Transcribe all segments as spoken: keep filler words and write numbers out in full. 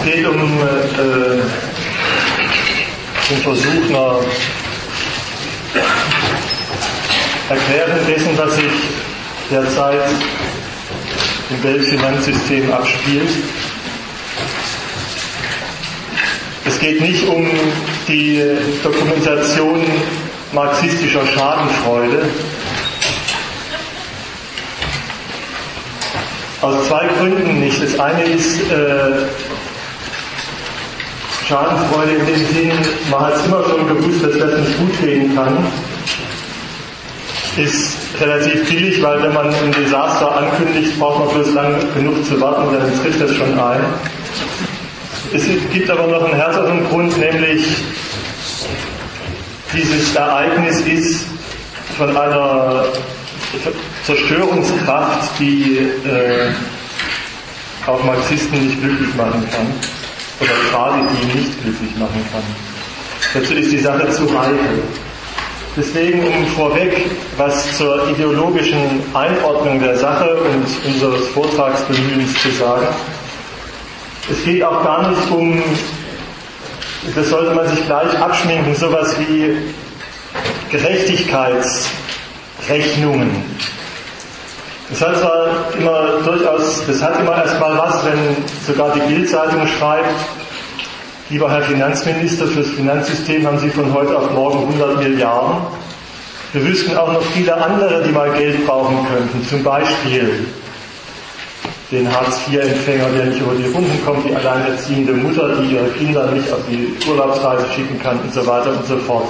geht um äh, den Versuch einer Erklärung dessen, was sich derzeit im Weltfinanzsystem abspielt. Es geht nicht um die Dokumentation marxistischer Schadenfreude. Aus zwei Gründen nicht. Das eine ist äh, Schadenfreude in dem Sinn, man hat es immer schon gewusst, dass das nicht gut gehen kann. Ist relativ billig, weil wenn man ein Desaster ankündigt, braucht man bloß lang genug zu warten, dann trifft das schon ein. Es gibt aber noch einen härteren Grund, nämlich dieses Ereignis ist von einer Zerstörungskraft, die äh, auch Marxisten nicht glücklich machen kann, oder gerade die nicht glücklich machen kann. Dazu ist die Sache zu heikel. Deswegen, um vorweg was zur ideologischen Einordnung der Sache und unseres Vortragsbemühens zu sagen, es geht auch gar nicht um, das sollte man sich gleich abschminken, sowas wie Gerechtigkeitsrechnungen. Das hat zwar immer durchaus, das hat immer erstmal was, wenn sogar die Bild-Zeitung schreibt, lieber Herr Finanzminister, fürs Finanzsystem haben Sie von heute auf morgen hundert Milliarden. Wir wüssten auch noch viele andere, die mal Geld brauchen könnten, zum Beispiel den Hartz vier Empfänger, der nicht über die Runden kommt, die alleinerziehende Mutter, die ihre Kinder nicht auf die Urlaubsreise schicken kann und so weiter und so fort.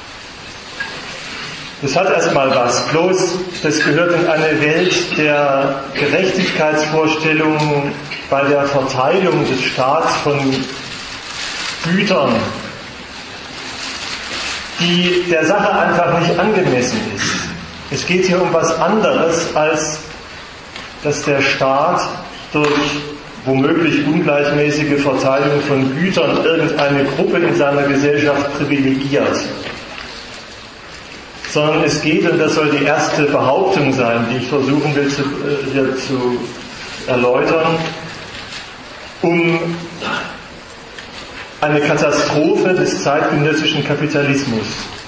Das hat erstmal was, bloß das gehört in eine Welt der Gerechtigkeitsvorstellungen bei der Verteilung des Staats von Gütern, die der Sache einfach nicht angemessen ist. Es geht hier um was anderes, als dass der Staat durch womöglich ungleichmäßige Verteilung von Gütern irgendeine Gruppe in seiner Gesellschaft privilegiert. Sondern es geht, und das soll die erste Behauptung sein, die ich versuchen will zu, äh, hier zu erläutern, um eine Katastrophe des zeitgenössischen Kapitalismus.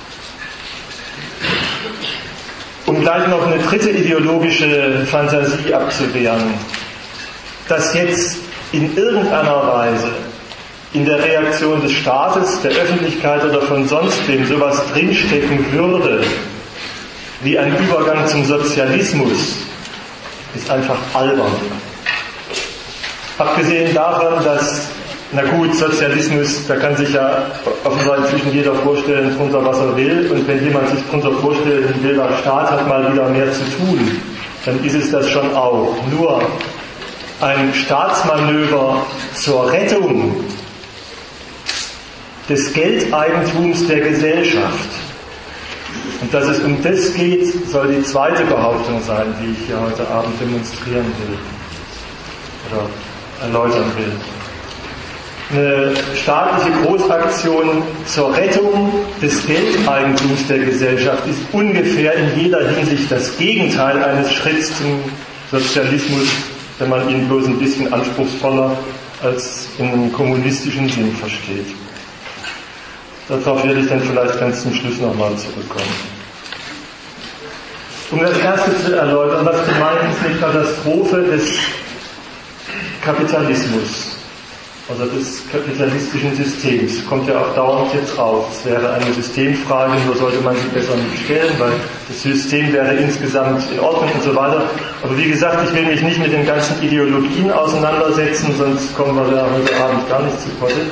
Um gleich noch eine dritte ideologische Fantasie abzuwehren, dass jetzt in irgendeiner Weise in der Reaktion des Staates, der Öffentlichkeit oder von sonst wem sowas drinstecken würde, wie ein Übergang zum Sozialismus, ist einfach albern. Abgesehen davon, dass, na gut, Sozialismus, da kann sich ja offenbar inzwischen jeder vorstellen, drunter was er will, und wenn jemand sich drunter vorstellen will, der Staat hat mal wieder mehr zu tun, dann ist es das schon auch. Nur ein Staatsmanöver zur Rettung des Geldeigentums der Gesellschaft. Und dass es um das geht, soll die zweite Behauptung sein, die ich hier heute Abend demonstrieren will oder erläutern will. Eine staatliche Großaktion zur Rettung des Geldeigentums der Gesellschaft ist ungefähr in jeder Hinsicht das Gegenteil eines Schritts zum Sozialismus, wenn man ihn bloß ein bisschen anspruchsvoller als in einem kommunistischen Sinn versteht. Darauf werde ich dann vielleicht ganz zum Schluss nochmal zurückkommen. Um das Erste zu erläutern, was gemeint ist mit Katastrophe des Kapitalismus, also des kapitalistischen Systems, kommt ja auch dauernd jetzt auf. Es wäre eine Systemfrage, nur sollte man sie besser nicht stellen, weil das System wäre insgesamt in Ordnung und so weiter. Aber wie gesagt, ich will mich nicht mit den ganzen Ideologien auseinandersetzen, sonst kommen wir ja heute Abend gar nicht zu Potte.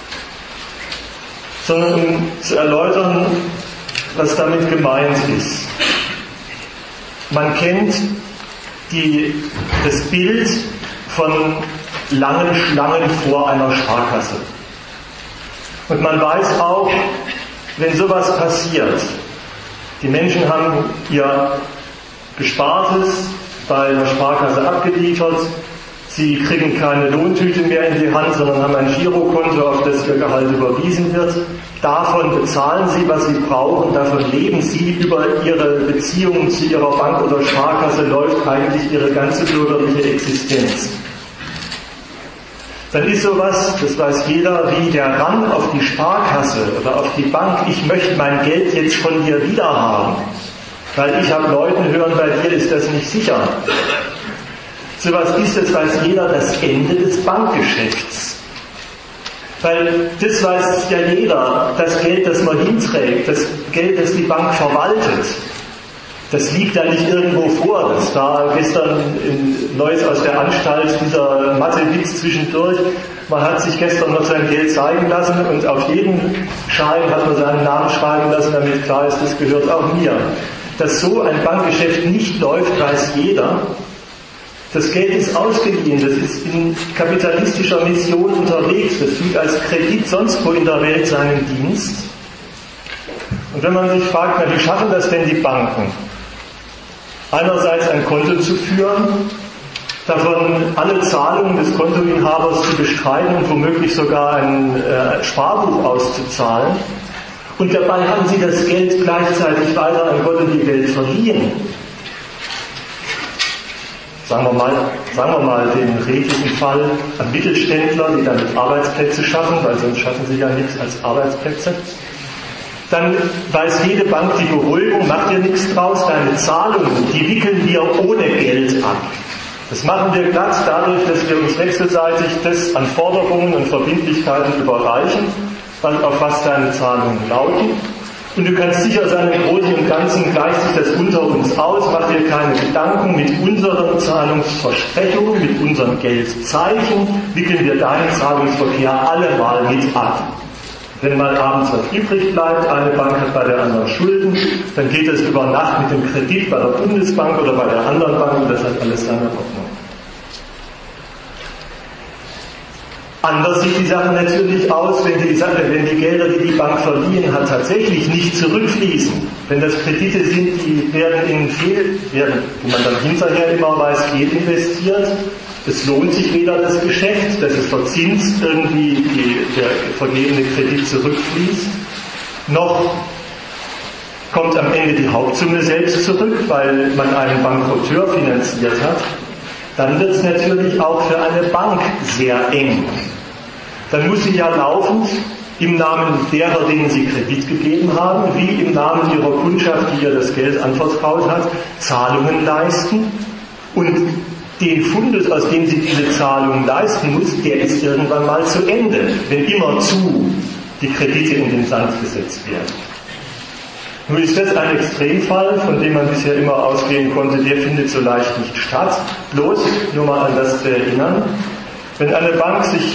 Sondern um zu erläutern, was damit gemeint ist. Man kennt die, das Bild von langen Schlangen vor einer Sparkasse. Und man weiß auch, wenn sowas passiert, die Menschen haben ihr Gespartes bei der Sparkasse abgeliefert, sie kriegen keine Lohntüte mehr in die Hand, sondern haben ein Girokonto, auf das ihr Gehalt überwiesen wird. Davon bezahlen sie, was sie brauchen, davon leben sie. Über ihre Beziehungen zu ihrer Bank oder Sparkasse läuft eigentlich ihre ganze bürgerliche Existenz. dann ist sowas, das weiß jeder, wie der Rang auf die Sparkasse oder auf die Bank, ich möchte mein Geld jetzt von dir wieder haben, weil ich habe Leuten hören, bei dir ist das nicht sicher. Sowas ist, das weiß jeder, das Ende des Bankgeschäfts. Weil das weiß ja jeder, das Geld, das man hinträgt, das Geld, das die Bank verwaltet, das liegt ja nicht irgendwo vor. Das war gestern in Neues aus der Anstalt, dieser Mathe-Witz zwischendurch. Man hat sich gestern noch sein Geld zeigen lassen und auf jeden Schein hat man seinen Namen schreiben lassen, damit klar ist, das gehört auch mir. Dass so ein Bankgeschäft nicht läuft, weiß jeder. Das Geld ist ausgeliehen, das ist in kapitalistischer Mission unterwegs, das tut als Kredit sonst wo in der Welt seinen Dienst. Und wenn man sich fragt, na, wie schaffen das denn die Banken? Einerseits ein Konto zu führen, davon alle Zahlungen des Kontoinhabers zu bestreiten und womöglich sogar ein äh, Sparbuch auszuzahlen. Und dabei haben sie das Geld gleichzeitig weiter an Gott und die Welt verliehen. Sagen wir mal, sagen wir mal den redlichen Fall an Mittelständler, die damit Arbeitsplätze schaffen, weil sonst schaffen sie ja nichts als Arbeitsplätze. Dann weiß jede Bank die Beruhigung, macht dir nichts draus, deine Zahlungen, die wickeln wir ohne Geld ab. Das machen wir glatt dadurch, dass wir uns wechselseitig das an Forderungen und Verbindlichkeiten überreichen, auf was deine Zahlungen lauten. Und du kannst sicher sein, im Großen und Ganzen gleicht sich das unter uns aus, mach dir keine Gedanken, mit unseren Zahlungsversprechungen, mit unseren Geldzeichen wickeln wir deinen Zahlungsverkehr allemal mit ab. Wenn mal abends was übrig bleibt, eine Bank hat bei der anderen Schulden, dann geht es über Nacht mit dem Kredit bei der Bundesbank oder bei der anderen Bank und das hat alles seine Ordnung. Anders sieht die Sache natürlich aus, wenn die, Sache, wenn die Gelder, die die Bank verliehen hat, tatsächlich nicht zurückfließen. Wenn das Kredite sind, die werden in Fehl, werden, wie man dann hinterher immer weiß, fehlinvestiert. Es lohnt sich weder das Geschäft, dass es verzinst irgendwie die, der vergebene Kredit zurückfließt, noch kommt am Ende die Hauptsumme selbst zurück, weil man einen Bankrotteur finanziert hat. Dann wird es natürlich auch für eine Bank sehr eng. Dann muss sie ja laufend im Namen derer, denen sie Kredit gegeben haben, wie im Namen ihrer Kundschaft, die ihr das Geld anvertraut hat, Zahlungen leisten. Und den Fundus, aus dem sie diese Zahlungen leisten muss, der ist irgendwann mal zu Ende, wenn immerzu die Kredite in den Sand gesetzt werden. Nun ist das ein Extremfall, von dem man bisher immer ausgehen konnte, der findet so leicht nicht statt. Bloß, nur mal an das zu erinnern, wenn eine Bank sich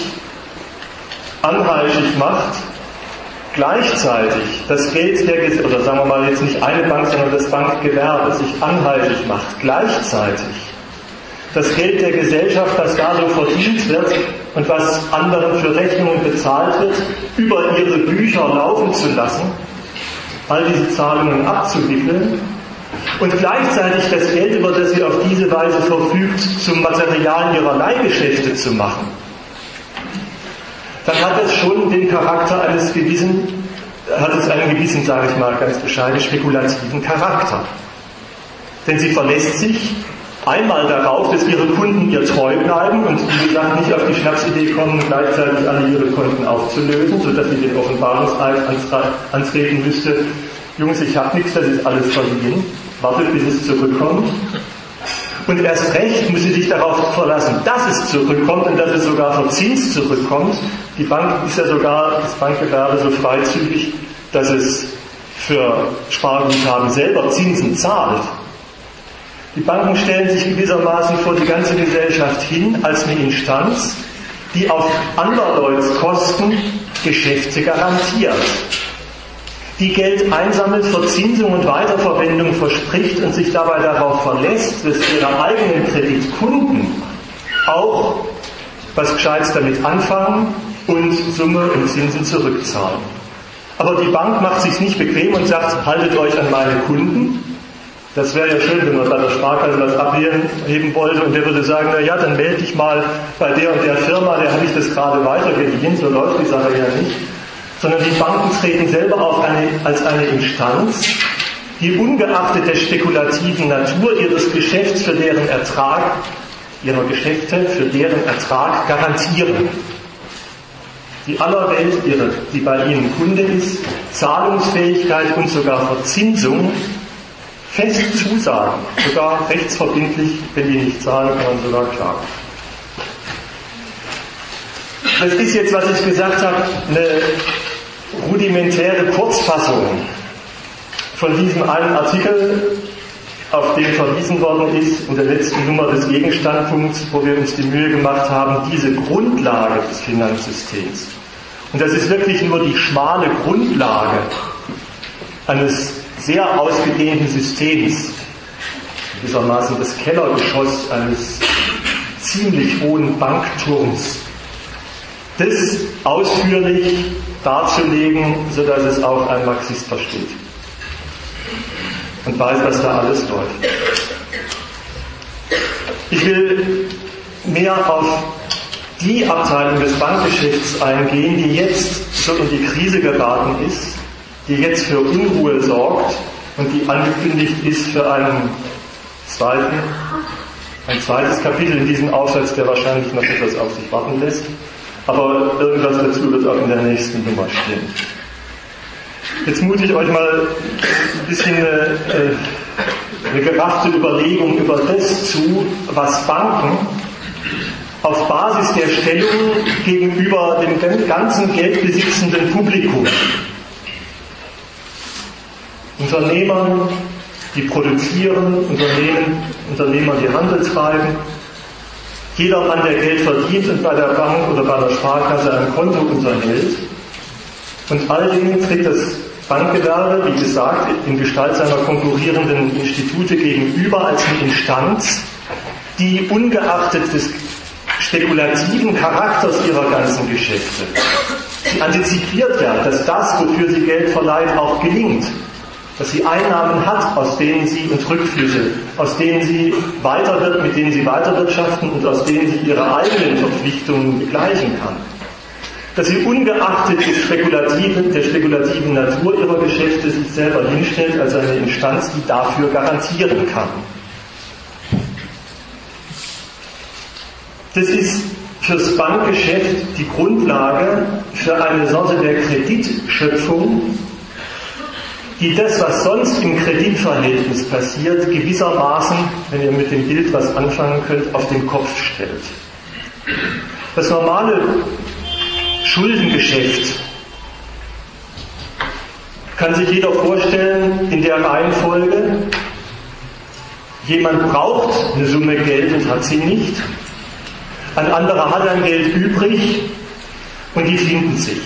anheischig macht, gleichzeitig das Geld der, oder sagen wir mal jetzt nicht eine Bank, sondern das Bankgewerbe sich anheischig macht, gleichzeitig das Geld der Gesellschaft, das da so verdient wird und was anderen für Rechnungen bezahlt wird, über ihre Bücher laufen zu lassen, all diese Zahlungen abzuwickeln und gleichzeitig das Geld, über das sie auf diese Weise verfügt, zum Material ihrer Leihgeschäfte zu machen, dann hat es schon den Charakter eines gewissen, hat es einen gewissen, sage ich mal ganz bescheiden, spekulativen Charakter. Denn sie verlässt sich einmal darauf, dass ihre Kunden ihr treu bleiben und wie gesagt nicht auf die Schnapsidee kommen, gleichzeitig alle ihre Konten aufzulösen, sodass sie den Offenbarungseid antreten müsste. Jungs, ich habe nichts, das ist alles verliehen. Wartet, bis es zurückkommt. Und erst recht muss sie sich darauf verlassen, dass es zurückkommt und dass es sogar verzinst zurückkommt. Die Bank ist ja sogar, das Bankgewerbe, so freizügig, dass es für Sparguthaben selber Zinsen zahlt. Die Banken stellen sich gewissermaßen vor die ganze Gesellschaft hin als eine Instanz, die auf anderer Leuts Kosten Geschäfte garantiert, die Geld einsammelt, Verzinsung und Weiterverwendung verspricht und sich dabei darauf verlässt, dass ihre eigenen Kreditkunden auch was Gescheites damit anfangen und Summe und Zinsen zurückzahlen. Aber die Bank macht sich nicht bequem und sagt, haltet euch an meine Kunden. Das wäre ja schön, wenn man bei der Sparkasse was abheben wollte und der würde sagen, na ja, dann melde dich mal bei der und der Firma, der habe ich das gerade weitergeliehen, so läuft die Sache ja nicht. Sondern die Banken treten selber auf eine, als eine Instanz, die ungeachtet der spekulativen Natur ihres Geschäfts für deren Ertrag ihrer Geschäfte für deren Ertrag garantieren. Die aller Welt, ihre, die bei ihnen Kunde ist, Zahlungsfähigkeit und sogar Verzinsung fest zusagen, sogar rechtsverbindlich, wenn die nicht zahlen, kann man sogar klagen. Das ist jetzt, was ich gesagt habe, eine rudimentäre Kurzfassung von diesem einen Artikel, auf den verwiesen worden ist in der letzten Nummer des Gegenstandpunkts, wo wir uns die Mühe gemacht haben, diese Grundlage des Finanzsystems. Und das ist wirklich nur die schmale Grundlage eines sehr ausgedehnten Systems, gewissermaßen das Kellergeschoss eines ziemlich hohen Bankturms, das ausführlich darzulegen, sodass es auch ein Marxist versteht und weiß, was da alles läuft. Ich will mehr auf die Abteilung des Bankgeschäfts eingehen, die jetzt so in die Krise geraten ist, die jetzt für Unruhe sorgt und die angekündigt ist für einen zweiten, ein zweites Kapitel in diesem Aufsatz, der wahrscheinlich noch etwas auf sich warten lässt. Aber irgendwas dazu wird auch in der nächsten Nummer stehen. Jetzt mute ich euch mal ein bisschen eine, eine geraffte Überlegung über das zu, was Banken auf Basis der Stellung gegenüber dem ganzen geldbesitzenden Publikum, Unternehmern, die produzieren, Unternehmen, Unternehmer, die Handel treiben, jeder Mann, der Geld verdient und bei der Bank oder bei der Sparkasse ein Konto unterhält. Und all denen tritt das Bankgewerbe, wie gesagt, in Gestalt seiner konkurrierenden Institute gegenüber als eine Instanz, die ungeachtet des spekulativen Charakters ihrer ganzen Geschäfte, sie antizipiert ja, dass das, wofür sie Geld verleiht, auch gelingt. Dass sie Einnahmen hat, aus denen sie und Rückflüsse, aus denen sie weiter, mit denen sie weiterwirtschaften und aus denen sie ihre eigenen Verpflichtungen begleichen kann. Dass sie ungeachtet des spekulativen, der spekulativen Natur ihrer Geschäfte sich selber hinstellt als eine Instanz, die dafür garantieren kann. Das ist fürs Bankgeschäft die Grundlage für eine Sorte der Kreditschöpfung, die das, was sonst im Kreditverhältnis passiert, gewissermaßen, wenn ihr mit dem Bild was anfangen könnt, auf den Kopf stellt. Das normale Schuldengeschäft kann sich jeder vorstellen in der Reihenfolge: Jemand braucht eine Summe Geld und hat sie nicht, ein anderer hat ein Geld übrig und die finden sich.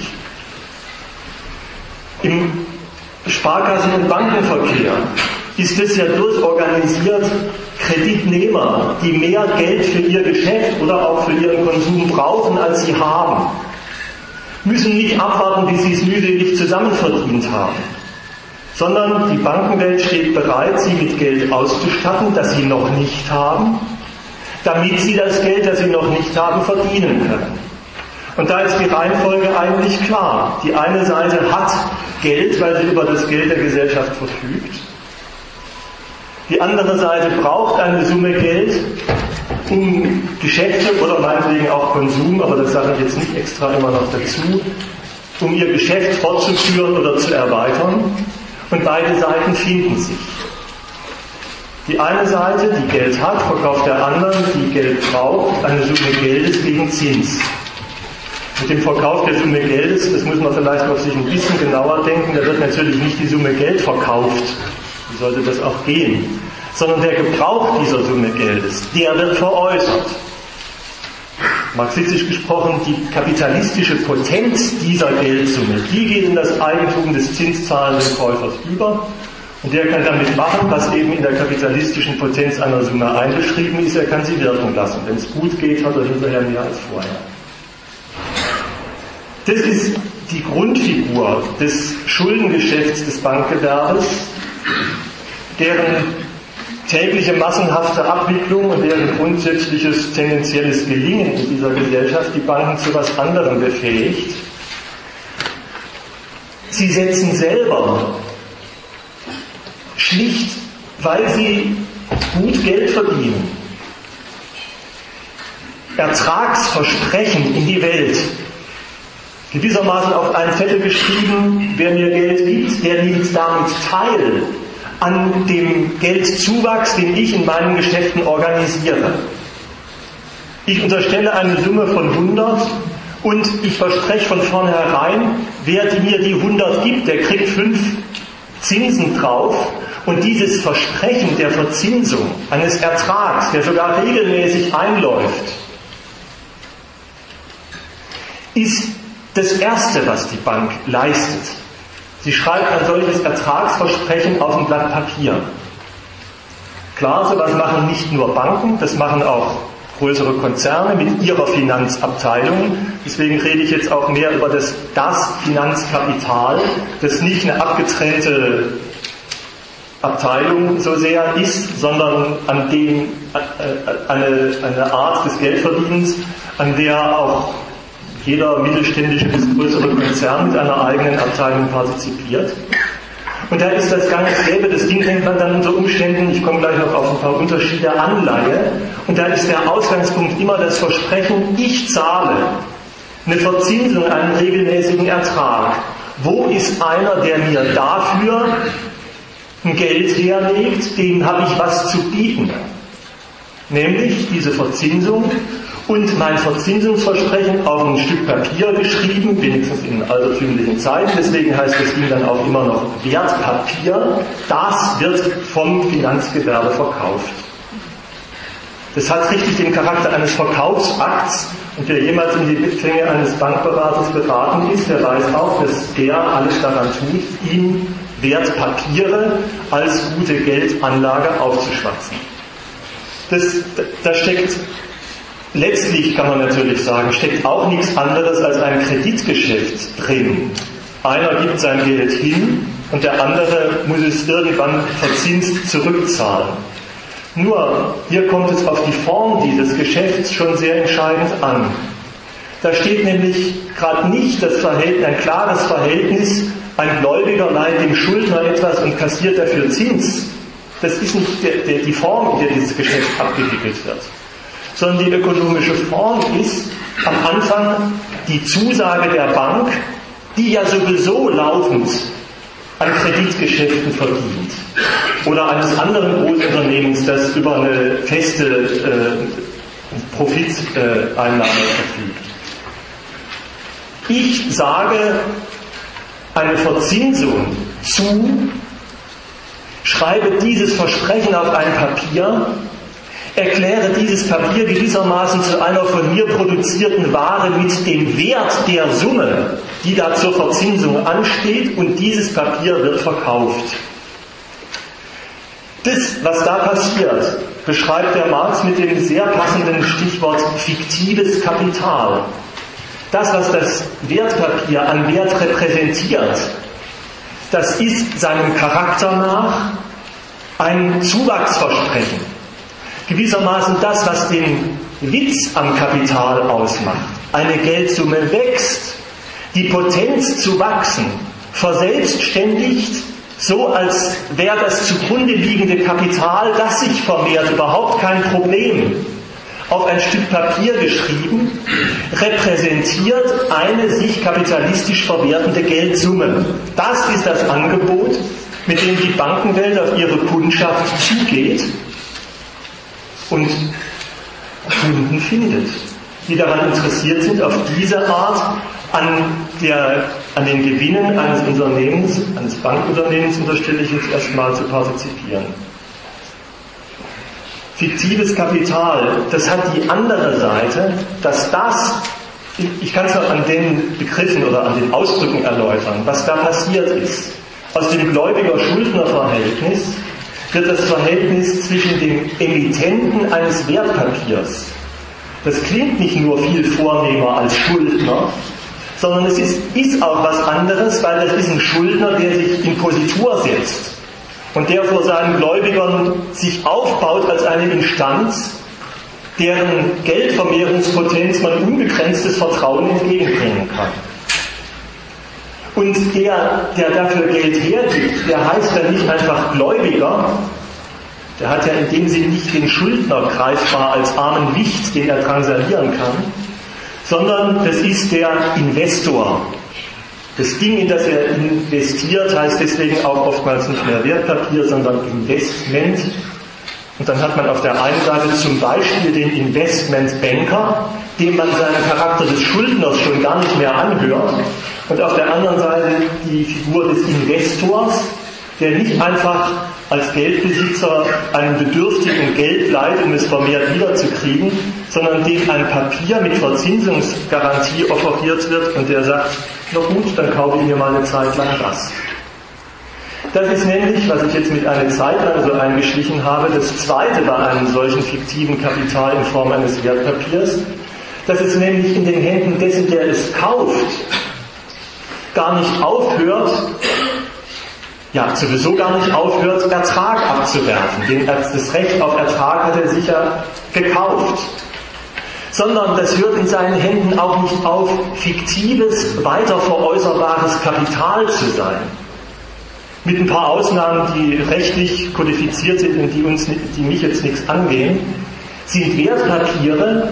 Im Sparkassen- und Bankenverkehr ist es ja durchorganisiert, Kreditnehmer, die mehr Geld für ihr Geschäft oder auch für ihren Konsum brauchen, als sie haben, müssen nicht abwarten, bis sie es mühselig zusammenverdient haben, sondern die Bankenwelt steht bereit, sie mit Geld auszustatten, das sie noch nicht haben, damit sie das Geld, das sie noch nicht haben, verdienen können. Und da ist die Reihenfolge eigentlich klar. Die eine Seite hat Geld, weil sie über das Geld der Gesellschaft verfügt. Die andere Seite braucht eine Summe Geld, um Geschäfte oder meinetwegen auch Konsum, aber das sage ich jetzt nicht extra immer noch dazu, um ihr Geschäft fortzuführen oder zu erweitern. Und beide Seiten finden sich. Die eine Seite, die Geld hat, verkauft der anderen, die Geld braucht, eine Summe Geldes gegen Zins. Mit dem Verkauf der Summe Geldes, das muss man vielleicht auf sich ein bisschen genauer denken, da wird natürlich nicht die Summe Geld verkauft, wie sollte das auch gehen, sondern der Gebrauch dieser Summe Geldes, der wird veräußert. Marxistisch gesprochen, die kapitalistische Potenz dieser Geldsumme, die geht in das Eigentum des zinszahlenden Käufers über und der kann damit machen, was eben in der kapitalistischen Potenz einer Summe eingeschrieben ist, er kann sie wirken lassen. Wenn es gut geht, hat er hinterher mehr als vorher. Das ist die Grundfigur des Schuldengeschäfts des Bankgewerbes, deren tägliche massenhafte Abwicklung und deren grundsätzliches tendenzielles Gelingen in dieser Gesellschaft die Banken zu was anderem befähigt. Sie setzen selber schlicht, weil sie gut Geld verdienen, Ertragsversprechen in die Welt. Gewissermaßen auf einen Zettel geschrieben, wer mir Geld gibt, der nimmt damit teil an dem Geldzuwachs, den ich in meinen Geschäften organisiere. Ich unterstelle eine Summe von hundert und ich verspreche von vornherein, wer mir die hundert gibt, der kriegt fünf Zinsen drauf. Und dieses Versprechen der Verzinsung eines Ertrags, der sogar regelmäßig einläuft, ist das Erste, was die Bank leistet. Sie schreibt ein solches Ertragsversprechen auf ein Blatt Papier. Klar, sowas machen nicht nur Banken, das machen auch größere Konzerne mit ihrer Finanzabteilung. Deswegen rede ich jetzt auch mehr über das, das Finanzkapital, das nicht eine abgetrennte Abteilung so sehr ist, sondern an dem eine, eine Art des Geldverdienens, an der auch jeder mittelständische bis größere Konzern mit einer eigenen Abteilung partizipiert. Und da ist das gang und gäbe, das Ding nennt man dann unter Umständen, ich komme gleich noch auf ein paar Unterschiede, Anleihe. Und da ist der Ausgangspunkt immer das Versprechen, ich zahle eine Verzinsung, einen regelmäßigen Ertrag. Wo ist einer, der mir dafür ein Geld herlegt, dem habe ich was zu bieten? Nämlich diese Verzinsung und mein Verzinsungsversprechen auf ein Stück Papier geschrieben, wenigstens in altertümlichen Zeiten, deswegen heißt das Ding dann auch immer noch Wertpapier, das wird vom Finanzgewerbe verkauft. Das hat richtig den Charakter eines Verkaufsakts und wer jemals in die Bitfänge eines Bankberaters beraten ist, der weiß auch, dass der alles daran tut, ihm Wertpapiere als gute Geldanlage aufzuschwatzen. Das, da steckt letztlich, kann man natürlich sagen, steckt auch nichts anderes als ein Kreditgeschäft drin. Einer gibt sein Geld hin und der andere muss es irgendwann verzinst zurückzahlen. Nur, hier kommt es auf die Form dieses Geschäfts schon sehr entscheidend an. Da steht nämlich gerade nicht das Verhältnis, ein klares Verhältnis, ein Gläubiger leiht dem Schuldner etwas und kassiert dafür Zins. Das ist nicht der, der, die Form, in der dieses Geschäft abgewickelt wird. Sondern die ökonomische Form ist am Anfang die Zusage der Bank, die ja sowieso laufend an Kreditgeschäften verdient. Oder eines anderen Großunternehmens, das über eine feste äh, Profiteinnahme äh, verfügt. Ich sage eine Verzinsung zu, schreibe dieses Versprechen auf ein Papier, erkläre dieses Papier gewissermaßen zu einer von mir produzierten Ware mit dem Wert der Summe, die da zur Verzinsung ansteht, und dieses Papier wird verkauft. Das, was da passiert, beschreibt der Marx mit dem sehr passenden Stichwort fiktives Kapital. Das, was das Wertpapier an Wert repräsentiert, das ist seinem Charakter nach ein Zuwachsversprechen. Gewissermaßen das, was den Witz am Kapital ausmacht. Eine Geldsumme wächst, die Potenz zu wachsen, verselbstständigt, so als wäre das zugrunde liegende Kapital, das sich vermehrt, überhaupt kein Problem. Auf ein Stück Papier geschrieben, repräsentiert eine sich kapitalistisch verwertende Geldsumme. Das ist das Angebot, mit dem die Bankenwelt auf ihre Kundschaft zugeht und Kunden findet, die daran interessiert sind, auf diese Art an, der, an den Gewinnen eines Unternehmens, eines Bankunternehmens, unterstelle ich jetzt erstmal, zu partizipieren. Fiktives Kapital, das hat die andere Seite, dass das, ich kann es noch an den Begriffen oder an den Ausdrücken erläutern, was da passiert ist. Aus dem Gläubiger-Schuldner-Verhältnis wird das Verhältnis zwischen dem Emittenten eines Wertpapiers, das klingt nicht nur viel vornehmer als Schuldner, sondern es ist, ist auch was anderes, weil das ist ein Schuldner, der sich in Positur setzt und der vor seinen Gläubigern sich aufbaut als eine Instanz, deren Geldvermehrungspotenz man unbegrenztes Vertrauen entgegenbringen kann. Und der, der dafür Geld hergibt, der heißt dann nicht einfach Gläubiger, Der hat ja in dem Sinn nicht den Schuldner greifbar als armen Wicht, den er transferieren kann, sondern das ist der Investor. Das Ding, in das er investiert, heißt deswegen auch oftmals nicht mehr Wertpapier, sondern Investment. Und dann hat man auf der einen Seite zum Beispiel den Investmentbanker, dem man seinen Charakter des Schuldners schon gar nicht mehr anhört. Und auf der anderen Seite die Figur des Investors, der nicht einfach als Geldbesitzer einem Bedürftigen Geld leiht, um es vermehrt wiederzukriegen, sondern dem ein Papier mit Verzinsungsgarantie offeriert wird und der sagt, na gut, dann kaufe ich mir mal eine Zeit lang das. Das ist nämlich, was ich jetzt mit einer Zeit lang so eingeschlichen habe, das Zweite bei einem solchen fiktiven Kapital in Form eines Wertpapiers, dass es nämlich in den Händen dessen, der es kauft, gar nicht aufhört, ja, sowieso gar nicht aufhört, Ertrag abzuwerfen. Denn das Recht auf Ertrag hat er sicher gekauft. Sondern das hört in seinen Händen auch nicht auf, fiktives, weiter veräußerbares Kapital zu sein. Mit ein paar Ausnahmen, die rechtlich kodifiziert sind und die, uns, die mich jetzt nichts angehen, sind Wertpapiere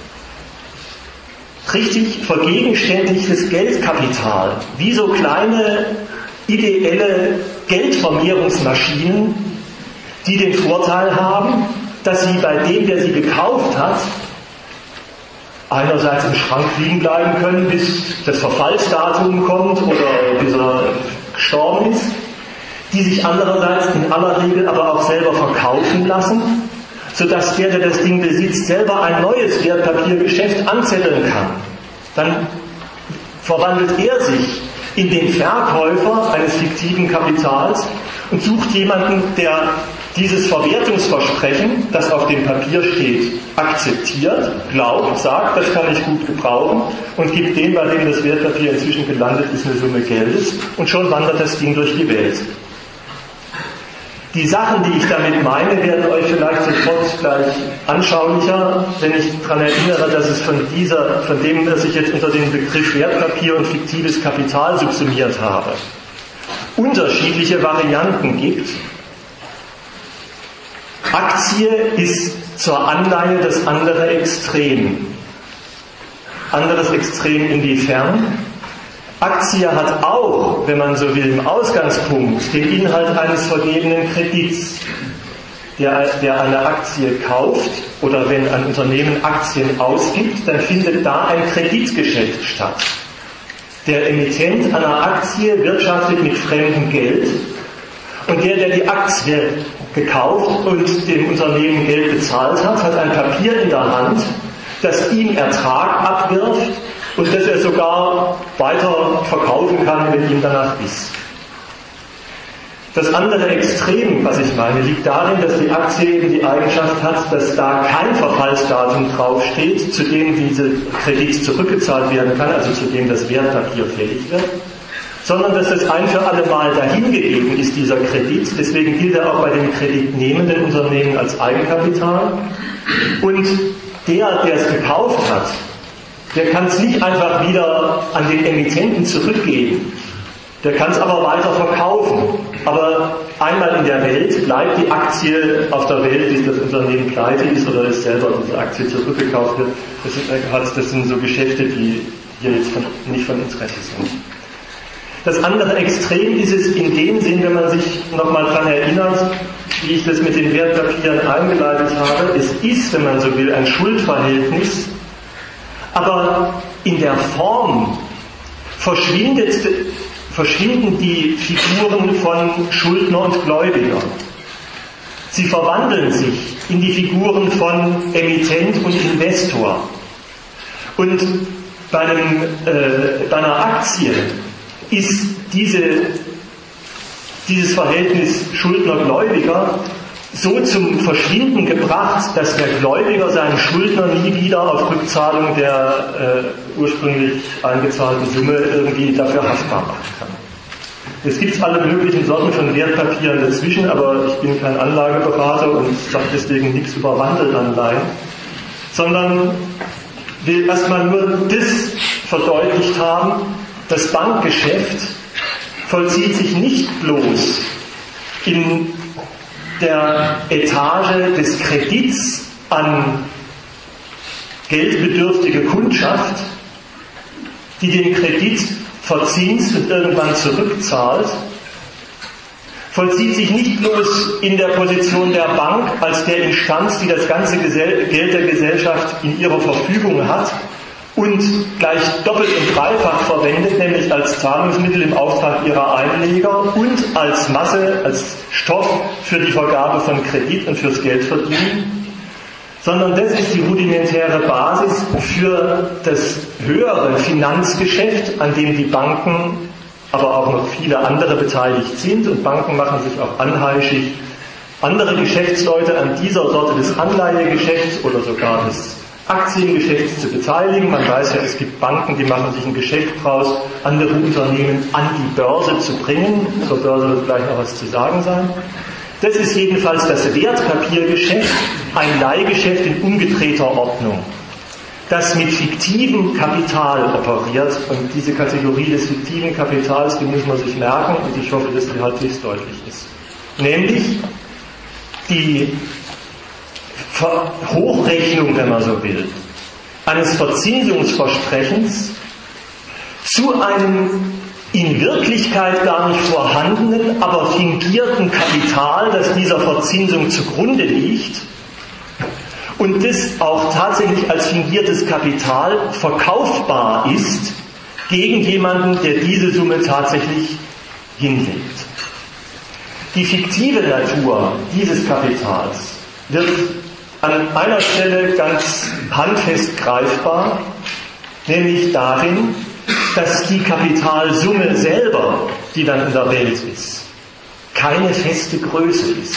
richtig vergegenständlichtes Geldkapital, wie so kleine ideelle Geldvermehrungsmaschinen, die den Vorteil haben, dass sie bei dem, der sie gekauft hat, einerseits im Schrank liegen bleiben können, bis das Verfallsdatum kommt oder bis er gestorben ist, die sich andererseits in aller Regel aber auch selber verkaufen lassen, sodass der, der das Ding besitzt, selber ein neues Wertpapiergeschäft anzetteln kann. Dann verwandelt er sich in den Verkäufer eines fiktiven Kapitals und sucht jemanden, der dieses Verwertungsversprechen, das auf dem Papier steht, akzeptiert, glaubt, sagt, das kann ich gut gebrauchen und gibt dem, bei dem das Wertpapier inzwischen gelandet ist, eine Summe Geldes und schon wandert das Ding durch die Welt. Die Sachen, die ich damit meine, werden euch vielleicht sofort gleich anschaulicher, wenn ich daran erinnere, dass es von dieser, von dem, was ich jetzt unter den Begriff Wertpapier und fiktives Kapital subsumiert habe, unterschiedliche Varianten gibt. Aktie ist zur Anleihe das andere Extrem. Anderes Extrem inwiefern? Aktie hat auch, wenn man so will, im Ausgangspunkt den Inhalt eines vergebenen Kredits. Der, der eine Aktie kauft oder wenn ein Unternehmen Aktien ausgibt, dann findet da ein Kreditgeschäft statt. Der Emittent einer Aktie wirtschaftet mit fremdem Geld und der, der die Aktie gekauft und dem Unternehmen Geld bezahlt hat, hat ein Papier in der Hand, das ihm Ertrag abwirft und das er sogar weiter verkaufen kann, wenn ihm danach ist. Das andere Extrem, was ich meine, liegt darin, dass die Aktie eben die Eigenschaft hat, dass da kein Verfallsdatum draufsteht, zu dem diese Kredit zurückgezahlt werden kann, also zu dem das Wertpapier fällig wird, sondern dass es ein für alle Mal dahingegeben ist, dieser Kredit. Deswegen gilt er auch bei den kreditnehmenden Unternehmen als Eigenkapital. Und der, der es gekauft hat, der kann es nicht einfach wieder an den Emittenten zurückgeben. Der kann es aber weiter verkaufen. Aber einmal in der Welt bleibt die Aktie auf der Welt, bis das Unternehmen pleite ist oder es selber diese Aktie zurückgekauft wird. Das sind, das sind so Geschäfte, die hier jetzt von, nicht von Interesse sind. Das andere Extrem ist es in dem Sinn, wenn man sich nochmal daran erinnert, wie ich das mit den Wertpapieren eingeleitet habe. Es ist, wenn man so will, ein Schuldverhältnis, aber in der Form verschwindet, verschwinden die Figuren von Schuldner und Gläubiger. Sie verwandeln sich in die Figuren von Emittent und Investor. Und bei, einem, äh, bei einer Aktie ist diese, dieses Verhältnis Schuldner-Gläubiger so zum Verschwinden gebracht, dass der Gläubiger seinen Schuldner nie wieder auf Rückzahlung der äh, ursprünglich eingezahlten Summe irgendwie dafür haftbar machen kann. Es gibt alle möglichen Sorten von Wertpapieren dazwischen, aber ich bin kein Anlageberater und sage deswegen nichts über Wandelanleihen, sondern will erstmal nur das verdeutlicht haben: Das Bankgeschäft vollzieht sich nicht bloß in der Etage des Kredits an geldbedürftige Kundschaft, die den Kredit verzinst und irgendwann zurückzahlt, vollzieht sich nicht bloß in der Position der Bank als der Instanz, die das ganze Geld der Gesellschaft in ihrer Verfügung hat und gleich doppelt und dreifach verwendet, nämlich als Zahlungsmittel im Auftrag ihrer Einleger und als Masse, als Stoff für die Vergabe von Kredit und fürs Geldverdienen, sondern das ist die rudimentäre Basis für das höhere Finanzgeschäft, an dem die Banken, aber auch noch viele andere beteiligt sind. Und Banken machen sich auch anheischig, andere Geschäftsleute an dieser Sorte des Anleihegeschäfts oder sogar des Aktiengeschäfts zu beteiligen. Man weiß ja, es gibt Banken, die machen sich ein Geschäft draus, andere Unternehmen an die Börse zu bringen. Zur Börse wird gleich noch was zu sagen sein. Das ist jedenfalls das Wertpapiergeschäft, ein Leihgeschäft in umgedrehter Ordnung, das mit fiktivem Kapital operiert. Und diese Kategorie des fiktiven Kapitals, die muss man sich merken, und ich hoffe, dass die halbwegs deutlich ist. Nämlich die Hochrechnung, wenn man so will, eines Verzinsungsversprechens zu einem in Wirklichkeit gar nicht vorhandenen, aber fingierten Kapital, das dieser Verzinsung zugrunde liegt und das auch tatsächlich als fingiertes Kapital verkaufbar ist gegen jemanden, der diese Summe tatsächlich hinlegt. Die fiktive Natur dieses Kapitals wird an einer Stelle ganz handfest greifbar, nämlich darin, dass die Kapitalsumme selber, die dann in der Welt ist, keine feste Größe ist.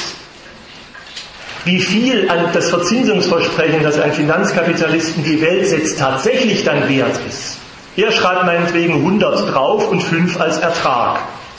Wie viel an das Verzinsungsversprechen, das ein Finanzkapitalist in die Welt setzt, tatsächlich dann wert ist. Er schreibt meinetwegen hundert drauf und fünf als Ertrag.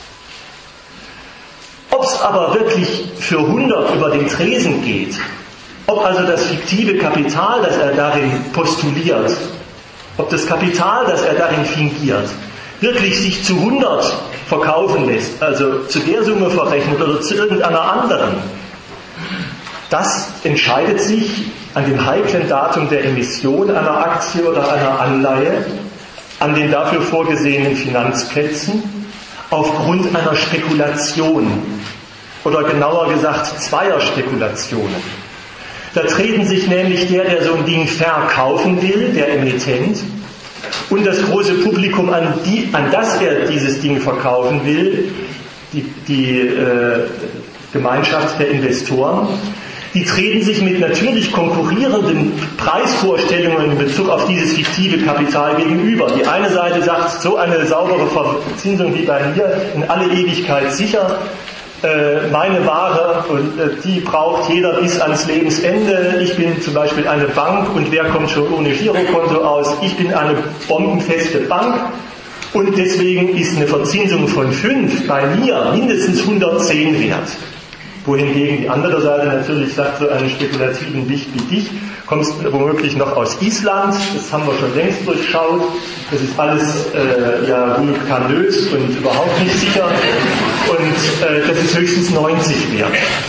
Ob es aber wirklich für hundert über den Tresen geht, ob also das fiktive Kapital, das er darin postuliert, ob das Kapital, das er darin fingiert, wirklich sich zu hundert verkaufen lässt, also zu der Summe verrechnet oder zu irgendeiner anderen, das entscheidet sich an dem heiklen Datum der Emission einer Aktie oder einer Anleihe, an den dafür vorgesehenen Finanzplätzen, aufgrund einer Spekulation oder genauer gesagt zweier Spekulationen. Da treten sich nämlich der, der so ein Ding verkaufen will, der Emittent, und das große Publikum, an, die, an das er dieses Ding verkaufen will, die, die äh, Gemeinschaft der Investoren, die treten sich mit natürlich konkurrierenden Preisvorstellungen in Bezug auf dieses fiktive Kapital gegenüber. Die eine Seite sagt, so eine saubere Verzinsung wie bei mir in alle Ewigkeit sicher, meine Ware, und die braucht jeder bis ans Lebensende. Ich bin zum Beispiel eine Bank und wer kommt schon ohne Girokonto aus? Ich bin eine bombenfeste Bank und deswegen ist eine Verzinsung von fünf bei mir mindestens hundertzehn wert. Wohingegen die andere Seite natürlich sagt, so einen spekulativen Wicht wie dich kommst womöglich noch aus Island, das haben wir schon längst durchschaut, das ist alles äh, ja vulkanös und überhaupt nicht sicher und äh, das ist höchstens neunzig wert.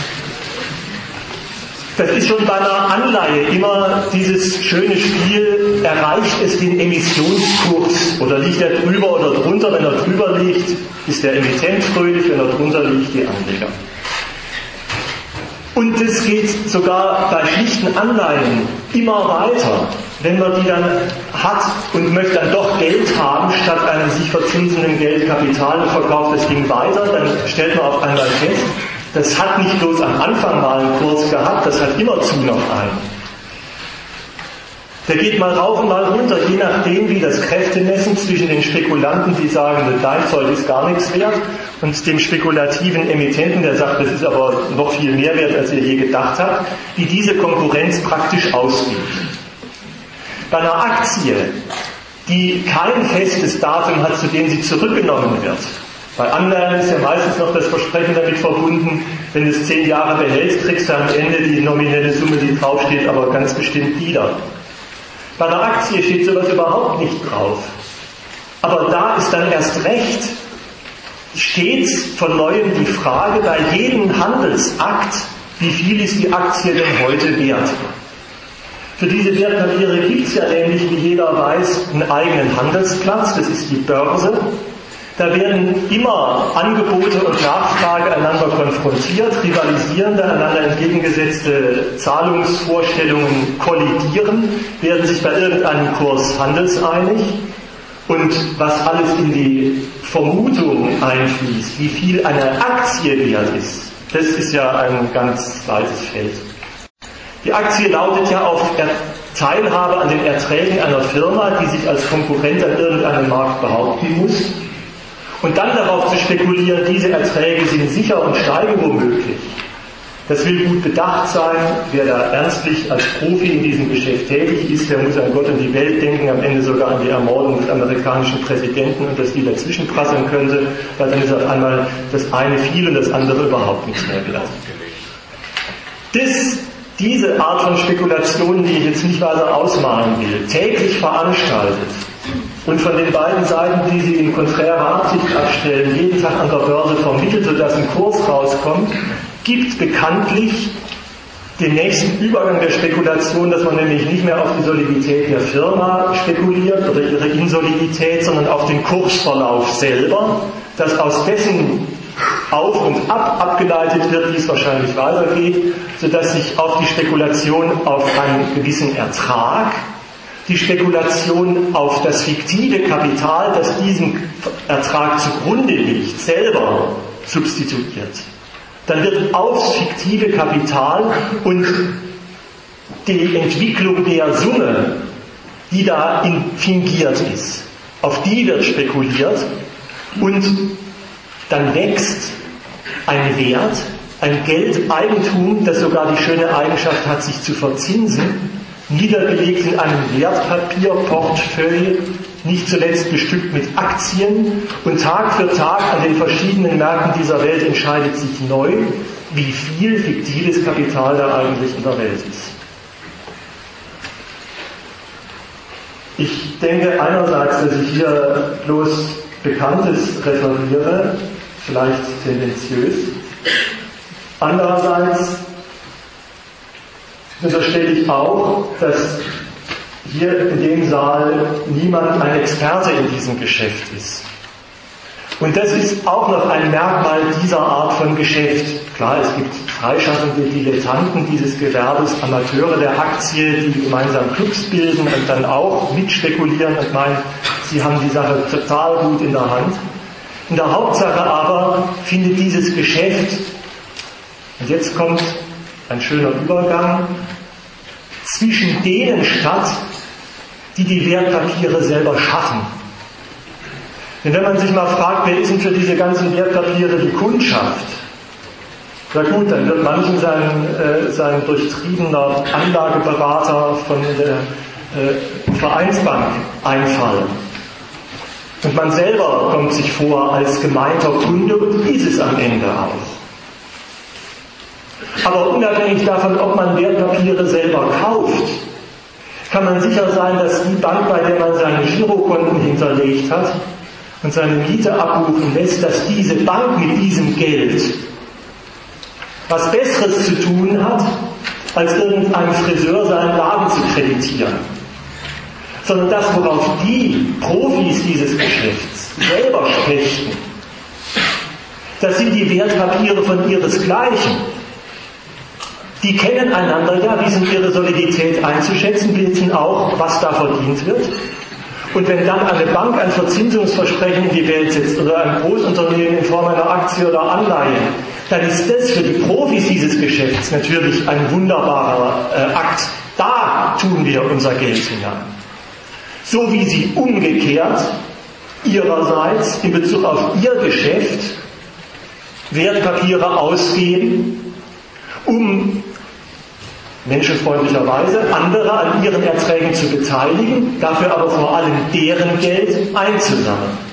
Das ist schon bei einer Anleihe immer dieses schöne Spiel, erreicht es den Emissionskurs oder liegt er drüber oder drunter? Wenn er drüber liegt, ist der Emittent fröhlich, wenn er drunter liegt, die Anleger. Und es geht sogar bei schlichten Anleihen immer weiter. Wenn man die dann hat und möchte dann doch Geld haben, statt einem sich verzinsenden Geldkapital und verkauft das Ding weiter, dann stellt man auf einmal fest, das hat nicht bloß am Anfang mal einen Kurs gehabt, das hat immerzu noch einen. Der geht mal rauf und mal runter, je nachdem, wie das Kräftemessen zwischen den Spekulanten, die sagen, dein Zeug ist gar nichts wert, und dem spekulativen Emittenten, der sagt, das ist aber noch viel mehr wert, als ihr je gedacht habt, wie diese Konkurrenz praktisch ausgeht. Bei einer Aktie, die kein festes Datum hat, zu dem sie zurückgenommen wird, bei Anleihen ist ja meistens noch das Versprechen damit verbunden, wenn du es zehn Jahre behältst, kriegst du am Ende die nominelle Summe, die draufsteht, aber ganz bestimmt wieder. Bei einer Aktie steht sowas überhaupt nicht drauf. Aber da ist dann erst recht stets von Neuem die Frage, bei jedem Handelsakt wie viel ist die Aktie denn heute wert? Für diese Wertpapiere gibt es ja nämlich, wie jeder weiß, einen eigenen Handelsplatz, das ist die Börse. Da werden immer Angebote und Nachfrage einander konfrontiert, rivalisierende, einander entgegengesetzte Zahlungsvorstellungen kollidieren, werden sich bei irgendeinem Kurs handelseinig. Und was alles in die Vermutung einfließt, wie viel eine Aktie wert ist, das ist ja ein ganz weites Feld. Die Aktie lautet ja auf Teilhabe an den Erträgen einer Firma, die sich als Konkurrent an irgendeinem Markt behaupten muss. Und dann darauf zu spekulieren, diese Erträge sind sicher und steigen womöglich. Das will gut bedacht sein. Wer da ernstlich als Profi in diesem Geschäft tätig ist, der muss an Gott und die Welt denken, am Ende sogar an die Ermordung des amerikanischen Präsidenten und dass die dazwischen prasseln könnte, weil dann ist auf einmal das eine viel und das andere überhaupt nichts mehr wert. Das Diese Art von Spekulationen, die ich jetzt nicht weiter ausmalen will, täglich veranstaltet und von den beiden Seiten, die sie in konträrer Absicht abstellen, jeden Tag an der Börse vermittelt, sodass ein Kurs rauskommt, gibt bekanntlich den nächsten Übergang der Spekulation, dass man nämlich nicht mehr auf die Solidität der Firma spekuliert oder ihre Insolidität, sondern auf den Kursverlauf selber, dass aus dessen Auf und Ab abgeleitet wird, wie es wahrscheinlich weitergeht, sodass sich auf die Spekulation auf einen gewissen Ertrag, die Spekulation auf das fiktive Kapital, das diesem Ertrag zugrunde liegt, selber substituiert. Dann wird aufs fiktive Kapital und die Entwicklung der Summe, die da fingiert ist, auf die wird spekuliert und dann wächst ein Wert, ein Geldeigentum, das sogar die schöne Eigenschaft hat, sich zu verzinsen, niedergelegt in einem Wertpapierportfolio, nicht zuletzt bestückt mit Aktien, und Tag für Tag an den verschiedenen Märkten dieser Welt entscheidet sich neu, wie viel fiktives Kapital da eigentlich in der Welt ist. Ich denke einerseits, dass ich hier bloß Bekanntes referiere, vielleicht tendenziös. Andererseits unterstelle ich auch, dass hier in dem Saal niemand ein Experte in diesem Geschäft ist. Und das ist auch noch ein Merkmal dieser Art von Geschäft. Klar, es gibt freischaffende Dilettanten dieses Gewerbes, Amateure der Aktie, die gemeinsam Clubs bilden und dann auch mitspekulieren und meinen, sie haben die Sache total gut in der Hand. In der Hauptsache aber findet dieses Geschäft, und jetzt kommt ein schöner Übergang, zwischen denen statt, die die Wertpapiere selber schaffen. Denn wenn man sich mal fragt, wer ist denn für diese ganzen Wertpapiere die Kundschaft? Na gut, dann wird manchem sein, äh, sein durchtriebener Anlageberater von der äh, Vereinsbank einfallen. Und man selber kommt sich vor als gemeinter Kunde und ist es am Ende auch. Aber unabhängig davon, ob man Wertpapiere selber kauft, kann man sicher sein, dass die Bank, bei der man seine Girokonten hinterlegt hat und seine Miete abbuchen lässt, dass diese Bank mit diesem Geld was Besseres zu tun hat, als irgendeinem Friseur seinen Laden zu kreditieren. Sondern das, worauf die Profis dieses Geschäfts selber spechten, das sind die Wertpapiere von ihresgleichen. Die kennen einander ja, wissen ihre Solidität einzuschätzen, wissen auch, was da verdient wird. Und wenn dann eine Bank ein Verzinsungsversprechen in die Welt setzt oder ein Großunternehmen in Form einer Aktie oder Anleihe, dann ist das für die Profis dieses Geschäfts natürlich ein wunderbarer äh, Akt. Da tun wir unser Geld hinein. So wie sie umgekehrt ihrerseits in Bezug auf ihr Geschäft Wertpapiere ausgeben, um menschenfreundlicherweise andere an ihren Erträgen zu beteiligen, dafür aber vor allem deren Geld einzusammeln.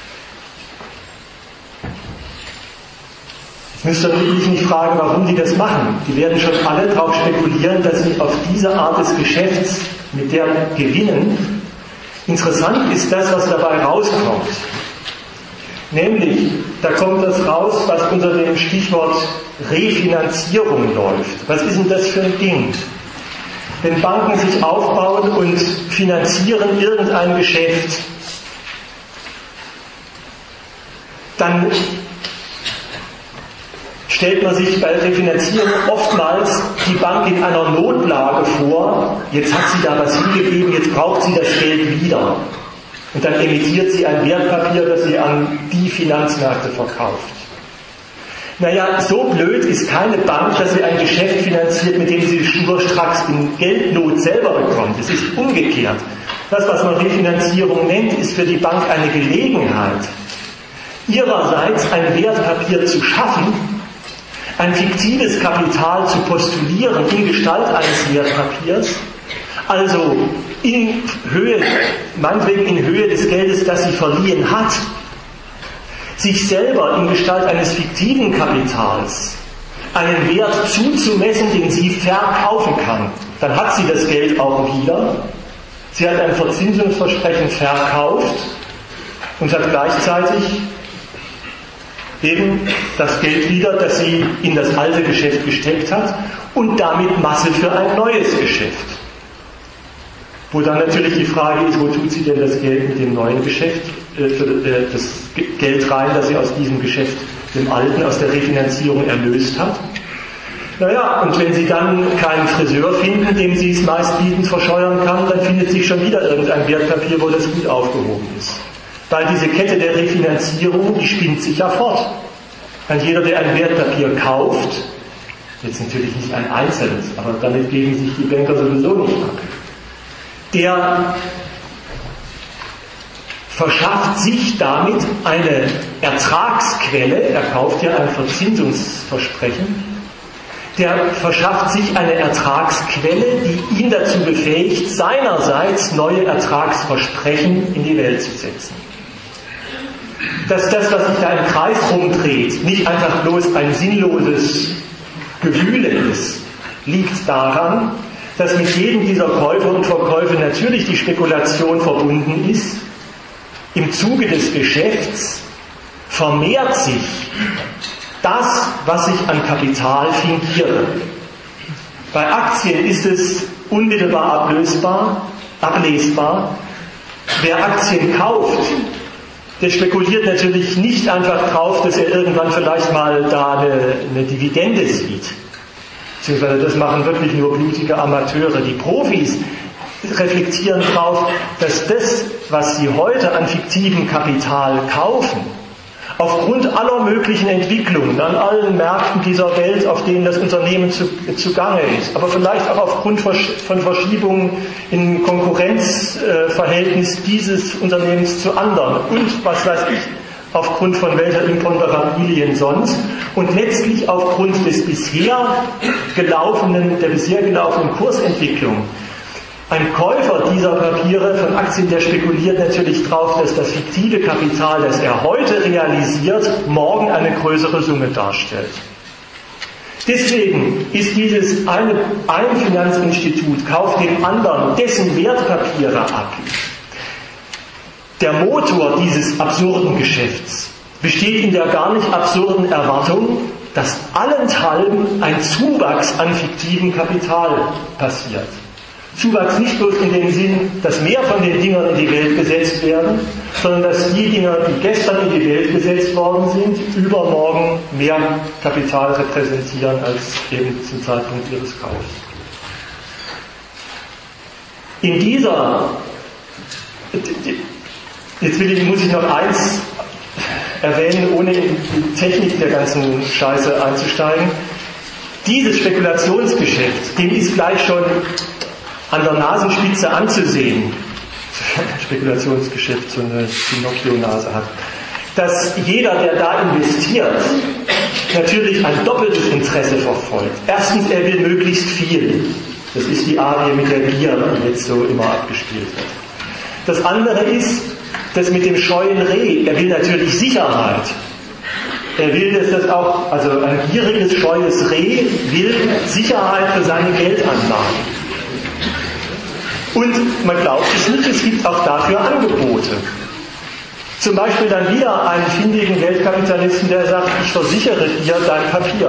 Jetzt müsst ihr mich nicht fragen, warum die das machen. Die werden schon alle darauf spekulieren, dass sie auf diese Art des Geschäfts mit der gewinnen. Interessant ist das, was dabei rauskommt. Nämlich, da kommt das raus, was unter dem Stichwort Refinanzierung läuft. Was ist denn das für ein Ding? Wenn Banken sich aufbauen und finanzieren irgendein Geschäft, dann stellt man sich bei Refinanzierung oftmals die Bank in einer Notlage vor, jetzt hat sie da was hingegeben, jetzt braucht sie das Geld wieder. Und dann emittiert sie ein Wertpapier, das sie an die Finanzmärkte verkauft. Naja, so blöd ist keine Bank, dass sie ein Geschäft finanziert, mit dem sie schnurstracks in Geldnot selber bekommt. Es ist umgekehrt. Das, was man Refinanzierung nennt, ist für die Bank eine Gelegenheit, ihrerseits ein Wertpapier zu schaffen, ein fiktives Kapital zu postulieren in Gestalt eines Wertpapiers, also in Höhe, meinetwegen in Höhe des Geldes, das sie verliehen hat, sich selber in Gestalt eines fiktiven Kapitals einen Wert zuzumessen, den sie verkaufen kann. Dann hat sie das Geld auch wieder. Sie hat ein Verzinsungsversprechen verkauft und hat gleichzeitig eben das Geld wieder, das sie in das alte Geschäft gesteckt hat und damit Masse für ein neues Geschäft. Wo dann natürlich die Frage ist, wo tut sie denn das Geld mit dem neuen Geschäft, äh, für, äh, das Geld rein, das sie aus diesem Geschäft, dem alten, aus der Refinanzierung erlöst hat. Naja, und wenn sie dann keinen Friseur finden, dem sie es meistbietend verscheuern kann, dann findet sich schon wieder irgendein Wertpapier, wo das gut aufgehoben ist. Weil diese Kette der Refinanzierung, die spinnt sich ja fort. Und jeder, der ein Wertpapier kauft, jetzt natürlich nicht ein einzelnes, aber damit geben sich die Banker sowieso nicht ab, der verschafft sich damit eine Ertragsquelle, er kauft ja ein Verzinsungsversprechen, der verschafft sich eine Ertragsquelle, die ihn dazu befähigt, seinerseits neue Ertragsversprechen in die Welt zu setzen. Dass das, was sich da im Kreis rumdreht, nicht einfach bloß ein sinnloses Gewühle ist, liegt daran, dass mit jedem dieser Käufe und Verkäufe natürlich die Spekulation verbunden ist. Im Zuge des Geschäfts vermehrt sich das, was ich an Kapital fingiere. Bei Aktien ist es unmittelbar ablösbar, ablesbar. Wer Aktien kauft, der spekuliert natürlich nicht einfach drauf, dass er irgendwann vielleicht mal da eine, eine Dividende sieht. Beziehungsweise das machen wirklich nur blutige Amateure. Die Profis reflektieren darauf, dass das, was sie heute an fiktivem Kapital kaufen, aufgrund aller möglichen Entwicklungen an allen Märkten dieser Welt, auf denen das Unternehmen zu, zugange ist, aber vielleicht auch aufgrund von Verschiebungen im Konkurrenzverhältnis dieses Unternehmens zu anderen und was weiß ich, aufgrund von welcher Imponderabilien sonst und letztlich aufgrund des bisher gelaufenen, der bisher gelaufenen Kursentwicklung. Ein Käufer dieser Papiere von Aktien, der spekuliert natürlich darauf, dass das fiktive Kapital, das er heute realisiert, morgen eine größere Summe darstellt. Deswegen ist dieses eine, ein Finanzinstitut kauft dem anderen dessen Wertpapiere ab. Der Motor dieses absurden Geschäfts besteht in der gar nicht absurden Erwartung, dass allenthalben ein Zuwachs an fiktivem Kapital passiert. Zuwachs nicht bloß in dem Sinn, dass mehr von den Dingern in die Welt gesetzt werden, sondern dass die Dinger, die gestern in die Welt gesetzt worden sind, übermorgen mehr Kapital repräsentieren als eben zum Zeitpunkt ihres Kaufs. In dieser, jetzt will ich, muss ich noch eins erwähnen, ohne in die Technik der ganzen Scheiße einzusteigen. Dieses Spekulationsgeschäft, dem ist gleich schon an der Nasenspitze anzusehen, Spekulationsgeschäft so eine Pinocchio-Nase hat, dass jeder, der da investiert, natürlich ein doppeltes Interesse verfolgt. Erstens, er will möglichst viel. Das ist die Arie mit der Gier, die jetzt so immer abgespielt wird. Das andere ist, das mit dem scheuen Reh. Er will natürlich Sicherheit. Er will, dass das auch, also ein gieriges, scheues Reh will Sicherheit für seine Geldanlage. Und man glaubt es nicht, es gibt auch dafür Angebote. Zum Beispiel dann wieder einen findigen Geldkapitalisten, der sagt, ich versichere dir dein Papier.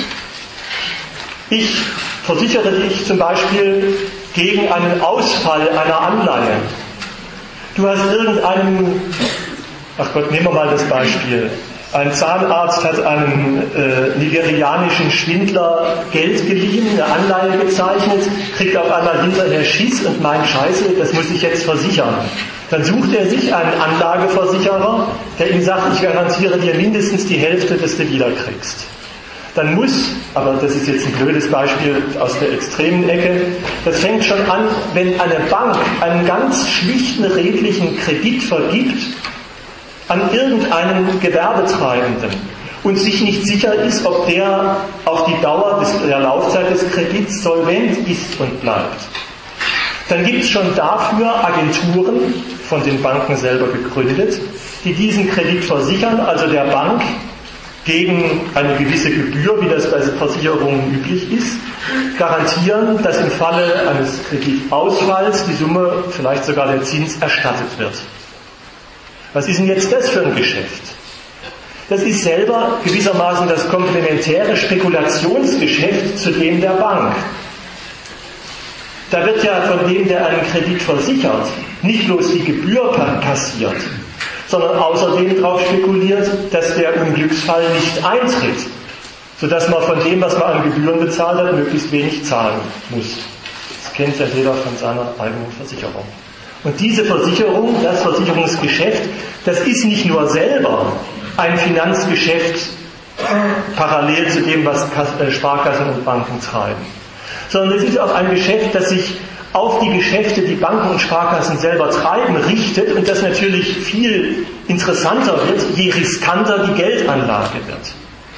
Ich versichere dich zum Beispiel gegen einen Ausfall einer Anleihe. Du hast irgendeinen, ach Gott, nehmen wir mal das Beispiel. Ein Zahnarzt hat einem äh, nigerianischen Schwindler Geld geliehen, eine Anleihe gezeichnet, kriegt auf einmal hinterher Schiss und meint, Scheiße, das muss ich jetzt versichern. Dann sucht er sich einen Anlageversicherer, der ihm sagt, ich garantiere dir mindestens die Hälfte, dass du wiederkriegst. Dann muss, aber das ist jetzt ein blödes Beispiel aus der extremen Ecke, das fängt schon an, wenn eine Bank einen ganz schlichten, redlichen Kredit vergibt an irgendeinen Gewerbetreibenden und sich nicht sicher ist, ob der auf die Dauer des, der Laufzeit des Kredits solvent ist und bleibt. Dann gibt es schon dafür Agenturen, von den Banken selber gegründet, die diesen Kredit versichern, also der Bank gegen eine gewisse Gebühr, wie das bei Versicherungen üblich ist, garantieren, dass im Falle eines Kreditausfalls die Summe, vielleicht sogar der Zins, erstattet wird. Was ist denn jetzt das für ein Geschäft? Das ist selber gewissermaßen das komplementäre Spekulationsgeschäft zu dem der Bank. Da wird ja von dem, der einen Kredit versichert, nicht bloß die Gebühr kassiert, sondern außerdem darauf spekuliert, dass der Unglücksfall nicht eintritt, sodass man von dem, was man an Gebühren bezahlt hat, möglichst wenig zahlen muss. Das kennt ja jeder von seiner eigenen Versicherung. Und diese Versicherung, das Versicherungsgeschäft, das ist nicht nur selber ein Finanzgeschäft parallel zu dem, was Sparkassen und Banken treiben, sondern es ist auch ein Geschäft, das sich auf die Geschäfte, die Banken und Sparkassen selber treiben, richtet und das natürlich viel interessanter wird, je riskanter die Geldanlage wird.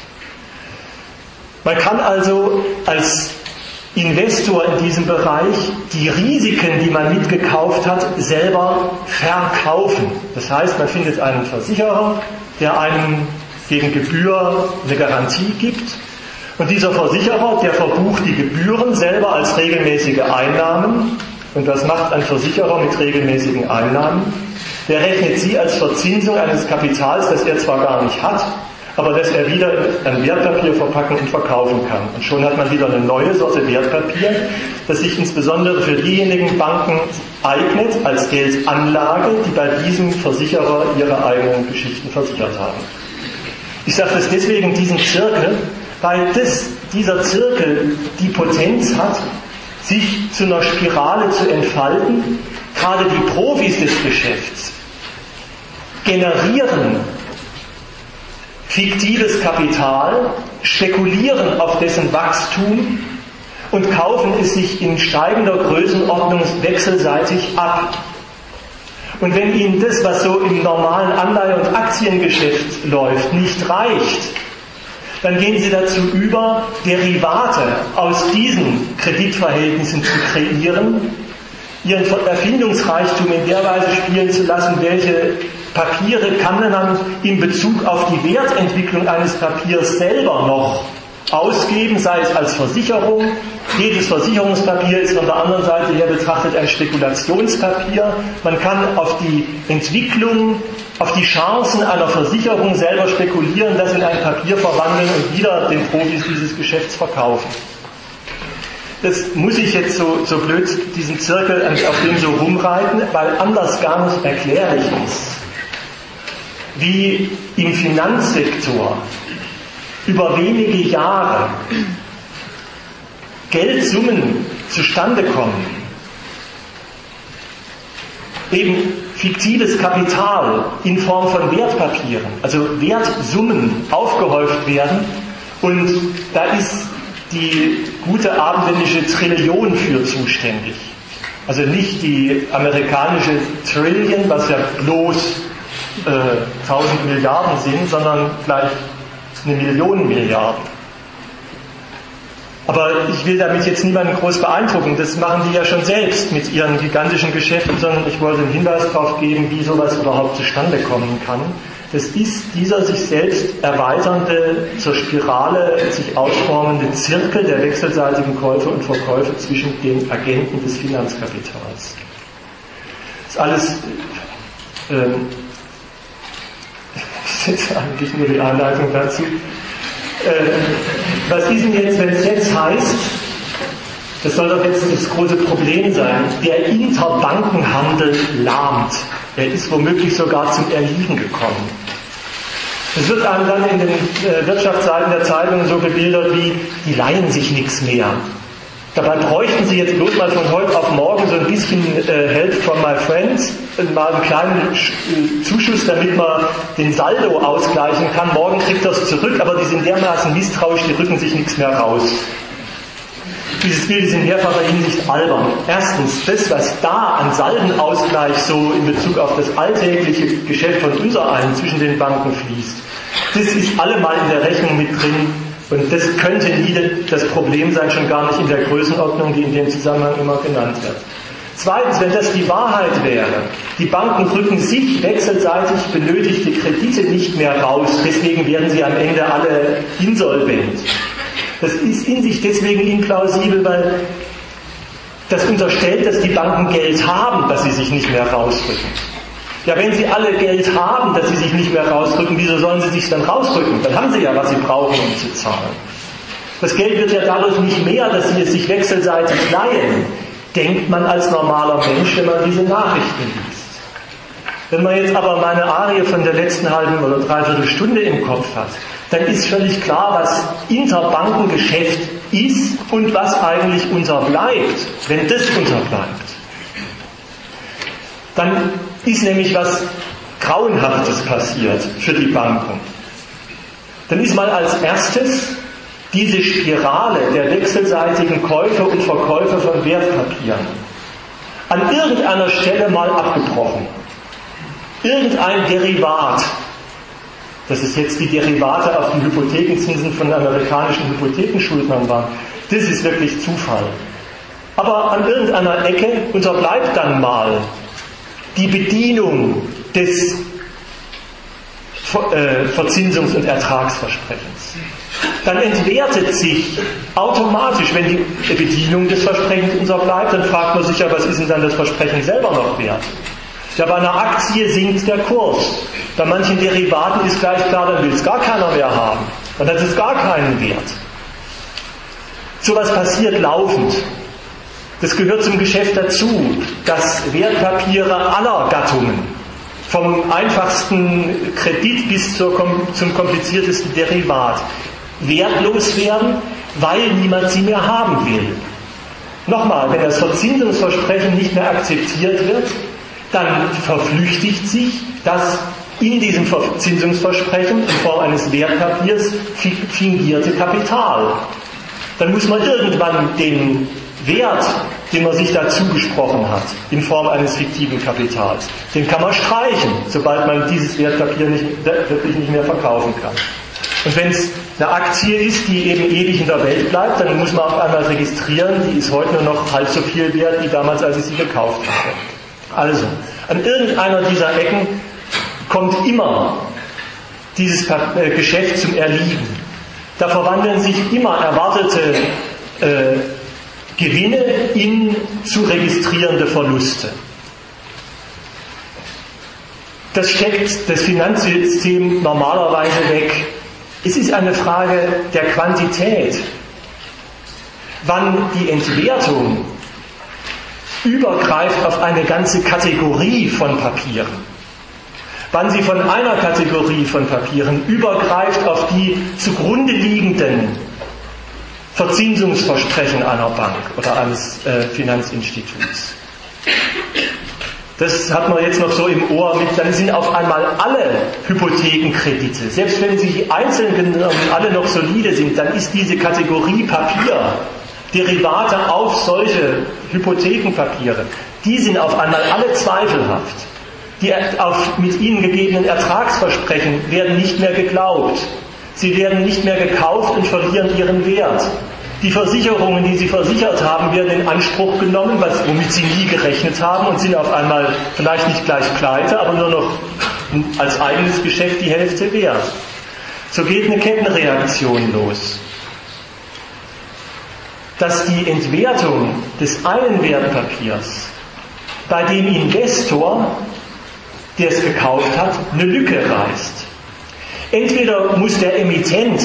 Man kann also als Investor in diesem Bereich die Risiken, die man mitgekauft hat, selber verkaufen. Das heißt, man findet einen Versicherer, der einem gegen Gebühr eine Garantie gibt. Und dieser Versicherer, der verbucht die Gebühren selber als regelmäßige Einnahmen. Und was macht ein Versicherer mit regelmäßigen Einnahmen? Der rechnet sie als Verzinsung eines Kapitals, das er zwar gar nicht hat, aber das er wieder in ein Wertpapier verpacken und verkaufen kann. Und schon hat man wieder eine neue Sorte Wertpapier, das sich insbesondere für diejenigen Banken eignet als Geldanlage, die bei diesem Versicherer ihre eigenen Geschichten versichert haben. Ich sage das deswegen, diesen Zirkel, weil das, dieser Zirkel die Potenz hat, sich zu einer Spirale zu entfalten. Gerade die Profis des Geschäfts generieren fiktives Kapital, spekulieren auf dessen Wachstum und kaufen es sich in steigender Größenordnung wechselseitig ab. Und wenn ihnen das, was so im normalen Anleihe- und Aktiengeschäft läuft, nicht reicht, dann gehen sie dazu über, Derivate aus diesen Kreditverhältnissen zu kreieren, ihren Erfindungsreichtum in der Weise spielen zu lassen, welche Papiere kann man dann in Bezug auf die Wertentwicklung eines Papiers selber noch ausgeben, sei es als Versicherung. Jedes Versicherungspapier ist von der anderen Seite her betrachtet ein Spekulationspapier. Man kann auf die Entwicklung, auf die Chancen einer Versicherung selber spekulieren, das in ein Papier verwandeln und wieder den Profis dieses Geschäfts verkaufen. Das muss ich jetzt so, so blöd, diesen Zirkel, auf dem so rumreiten, weil anders gar nicht erklärlich ist, wie im Finanzsektor über wenige Jahre Geldsummen zustande kommen, eben fiktives Kapital in Form von Wertpapieren, also Wertsummen aufgehäuft werden, und da ist die gute abendländische Trillion für zuständig. Also nicht die amerikanische Trillion, was ja bloß äh, tausend Milliarden sind, sondern vielleicht eine Million Milliarden. Aber ich will damit jetzt niemanden groß beeindrucken, das machen die ja schon selbst mit ihren gigantischen Geschäften, sondern ich wollte einen Hinweis darauf geben, wie sowas überhaupt zustande kommen kann. Das ist dieser sich selbst erweiternde, zur Spirale sich ausformende Zirkel der wechselseitigen Käufe und Verkäufe zwischen den Agenten des Finanzkapitals. Das ist alles äh, Das ist jetzt eigentlich nur die Einleitung dazu. Äh, was ist denn jetzt, wenn es jetzt heißt, das soll doch jetzt das große Problem sein, der Interbankenhandel lahmt. Er ist womöglich sogar zum Erliegen gekommen. Es wird einem dann in den äh, Wirtschaftsseiten der Zeitungen so bebildert wie, die leihen sich nichts mehr. Dabei bräuchten sie jetzt bloß mal von heute auf morgen so ein bisschen äh, Help from my friends, mal einen kleinen äh, Zuschuss, damit man den Saldo ausgleichen kann. Morgen kriegt er es zurück, aber die sind dermaßen misstrauisch, die rücken sich nichts mehr raus. Dieses Bild ist in mehrfacher Hinsicht albern. Erstens, das, was da an Saldenausgleich so in Bezug auf das alltägliche Geschäft von unsereinem zwischen den Banken fließt, das ist allemal in der Rechnung mit drin und das könnte nie das Problem sein, schon gar nicht in der Größenordnung, die in dem Zusammenhang immer genannt wird. Zweitens, wenn das die Wahrheit wäre, die Banken rücken sich wechselseitig benötigte Kredite nicht mehr raus, deswegen werden sie am Ende alle insolvent. Das ist in sich deswegen implausibel, weil das unterstellt, dass die Banken Geld haben, dass sie sich nicht mehr rausrücken. Ja, wenn sie alle Geld haben, dass sie sich nicht mehr rausrücken, wieso sollen sie sich dann rausrücken? Dann haben sie ja, was sie brauchen, um zu zahlen. Das Geld wird ja dadurch nicht mehr, dass sie es sich wechselseitig leihen, denkt man als normaler Mensch, wenn man diese Nachrichten liest. Wenn man jetzt aber meine Arie von der letzten halben oder dreiviertel Stunde im Kopf hat, dann ist völlig klar, was Interbankengeschäft ist und was eigentlich unterbleibt, wenn das unterbleibt. Dann ist nämlich was Grauenhaftes passiert für die Banken. Dann ist mal als erstes diese Spirale der wechselseitigen Käufe und Verkäufe von Wertpapieren an irgendeiner Stelle mal abgebrochen. Irgendein Derivat, dass es jetzt die Derivate auf die Hypothekenzinsen von amerikanischen Hypothekenschuldnern waren, das ist wirklich Zufall. Aber an irgendeiner Ecke unterbleibt dann mal die Bedienung des Verzinsungs- und Ertragsversprechens. Dann entwertet sich automatisch, wenn die Bedienung des Versprechens unterbleibt, dann fragt man sich ja, was ist denn dann das Versprechen selber noch wert? Ja, bei einer Aktie sinkt der Kurs. Bei manchen Derivaten ist gleich klar, dann will es gar keiner mehr haben. Dann hat es gar keinen Wert. So was passiert laufend. Das gehört zum Geschäft dazu, dass Wertpapiere aller Gattungen, vom einfachsten Kredit bis zur, zum kompliziertesten Derivat, wertlos werden, weil niemand sie mehr haben will. Nochmal, wenn das Verzinsungsversprechen nicht mehr akzeptiert wird, dann verflüchtigt sich das in diesem Verzinsungsversprechen in Form eines Wertpapiers fingierte Kapital. Dann muss man irgendwann den Wert, den man sich da zugesprochen hat, in Form eines fiktiven Kapitals, den kann man streichen, sobald man dieses Wertpapier nicht, wirklich nicht mehr verkaufen kann. Und wenn es eine Aktie ist, die eben ewig in der Welt bleibt, dann muss man auf einmal registrieren, die ist heute nur noch halb so viel wert wie damals, als ich sie gekauft habe. Also, an irgendeiner dieser Ecken kommt immer dieses Geschäft zum Erliegen. Da verwandeln sich immer erwartete äh, Gewinne in zu registrierende Verluste. Das steckt das Finanzsystem normalerweise weg. Es ist eine Frage der Quantität. Wann die Entwertung übergreift auf eine ganze Kategorie von Papieren. Wann sie von einer Kategorie von Papieren übergreift auf die zugrunde liegenden Verzinsungsversprechen einer Bank oder eines äh, Finanzinstituts. Das hat man jetzt noch so im Ohr mit, dann sind auf einmal alle Hypothekenkredite, selbst wenn sie einzeln genommen alle noch solide sind, dann ist diese Kategorie Papier, Derivate auf solche Hypothekenpapiere, die sind auf einmal alle zweifelhaft. Die auf mit ihnen gegebenen Ertragsversprechen werden nicht mehr geglaubt. Sie werden nicht mehr gekauft und verlieren ihren Wert. Die Versicherungen, die sie versichert haben, werden in Anspruch genommen, was, womit sie nie gerechnet haben und sind auf einmal vielleicht nicht gleich pleite, aber nur noch als eigenes Geschäft die Hälfte wert. So geht eine Kettenreaktion los. Dass die Entwertung des einen Wertpapiers bei dem Investor, der es gekauft hat, eine Lücke reißt. Entweder muss der Emittent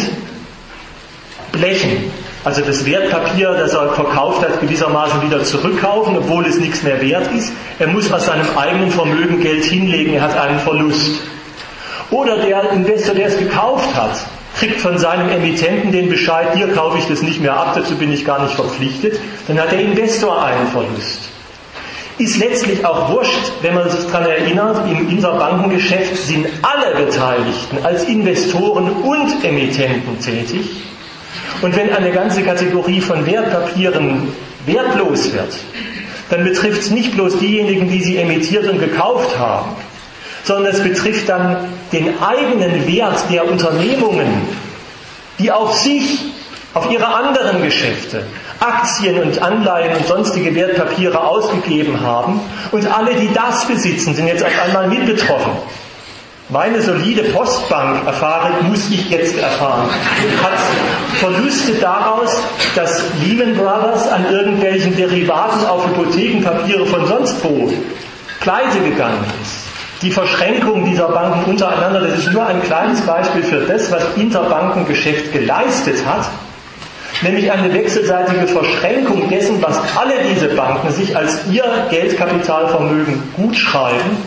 blechen, also das Wertpapier, das er verkauft hat, gewissermaßen wieder zurückkaufen, obwohl es nichts mehr wert ist. Er muss aus seinem eigenen Vermögen Geld hinlegen, er hat einen Verlust. Oder der Investor, der es gekauft hat, kriegt von seinem Emittenten den Bescheid, hier kaufe ich das nicht mehr ab, dazu bin ich gar nicht verpflichtet. Dann hat der Investor einen Verlust. Ist letztlich auch wurscht, wenn man sich daran erinnert, im Interbankengeschäft sind alle Beteiligten als Investoren und Emittenten tätig. Und wenn eine ganze Kategorie von Wertpapieren wertlos wird, dann betrifft es nicht bloß diejenigen, die sie emittiert und gekauft haben, sondern es betrifft dann den eigenen Wert der Unternehmungen, die auf sich, auf ihre anderen Geschäfte, Aktien und Anleihen und sonstige Wertpapiere ausgegeben haben. Und alle, die das besitzen, sind jetzt auf einmal mit betroffen. Meine solide Postbank, erfahre, muss ich jetzt erfahren, hat Verluste daraus, dass Lehman Brothers an irgendwelchen Derivaten auf Hypothekenpapiere von sonst wo pleite gegangen ist. Die Verschränkung dieser Banken untereinander, das ist nur ein kleines Beispiel für das, was Interbankengeschäft geleistet hat, nämlich eine wechselseitige Verschränkung dessen, was alle diese Banken sich als ihr Geldkapitalvermögen gutschreiben.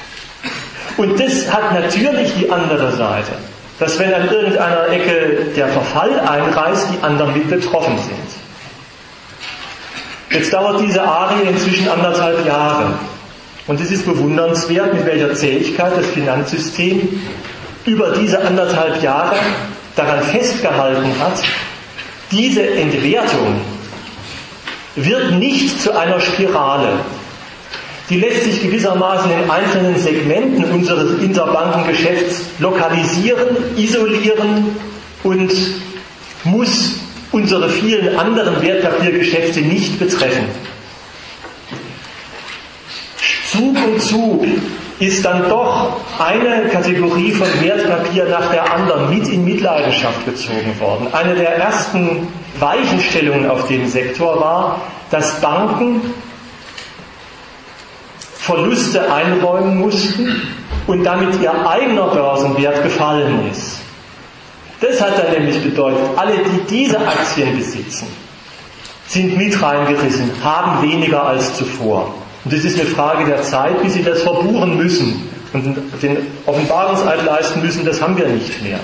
Und das hat natürlich die andere Seite, dass wenn an irgendeiner Ecke der Verfall einreißt, die anderen mit betroffen sind. Jetzt dauert diese Arie inzwischen anderthalb Jahre. Und es ist bewundernswert, mit welcher Zähigkeit das Finanzsystem über diese anderthalb Jahre daran festgehalten hat, diese Entwertung wird nicht zu einer Spirale. Die lässt sich gewissermaßen in einzelnen Segmenten unseres Interbankengeschäfts lokalisieren, isolieren und muss unsere vielen anderen Wertpapiergeschäfte nicht betreffen. Zug um Zug ist dann doch eine Kategorie von Wertpapier nach der anderen mit in Mitleidenschaft gezogen worden. Eine der ersten Weichenstellungen auf dem Sektor war, dass Banken Verluste einräumen mussten und damit ihr eigener Börsenwert gefallen ist. Das hat dann nämlich bedeutet, alle, die diese Aktien besitzen, sind mit reingerissen, haben weniger als zuvor. Und das ist eine Frage der Zeit, bis sie das verbuchen müssen und den Offenbarungseid leisten müssen, das haben wir nicht mehr.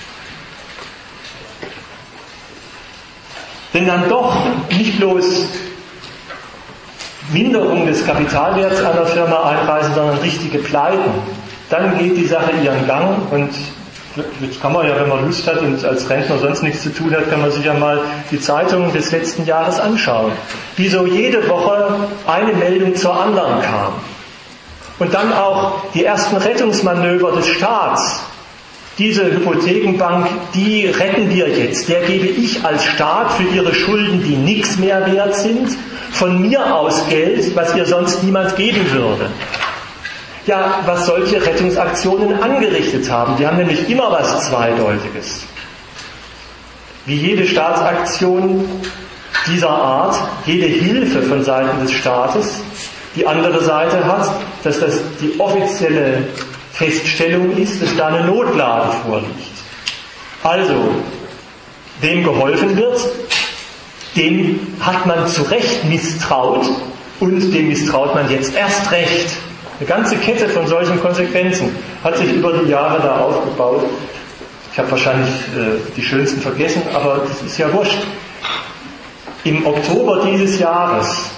Wenn dann doch nicht bloß Minderung des Kapitalwerts einer Firma einreißen, sondern richtige Pleiten, dann geht die Sache ihren Gang und jetzt kann man ja, wenn man Lust hat und als Rentner sonst nichts zu tun hat, kann man sich ja mal die Zeitungen des letzten Jahres anschauen, wie so jede Woche eine Meldung zur anderen kam. Und dann auch die ersten Rettungsmanöver des Staats. Diese Hypothekenbank, die retten wir jetzt. Der gebe ich als Staat für ihre Schulden, die nichts mehr wert sind, von mir aus Geld, was ihr sonst niemand geben würde. Ja, was solche Rettungsaktionen angerichtet haben. Die haben nämlich immer was Zweideutiges. Wie jede Staatsaktion dieser Art, jede Hilfe von Seiten des Staates, die andere Seite hat, dass das die offizielle Feststellung ist, dass da eine Notlage vorliegt. Also, wem geholfen wird, dem hat man zu Recht misstraut und dem misstraut man jetzt erst recht. Eine ganze Kette von solchen Konsequenzen hat sich über die Jahre da aufgebaut. Ich habe wahrscheinlich äh, die schönsten vergessen, aber das ist ja wurscht. Im Oktober dieses Jahres,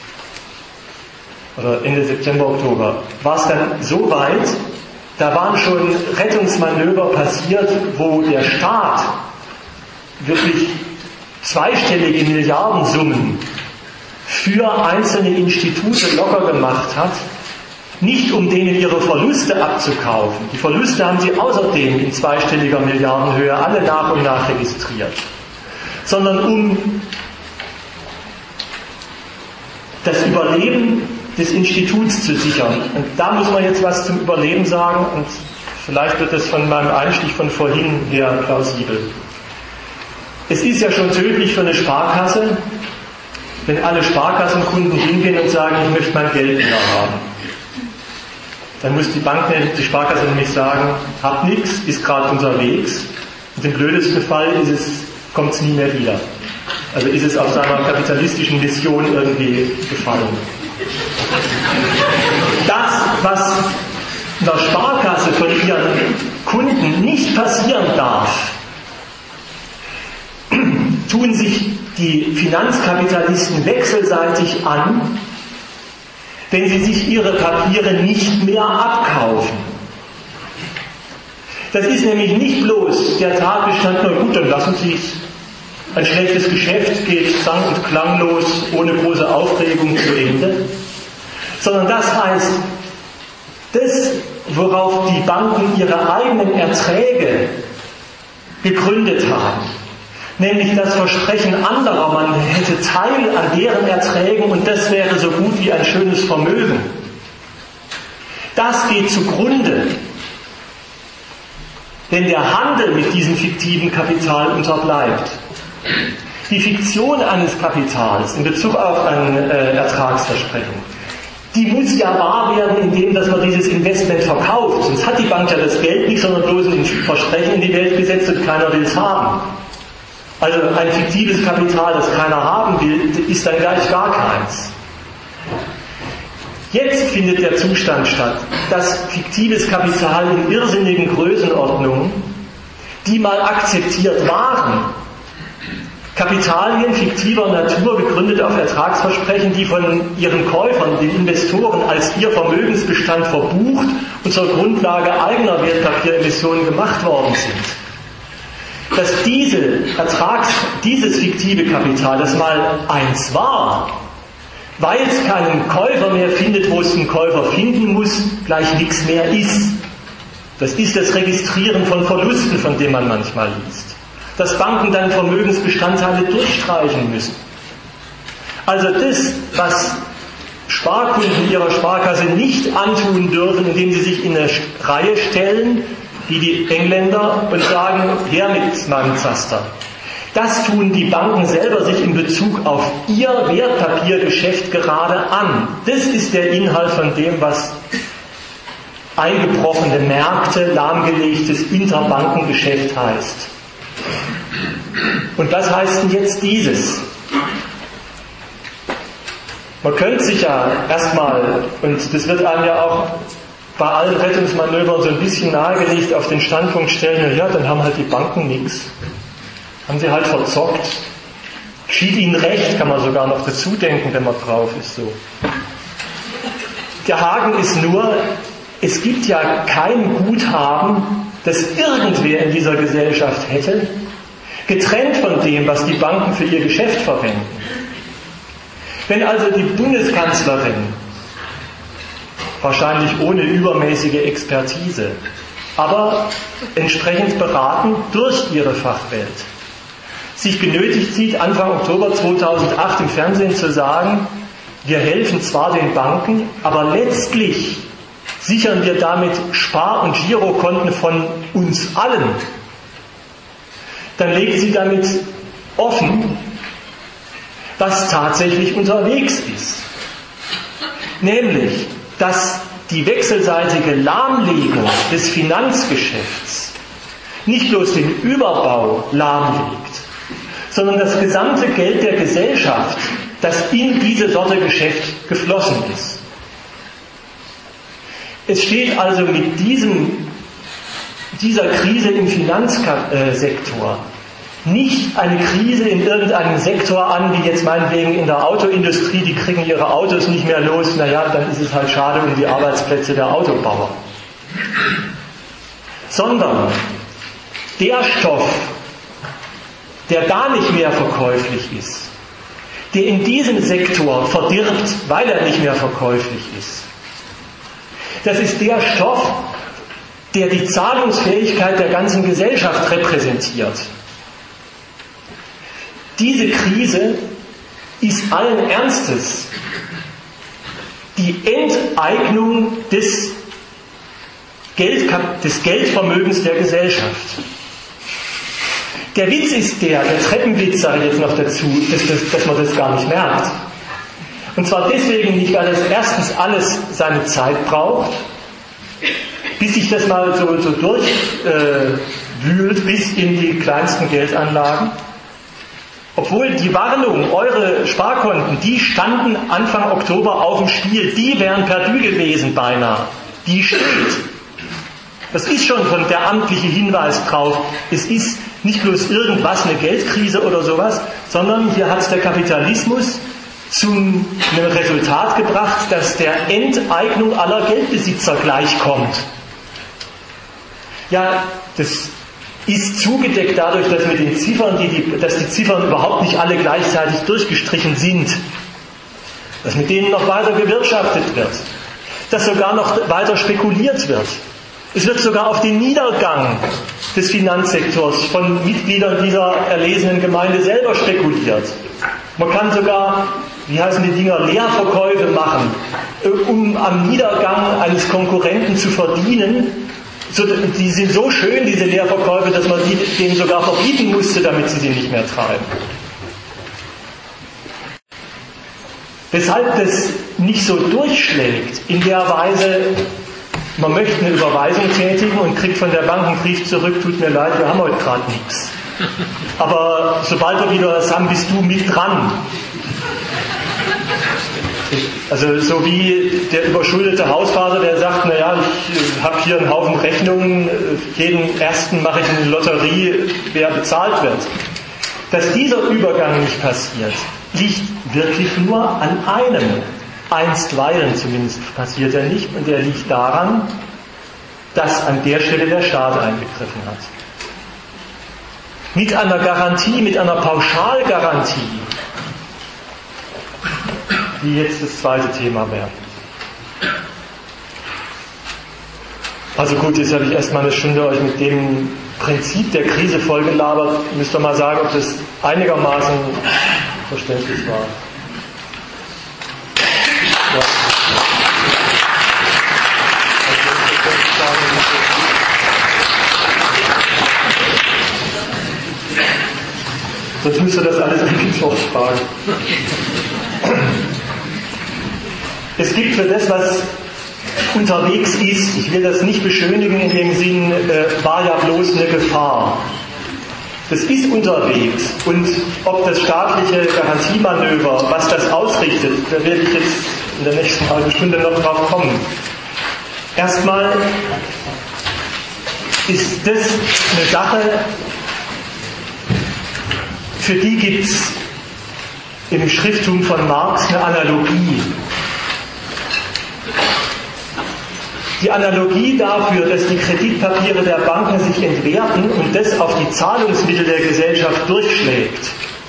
oder Ende September, Oktober, war es dann so weit, da waren schon Rettungsmanöver passiert, wo der Staat wirklich zweistellige Milliardensummen für einzelne Institute locker gemacht hat, nicht um denen ihre Verluste abzukaufen. Die Verluste haben sie außerdem in zweistelliger Milliardenhöhe alle nach und nach registriert, sondern um das Überleben des Instituts zu sichern. Und da muss man jetzt was zum Überleben sagen und vielleicht wird es von meinem Einstieg von vorhin her plausibel. Es ist ja schon tödlich für eine Sparkasse, wenn alle Sparkassenkunden hingehen und sagen, ich möchte mein Geld wieder haben. Dann muss die Bank, die Sparkasse nämlich sagen, habt nichts, ist gerade unterwegs. Und im blödesten Fall ist es, kommt es nie mehr wieder. Also ist es auf seiner kapitalistischen Mission irgendwie gefallen. Das, was in der Sparkasse von ihren Kunden nicht passieren darf, tun sich die Finanzkapitalisten wechselseitig an, wenn sie sich ihre Papiere nicht mehr abkaufen. Das ist nämlich nicht bloß der Tatbestand, na gut, dann lassen Sie es. Ein schlechtes Geschäft geht sang- und klanglos, ohne große Aufregung zu Ende. Sondern das heißt, das, worauf die Banken ihre eigenen Erträge gegründet haben, nämlich das Versprechen anderer, man hätte Teil an deren Erträgen und das wäre so gut wie ein schönes Vermögen. Das geht zugrunde, wenn der Handel mit diesem fiktiven Kapital unterbleibt. Die Fiktion eines Kapitals in Bezug auf eine äh, Ertragsversprechung, die muss ja wahr werden, indem dass man dieses Investment verkauft. Sonst hat die Bank ja das Geld nicht, sondern bloß ein Versprechen in die Welt gesetzt und keiner will es haben. Also ein fiktives Kapital, das keiner haben will, ist dann gleich gar keins. Jetzt findet der Zustand statt, dass fiktives Kapital in irrsinnigen Größenordnungen, die mal akzeptiert waren, Kapitalien fiktiver Natur, gegründet auf Ertragsversprechen, die von ihren Käufern, den Investoren, als ihr Vermögensbestand verbucht und zur Grundlage eigener Wertpapieremissionen gemacht worden sind. Dass diese Ertrags, dieses fiktive Kapital, das mal eins war, weil es keinen Käufer mehr findet, wo es einen Käufer finden muss, gleich nichts mehr ist. Das ist das Registrieren von Verlusten, von dem man manchmal liest. Dass Banken dann Vermögensbestandteile durchstreichen müssen. Also das, was Sparkunden ihrer Sparkasse nicht antun dürfen, indem sie sich in eine Reihe stellen, wie die Engländer, und sagen, her mit meinem Zaster. Das tun die Banken selber sich in Bezug auf ihr Wertpapiergeschäft gerade an. Das ist der Inhalt von dem, was eingebrochene Märkte, lahmgelegtes Interbankengeschäft heißt. Und was heißt denn jetzt dieses? Man könnte sich ja erstmal, und das wird einem ja auch bei allen Rettungsmanövern so ein bisschen nahegelegt, auf den Standpunkt stellen, ja, dann haben halt die Banken nichts. Haben sie halt verzockt. Geschieht ihnen recht, kann man sogar noch dazu denken, wenn man drauf ist. So. Der Haken ist nur, es gibt ja kein Guthaben, das irgendwer in dieser Gesellschaft hätte, getrennt von dem, was die Banken für ihr Geschäft verwenden. Wenn also die Bundeskanzlerin, wahrscheinlich ohne übermäßige Expertise, aber entsprechend beraten durch ihre Fachwelt, sich genötigt sieht, Anfang Oktober zweitausendacht im Fernsehen zu sagen, wir helfen zwar den Banken, aber letztlich sichern wir damit Spar- und Girokonten von uns allen, dann legt sie damit offen, was tatsächlich unterwegs ist. Nämlich, dass die wechselseitige Lahmlegung des Finanzgeschäfts nicht bloß den Überbau lahmlegt, sondern das gesamte Geld der Gesellschaft, das in diese Sorte Geschäft geflossen ist. Es steht also mit diesem, dieser Krise im Finanzsektor nicht eine Krise in irgendeinem Sektor an, wie jetzt meinetwegen in der Autoindustrie, die kriegen ihre Autos nicht mehr los, naja, dann ist es halt schade um die Arbeitsplätze der Autobauer. Sondern der Stoff, der da nicht mehr verkäuflich ist, der in diesem Sektor verdirbt, weil er nicht mehr verkäuflich ist, das ist der Stoff, der die Zahlungsfähigkeit der ganzen Gesellschaft repräsentiert. Diese Krise ist allen Ernstes die Enteignung des, Geld, des Geldvermögens der Gesellschaft. Der Witz ist der, der Treppenwitz sage ich jetzt noch dazu, dass, dass, dass man das gar nicht merkt. Und zwar deswegen nicht, weil es erstens alles seine Zeit braucht bis sich das mal so, so durchwühlt äh, bis in die kleinsten Geldanlagen. Obwohl die Warnung, eure Sparkonten, die standen Anfang Oktober auf dem Spiel, die wären perdu gewesen beinahe. Die steht. Das ist schon von der amtliche Hinweis drauf. Es ist nicht bloß irgendwas, eine Geldkrise oder sowas, sondern hier hat der Kapitalismus zum einem Resultat gebracht, dass der Enteignung aller Geldbesitzer gleichkommt. Ja, das ist zugedeckt dadurch, dass mit den Ziffern, die, die, dass die Ziffern überhaupt nicht alle gleichzeitig durchgestrichen sind, dass mit denen noch weiter gewirtschaftet wird, dass sogar noch weiter spekuliert wird. Es wird sogar auf den Niedergang des Finanzsektors von Mitgliedern dieser erlesenen Gemeinde selber spekuliert. Man kann sogar, wie heißen die Dinger, Leerverkäufe machen, um am Niedergang eines Konkurrenten zu verdienen. So, die sind so schön, diese Leerverkäufe, dass man die, denen sogar verbieten musste, damit sie sie nicht mehr treiben. Weshalb das nicht so durchschlägt, in der Weise, man möchte eine Überweisung tätigen und kriegt von der Bank einen Brief zurück, tut mir leid, wir haben heute gerade nichts. Aber sobald wir wieder das haben, bist du mit dran. Also so wie der überschuldete Hausvater, der sagt, naja, ich habe hier einen Haufen Rechnungen, jeden ersten mache ich eine Lotterie, wer bezahlt wird. Dass dieser Übergang nicht passiert, liegt wirklich nur an einem. Einstweilen zumindest passiert er nicht, und der liegt daran, dass an der Stelle der Staat eingegriffen hat. Mit einer Garantie, mit einer Pauschalgarantie, die jetzt das zweite Thema wäre. Also gut, jetzt habe ich erstmal eine Stunde euch mit dem Prinzip der Krise vollgelabert. Müsst ihr mal sagen, ob das einigermaßen verständlich war. Ja. Sonst müsst ihr das alles irgendwie aufsparen. Es gibt für das, was unterwegs ist, ich will das nicht beschönigen in dem Sinn, äh, war ja bloß eine Gefahr. Das ist unterwegs, und ob das staatliche Garantiemanöver, was das ausrichtet, da werde ich jetzt in der nächsten halben Stunde noch drauf kommen. Erstmal ist das eine Sache, für die gibt es im Schrifttum von Marx eine Analogie. Die Analogie dafür, dass die Kreditpapiere der Banken sich entwerten und das auf die Zahlungsmittel der Gesellschaft durchschlägt.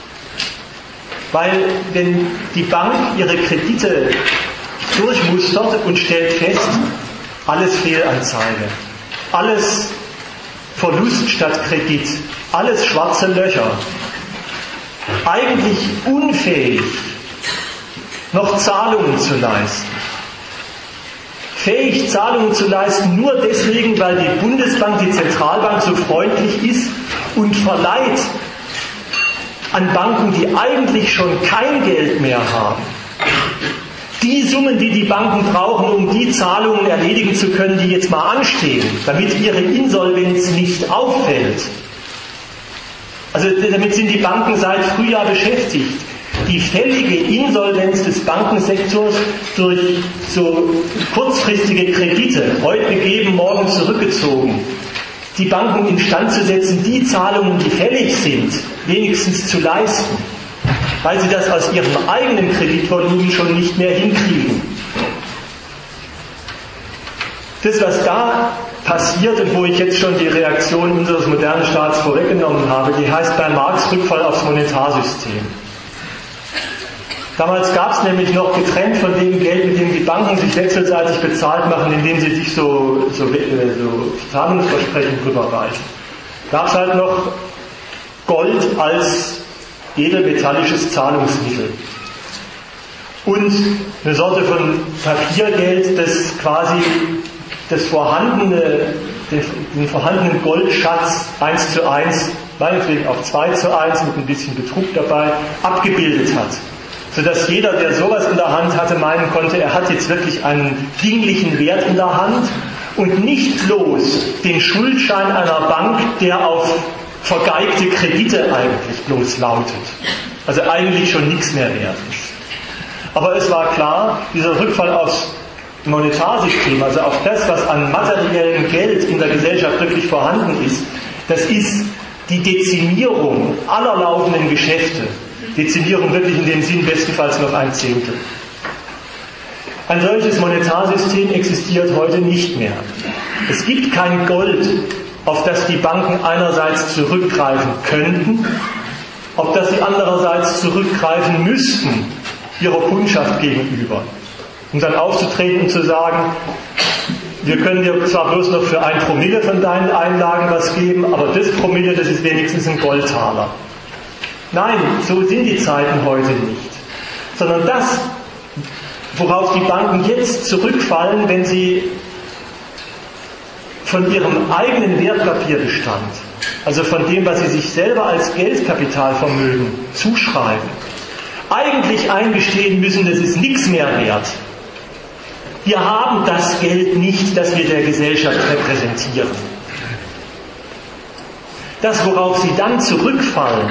Weil wenn die Bank ihre Kredite durchmustert und stellt fest, alles Fehlanzeige, alles Verlust statt Kredit, alles schwarze Löcher, eigentlich unfähig, noch Zahlungen zu leisten. Fähig, Zahlungen zu leisten, nur deswegen, weil die Bundesbank, die Zentralbank, so freundlich ist und verleiht an Banken, die eigentlich schon kein Geld mehr haben, die Summen, die die Banken brauchen, um die Zahlungen erledigen zu können, die jetzt mal anstehen, damit ihre Insolvenz nicht auffällt. Also damit sind die Banken seit Frühjahr beschäftigt. Die fällige Insolvenz des Bankensektors durch so kurzfristige Kredite, heute gegeben, morgen zurückgezogen, die Banken instand zu setzen, die Zahlungen, die fällig sind, wenigstens zu leisten, weil sie das aus ihrem eigenen Kreditvolumen schon nicht mehr hinkriegen. Das, was da passiert und wo ich jetzt schon die Reaktion unseres modernen Staats vorweggenommen habe, die heißt bei Marx Rückfall aufs Monetarsystem. Damals gab es nämlich noch, getrennt von dem Geld, mit dem die Banken sich wechselseitig bezahlt machen, indem sie sich so, so, so Zahlungsversprechen rüberreichen, gab es halt noch Gold als edelmetallisches Zahlungsmittel. Und eine Sorte von Papiergeld, das quasi das vorhandene, den, den vorhandenen Goldschatz eins zu eins, meinetwegen auch zwei zu eins mit ein bisschen Betrug dabei, abgebildet hat. Sodass jeder, der sowas in der Hand hatte, meinen konnte, er hat jetzt wirklich einen dinglichen Wert in der Hand, und nicht bloß den Schuldschein einer Bank, der auf vergeigte Kredite eigentlich bloß lautet, also eigentlich schon nichts mehr wert ist. Aber es war klar, dieser Rückfall aufs Monetarsystem, also auf das, was an materiellem Geld in der Gesellschaft wirklich vorhanden ist, das ist die Dezimierung aller laufenden Geschäfte. Dezimierung wirklich in dem Sinn bestenfalls noch ein Zehntel. Ein solches Monetarsystem existiert heute nicht mehr. Es gibt kein Gold, auf das die Banken einerseits zurückgreifen könnten, auf das sie andererseits zurückgreifen müssten, ihrer Kundschaft gegenüber, um dann aufzutreten und zu sagen, wir können dir zwar bloß noch für ein Promille von deinen Einlagen was geben, aber das Promille, das ist wenigstens ein Goldtaler. Nein, so sind die Zeiten heute nicht. Sondern das, worauf die Banken jetzt zurückfallen, wenn sie von ihrem eigenen Wertpapierbestand, also von dem, was sie sich selber als Geldkapitalvermögen zuschreiben, eigentlich eingestehen müssen, das ist nichts mehr wert. Wir haben das Geld nicht, das wir der Gesellschaft repräsentieren. Das, worauf sie dann zurückfallen,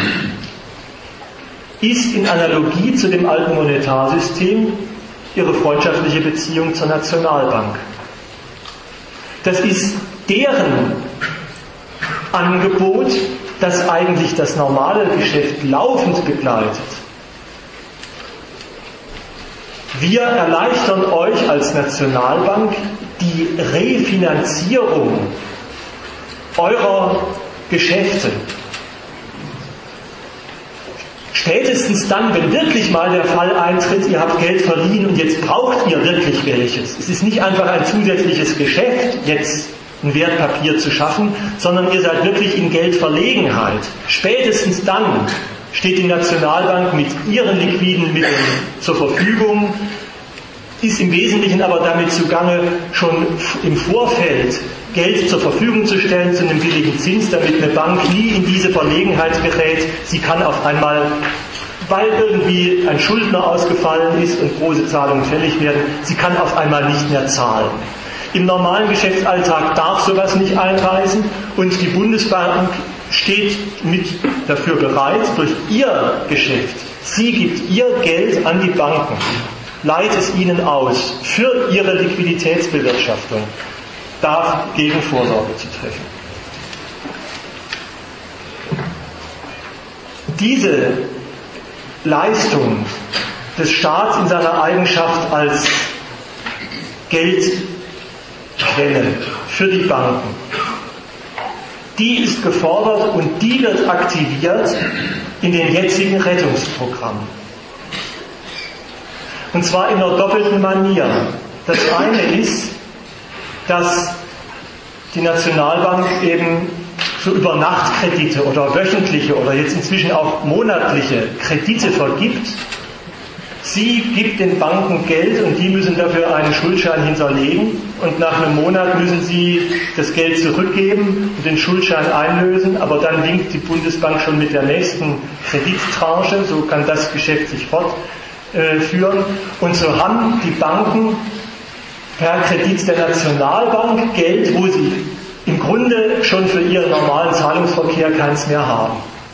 ist in Analogie zu dem alten Monetarsystem ihre freundschaftliche Beziehung zur Nationalbank. Das ist deren Angebot, das eigentlich das normale Geschäft laufend begleitet. Wir erleichtern euch als Nationalbank die Refinanzierung eurer Geschäfte. Spätestens dann, wenn wirklich mal der Fall eintritt, ihr habt Geld verliehen und jetzt braucht ihr wirklich welches. Es ist nicht einfach ein zusätzliches Geschäft, jetzt ein Wertpapier zu schaffen, sondern ihr seid wirklich in Geldverlegenheit. Spätestens dann steht die Nationalbank mit ihren liquiden Mitteln zur Verfügung, ist im Wesentlichen aber damit zugange, schon im Vorfeld Geld zur Verfügung zu stellen zu einem billigen Zins, damit eine Bank nie in diese Verlegenheit gerät. Sie kann auf einmal, weil irgendwie ein Schuldner ausgefallen ist und große Zahlungen fällig werden, sie kann auf einmal nicht mehr zahlen. Im normalen Geschäftsalltag darf sowas nicht einreißen und die Bundesbank steht mit dafür bereit, durch ihr Geschäft, sie gibt ihr Geld an die Banken, leiht es ihnen aus für ihre Liquiditätsbewirtschaftung, darf Gegenvorsorge zu treffen. Diese Leistung des Staats in seiner Eigenschaft als Geldquelle für die Banken, die ist gefordert und die wird aktiviert in den jetzigen Rettungsprogrammen. Und zwar in einer doppelten Manier. Das eine ist, dass die Nationalbank eben so Übernachtkredite oder wöchentliche oder jetzt inzwischen auch monatliche Kredite vergibt. Sie gibt den Banken Geld und die müssen dafür einen Schuldschein hinterlegen und nach einem Monat müssen sie das Geld zurückgeben und den Schuldschein einlösen, aber dann winkt die Bundesbank schon mit der nächsten Kredittranche, so kann das Geschäft sich fortführen. Und so haben die Banken per Kredit der Nationalbank Geld, wo sie im Grunde schon für ihren normalen Zahlungsverkehr keins mehr haben.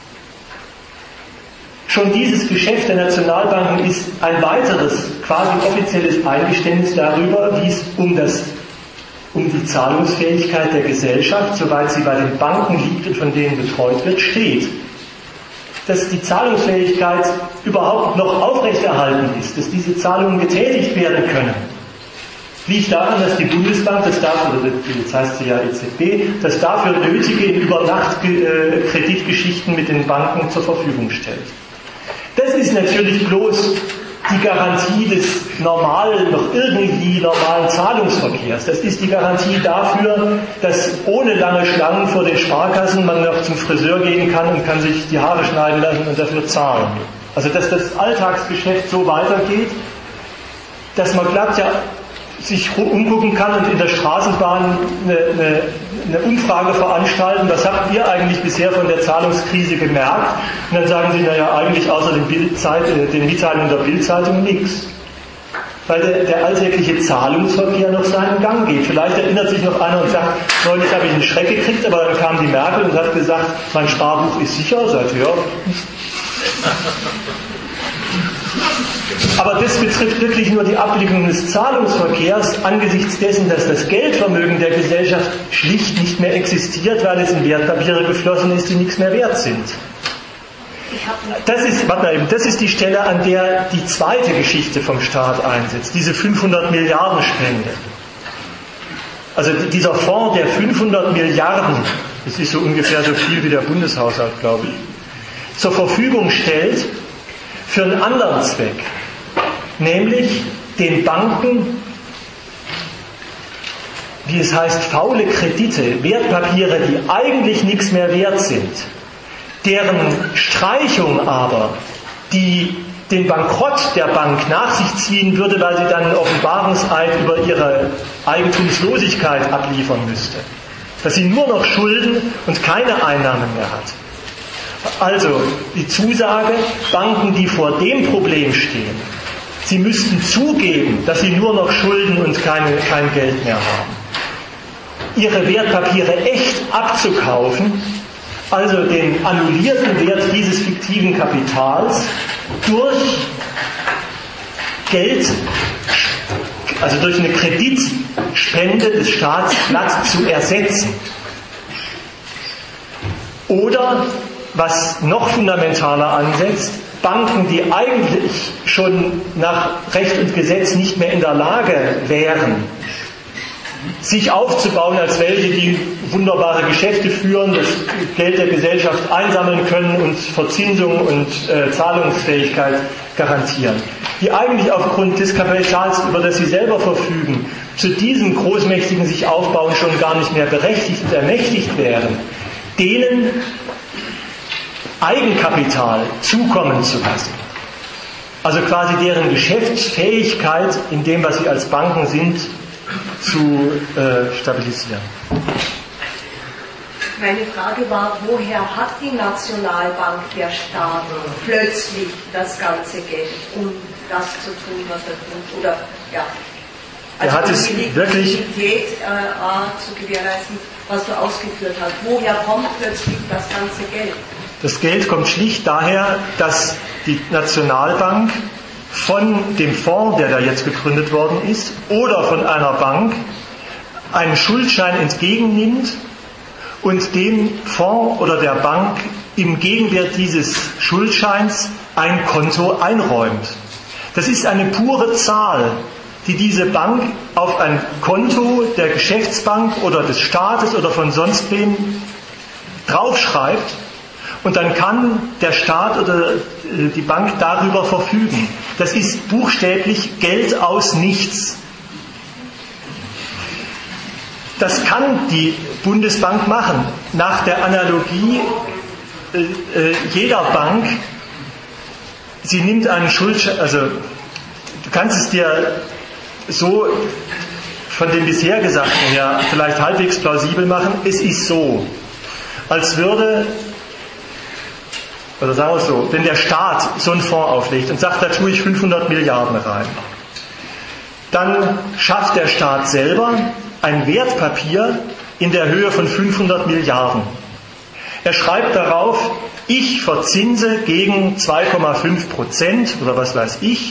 Schon dieses Geschäft der Nationalbanken ist ein weiteres, quasi offizielles Eingeständnis darüber, wie es um, das, um die Zahlungsfähigkeit der Gesellschaft, soweit sie bei den Banken liegt und von denen betreut wird, steht. Dass die Zahlungsfähigkeit überhaupt noch aufrechterhalten ist, dass diese Zahlungen getätigt werden können, liegt daran, dass die Bundesbank, das dafür, oder jetzt heißt sie ja E Z B, das dafür nötige in Übernachtkreditgeschichten mit den Banken zur Verfügung stellt. Das ist natürlich bloß die Garantie des normalen, noch irgendwie normalen Zahlungsverkehrs. Das ist die Garantie dafür, dass ohne lange Schlangen vor den Sparkassen man noch zum Friseur gehen kann und kann sich die Haare schneiden lassen und dafür zahlen. Also dass das Alltagsgeschäft so weitergeht, dass man glatt ja sich umgucken kann und in der Straßenbahn eine, eine, eine Umfrage veranstalten, was habt ihr eigentlich bisher von der Zahlungskrise gemerkt? Und dann sagen sie, naja, eigentlich außer den, Bildzeit, den Mitteilungen der Bildzeitung nichts. weil der, der alltägliche Zahlungsverkehr noch seinen Gang geht. Vielleicht erinnert sich noch einer und sagt, neulich habe ich einen Schreck gekriegt, aber dann kam die Merkel und hat gesagt, mein Sparbuch ist sicher. Sagt ja. Aber das betrifft wirklich nur die Abwicklung des Zahlungsverkehrs angesichts dessen, dass das Geldvermögen der Gesellschaft schlicht nicht mehr existiert, weil es in Wertpapiere geflossen ist, die nichts mehr wert sind. Das ist, warte mal eben, das ist die Stelle, an der die zweite Geschichte vom Staat einsetzt, diese fünfhundert Milliarden Spende. Also dieser Fonds, der fünfhundert Milliarden, das ist so ungefähr so viel wie der Bundeshaushalt, glaube ich, zur Verfügung stellt für einen anderen Zweck, nämlich den Banken, wie es heißt, faule Kredite, Wertpapiere, die eigentlich nichts mehr wert sind, deren Streichung aber, die den Bankrott der Bank nach sich ziehen würde, weil sie dann einen Offenbarungseid über ihre Eigentumslosigkeit abliefern müsste. Dass sie nur noch Schulden und keine Einnahmen mehr hat. Also die Zusage, Banken, die vor dem Problem stehen, sie müssten zugeben, dass sie nur noch Schulden und keine, kein Geld mehr haben. Ihre Wertpapiere echt abzukaufen, also den annullierten Wert dieses fiktiven Kapitals durch Geld, also durch eine Kreditspende des Staats glatt zu ersetzen. Oder, was noch fundamentaler ansetzt, Banken, die eigentlich schon nach Recht und Gesetz nicht mehr in der Lage wären, sich aufzubauen als welche, die wunderbare Geschäfte führen, das Geld der Gesellschaft einsammeln können und Verzinsung und äh, Zahlungsfähigkeit garantieren, die eigentlich aufgrund des Kapitals, über das sie selber verfügen, zu diesem großmächtigen sich aufbauen schon gar nicht mehr berechtigt und ermächtigt wären, denen Eigenkapital zukommen zu lassen. Also quasi deren Geschäftsfähigkeit in dem, was sie als Banken sind, zu äh, stabilisieren. Meine Frage war, woher hat die Nationalbank, der Staat, plötzlich das ganze Geld, um das zu tun, was er tut? Oder, ja, also er hat es die wirklich Liquidität äh, zu gewährleisten, was du ausgeführt hast. Woher kommt plötzlich das ganze Geld? Das Geld kommt schlicht daher, dass die Nationalbank von dem Fonds, der da jetzt gegründet worden ist, oder von einer Bank einen Schuldschein entgegennimmt und dem Fonds oder der Bank im Gegenwert dieses Schuldscheins ein Konto einräumt. Das ist eine pure Zahl, die diese Bank auf ein Konto der Geschäftsbank oder des Staates oder von sonst wem draufschreibt. Und dann kann der Staat oder die Bank darüber verfügen. Das ist buchstäblich Geld aus nichts. Das kann die Bundesbank machen. Nach der Analogie äh, äh, jeder Bank, sie nimmt einen Schuldschein, also du kannst es dir so von dem bisher Gesagten her vielleicht halbwegs plausibel machen. Es ist so, als würde, oder sagen wir es so, wenn der Staat so einen Fonds auflegt und sagt, da tue ich fünfhundert Milliarden rein, dann schafft der Staat selber ein Wertpapier in der Höhe von fünfhundert Milliarden. Er schreibt darauf, ich verzinse gegen zwei Komma fünf Prozent oder was weiß ich,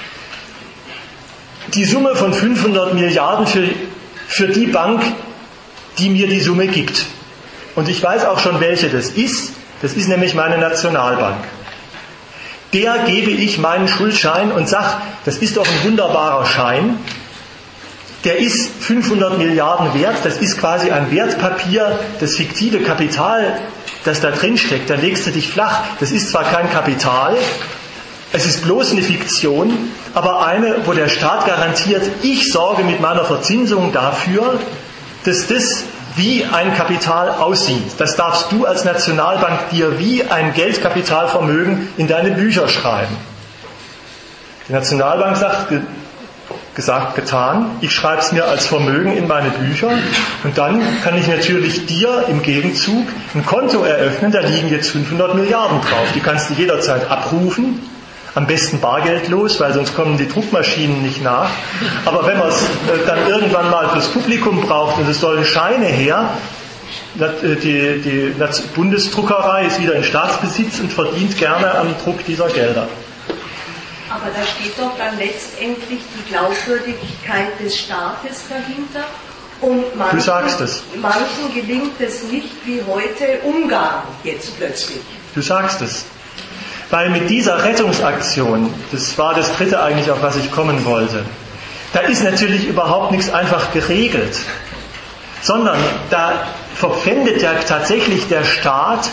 die Summe von fünfhundert Milliarden für, für die Bank, die mir die Summe gibt. Und ich weiß auch schon, welche das ist. Das ist nämlich meine Nationalbank. Der gebe ich meinen Schuldschein und sage, das ist doch ein wunderbarer Schein. Der ist fünfhundert Milliarden wert. Das ist quasi ein Wertpapier, das fiktive Kapital, das da drin steckt. Da legst du dich flach. Das ist zwar kein Kapital, es ist bloß eine Fiktion, aber eine, wo der Staat garantiert, ich sorge mit meiner Verzinsung dafür, dass das wie ein Kapital aussieht. Das darfst du als Nationalbank dir wie ein Geldkapitalvermögen in deine Bücher schreiben. Die Nationalbank sagt, gesagt, getan, ich schreibe es mir als Vermögen in meine Bücher und dann kann ich natürlich dir im Gegenzug ein Konto eröffnen, da liegen jetzt fünfhundert Milliarden drauf. Die kannst du jederzeit abrufen, Am besten bargeldlos, weil sonst kommen die Druckmaschinen nicht nach. Aber wenn man es dann irgendwann mal fürs Publikum braucht und es sollen Scheine her, die, die Bundesdruckerei ist wieder in Staatsbesitz und verdient gerne am Druck dieser Gelder. Aber da steht doch dann letztendlich die Glaubwürdigkeit des Staates dahinter. Und manchen, du sagst es. Manchen gelingt es nicht wie heute Ungarn jetzt plötzlich. Du sagst es. Weil mit dieser Rettungsaktion, das war das dritte eigentlich, auf was ich kommen wollte, da ist natürlich überhaupt nichts einfach geregelt, sondern da verpfändet ja tatsächlich der Staat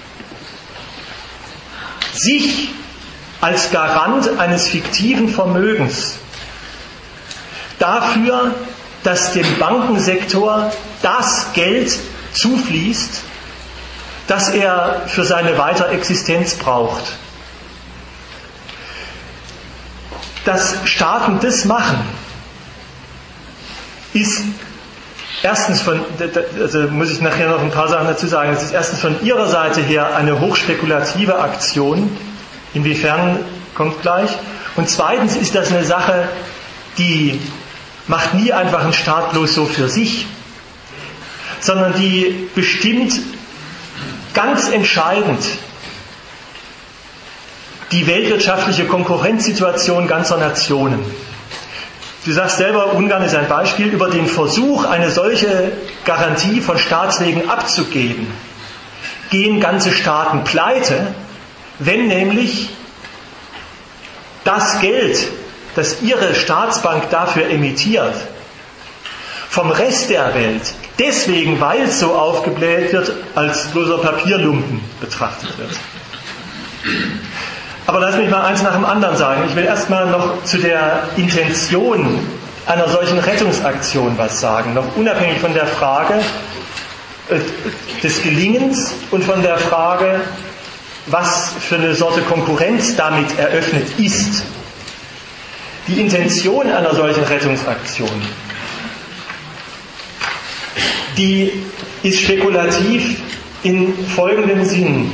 sich als Garant eines fiktiven Vermögens dafür, dass dem Bankensektor das Geld zufließt, das er für seine Weiterexistenz braucht. Dass Staaten das machen, ist erstens von, also muss ich nachher noch ein paar Sachen dazu sagen, es ist erstens von ihrer Seite her eine hochspekulative Aktion, inwiefern kommt gleich, und zweitens ist das eine Sache, die macht nie einfach einen Staat bloß so für sich, sondern die bestimmt ganz entscheidend die weltwirtschaftliche Konkurrenzsituation ganzer Nationen. Du sagst selber, Ungarn ist ein Beispiel, über den Versuch, eine solche Garantie von Staatswegen abzugeben, gehen ganze Staaten pleite, wenn nämlich das Geld, das ihre Staatsbank dafür emittiert, vom Rest der Welt, deswegen, weil es so aufgebläht wird, als bloßer Papierlumpen betrachtet wird. Aber lass mich mal eins nach dem anderen sagen. Ich will erstmal noch zu der Intention einer solchen Rettungsaktion was sagen, noch unabhängig von der Frage des Gelingens und von der Frage, was für eine Sorte Konkurrenz damit eröffnet ist. Die Intention einer solchen Rettungsaktion, die ist spekulativ in folgendem Sinn.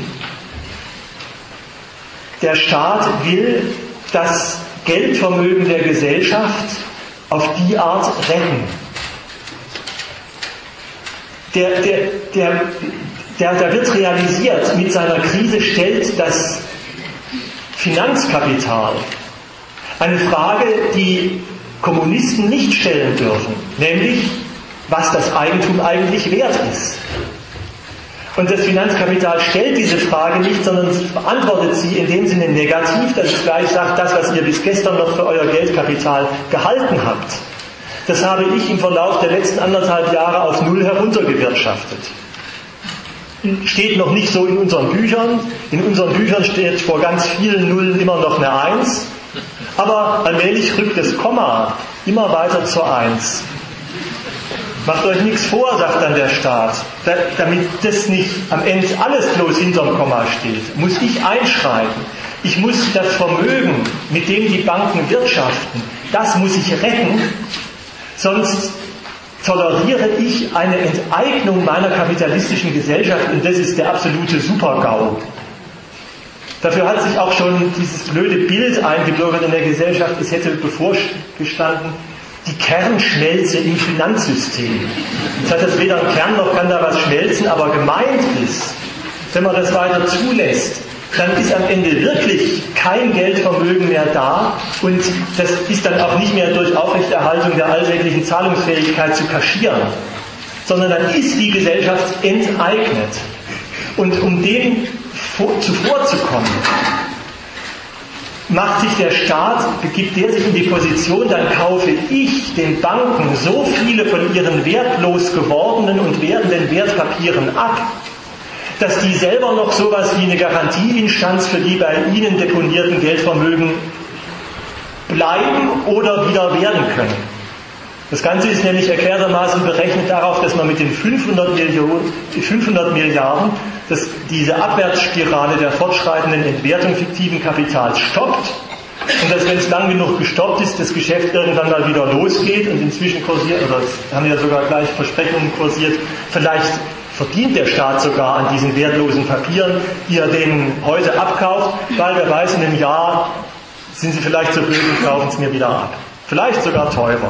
Der Staat will das Geldvermögen der Gesellschaft auf die Art retten. Der, der, der, der, der wird realisiert, mit seiner Krise stellt das Finanzkapital eine Frage, die Kommunisten nicht stellen dürfen, nämlich, was das Eigentum eigentlich wert ist. Und das Finanzkapital stellt diese Frage nicht, sondern beantwortet sie in dem Sinne negativ, dass es gleich sagt, das, was ihr bis gestern noch für euer Geldkapital gehalten habt, das habe ich im Verlauf der letzten anderthalb Jahre auf Null heruntergewirtschaftet. Steht noch nicht so in unseren Büchern. In unseren Büchern steht vor ganz vielen Nullen immer noch eine Eins. Aber allmählich rückt das Komma immer weiter zur Eins. Macht euch nichts vor, sagt dann der Staat. Da, damit das nicht am Ende alles bloß hinterm Komma steht, muss ich einschreiten. Ich muss das Vermögen, mit dem die Banken wirtschaften, das muss ich retten, sonst toleriere ich eine Enteignung meiner kapitalistischen Gesellschaft und das ist der absolute Super-GAU. Dafür hat sich auch schon dieses blöde Bild eingebürgert in der Gesellschaft, es hätte bevorgestanden, die Kernschmelze im Finanzsystem. Das heißt, dass weder ein Kern noch kann da was schmelzen, aber gemeint ist, wenn man das weiter zulässt, dann ist am Ende wirklich kein Geldvermögen mehr da und das ist dann auch nicht mehr durch Aufrechterhaltung der alltäglichen Zahlungsfähigkeit zu kaschieren, sondern dann ist die Gesellschaft enteignet. Und um dem zuvorzukommen, macht sich der Staat, begibt der sich in die Position, dann kaufe ich den Banken so viele von ihren wertlos gewordenen und werdenden Wertpapieren ab, dass die selber noch sowas wie eine Garantieinstanz für die bei ihnen deponierten Geldvermögen bleiben oder wieder werden können. Das Ganze ist nämlich erklärtermaßen berechnet darauf, dass man mit den fünfhundert Milliarden dass diese Abwärtsspirale der fortschreitenden Entwertung fiktiven Kapitals stoppt und dass, wenn es lang genug gestoppt ist, das Geschäft irgendwann mal wieder losgeht und inzwischen kursiert, oder haben ja sogar gleich Versprechungen kursiert, vielleicht verdient der Staat sogar an diesen wertlosen Papieren, die er denen heute abkauft, weil wer weiß, in einem Jahr sind Sie vielleicht so blöd und kaufen es mir wieder ab. Vielleicht sogar teurer.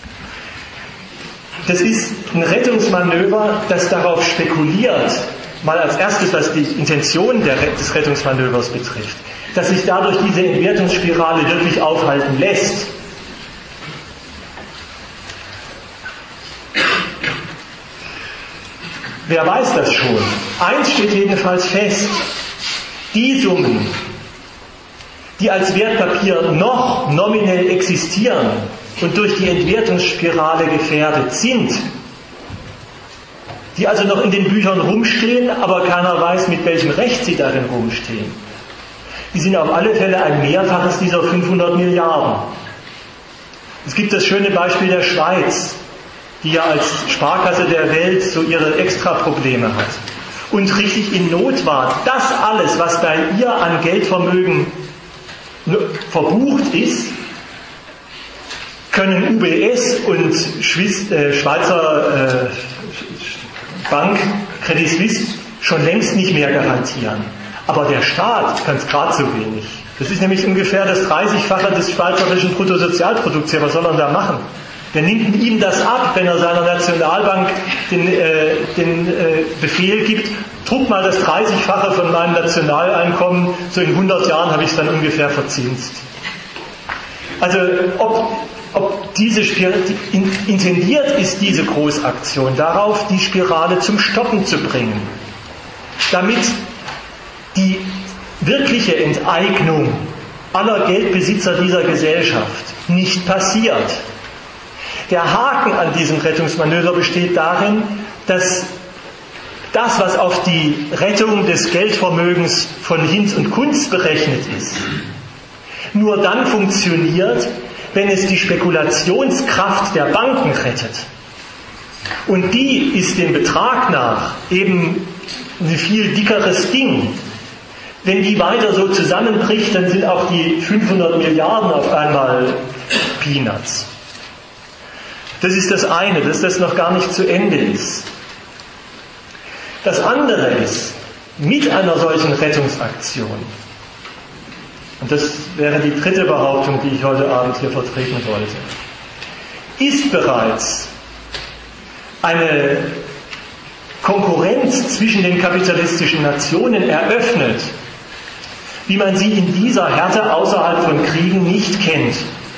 Das ist ein Rettungsmanöver, das darauf spekuliert, mal als erstes, was die Intention der, des Rettungsmanövers betrifft, dass sich dadurch diese Entwertungsspirale wirklich aufhalten lässt. Wer weiß das schon? Eins steht jedenfalls fest: Die Summen, die als Wertpapier noch nominell existieren und durch die Entwertungsspirale gefährdet sind, die also noch in den Büchern rumstehen, aber keiner weiß, mit welchem Recht sie darin rumstehen, die sind auf alle Fälle ein Mehrfaches dieser fünfhundert Milliarden. Es gibt das schöne Beispiel der Schweiz, die ja als Sparkasse der Welt so ihre Extraprobleme hat und richtig in Not war. Das alles, was bei ihr an Geldvermögen verbucht ist, können U B S und Schweizer Bank Credit Suisse schon längst nicht mehr garantieren. Aber der Staat kann es gerade so wenig. Das ist nämlich ungefähr das dreißigfache des schweizerischen Bruttosozialprodukts. Was soll er da machen? Wer nimmt ihm das ab, wenn er seiner Nationalbank den, äh, den äh, Befehl gibt, druck mal das dreißigfache von meinem Nationaleinkommen, so in hundert Jahren habe ich es dann ungefähr verzinst. Also ob, ob diese Spirale, intendiert ist diese Großaktion darauf, die Spirale zum Stoppen zu bringen, damit die wirkliche Enteignung aller Geldbesitzer dieser Gesellschaft nicht passiert. Der Haken an diesem Rettungsmanöver besteht darin, dass das, was auf die Rettung des Geldvermögens von Hinz und Kunz berechnet ist, nur dann funktioniert, wenn es die Spekulationskraft der Banken rettet. Und die ist dem Betrag nach eben ein viel dickeres Ding. Wenn die weiter so zusammenbricht, dann sind auch die fünfhundert Milliarden auf einmal Peanuts. Das ist das eine, dass das noch gar nicht zu Ende ist. Das andere ist, mit einer solchen Rettungsaktion, und das wäre die dritte Behauptung, die ich heute Abend hier vertreten wollte, ist bereits eine Konkurrenz zwischen den kapitalistischen Nationen eröffnet, wie man sie in dieser Härte außerhalb von Kriegen nicht kennt.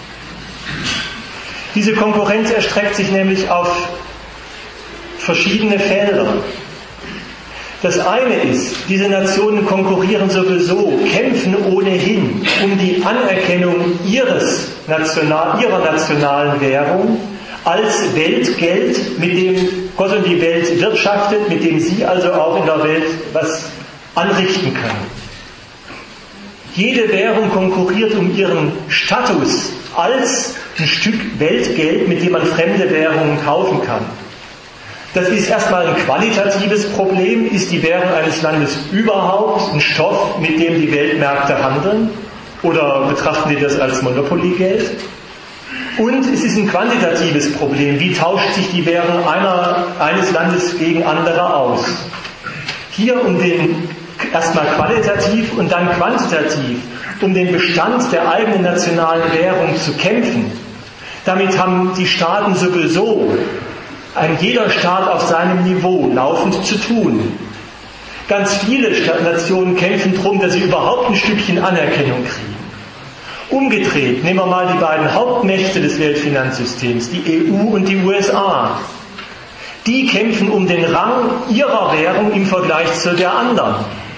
Diese Konkurrenz erstreckt sich nämlich auf verschiedene Felder. Das eine ist, diese Nationen konkurrieren sowieso, kämpfen ohnehin um die Anerkennung ihres National, ihrer nationalen Währung als Weltgeld, mit dem Gott und die Welt wirtschaftet, mit dem sie also auch in der Welt was anrichten können. Jede Währung konkurriert um ihren Status als ein Stück Weltgeld, mit dem man fremde Währungen kaufen kann. Das ist erstmal ein qualitatives Problem. Ist die Währung eines Landes überhaupt ein Stoff, mit dem die Weltmärkte handeln? Oder betrachten die das als Monopoly-Geld? Und es ist ein quantitatives Problem. Wie tauscht sich die Währung einer, eines Landes gegen andere aus? Hier um den, erstmal qualitativ und dann quantitativ, um den Bestand der eigenen nationalen Währung zu kämpfen. Damit haben die Staaten sowieso, ein jeder Staat auf seinem Niveau, laufend zu tun. Ganz viele Nationen kämpfen darum, dass sie überhaupt ein Stückchen Anerkennung kriegen. Umgedreht, nehmen wir mal die beiden Hauptmächte des Weltfinanzsystems, die E U und die U S A. Die kämpfen um den Rang ihrer Währung im Vergleich zu der anderen.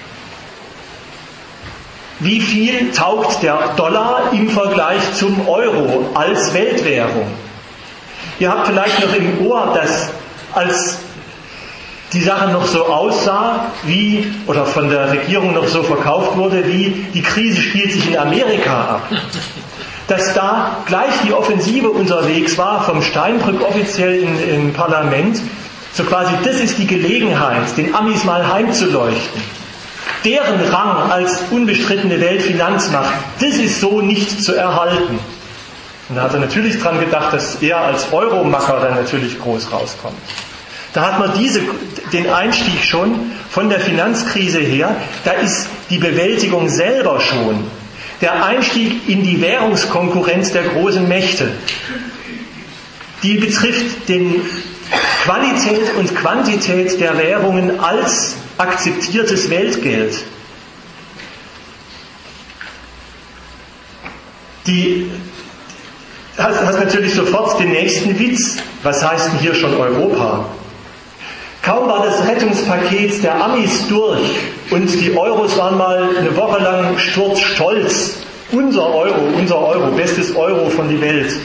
Wie viel taugt der Dollar im Vergleich zum Euro als Weltwährung? Ihr habt vielleicht noch im Ohr, dass als die Sache noch so aussah, wie, oder von der Regierung noch so verkauft wurde, wie die Krise spielt sich in Amerika ab. Dass da gleich die Offensive unterwegs war, vom Steinbrück offiziell in, im Parlament, so quasi, das ist die Gelegenheit, den Amis mal heimzuleuchten. Deren Rang als unbestrittene Weltfinanzmacht, das ist so nicht zu erhalten. Und da hat er natürlich dran gedacht, dass er als Euromacker dann natürlich groß rauskommt. Da hat man diese, den Einstieg schon von der Finanzkrise her, da ist die Bewältigung selber schon Der Einstieg in die Währungskonkurrenz der großen Mächte, die betrifft den Qualität und Quantität der Währungen als akzeptiertes Weltgeld. Die hast, hast natürlich sofort den nächsten Witz. Was heißt denn hier schon Europa? Kaum war das Rettungspaket der Amis durch und die Euros waren mal eine Woche lang sturzstolz. Unser Euro, unser Euro, bestes Euro von der Welt.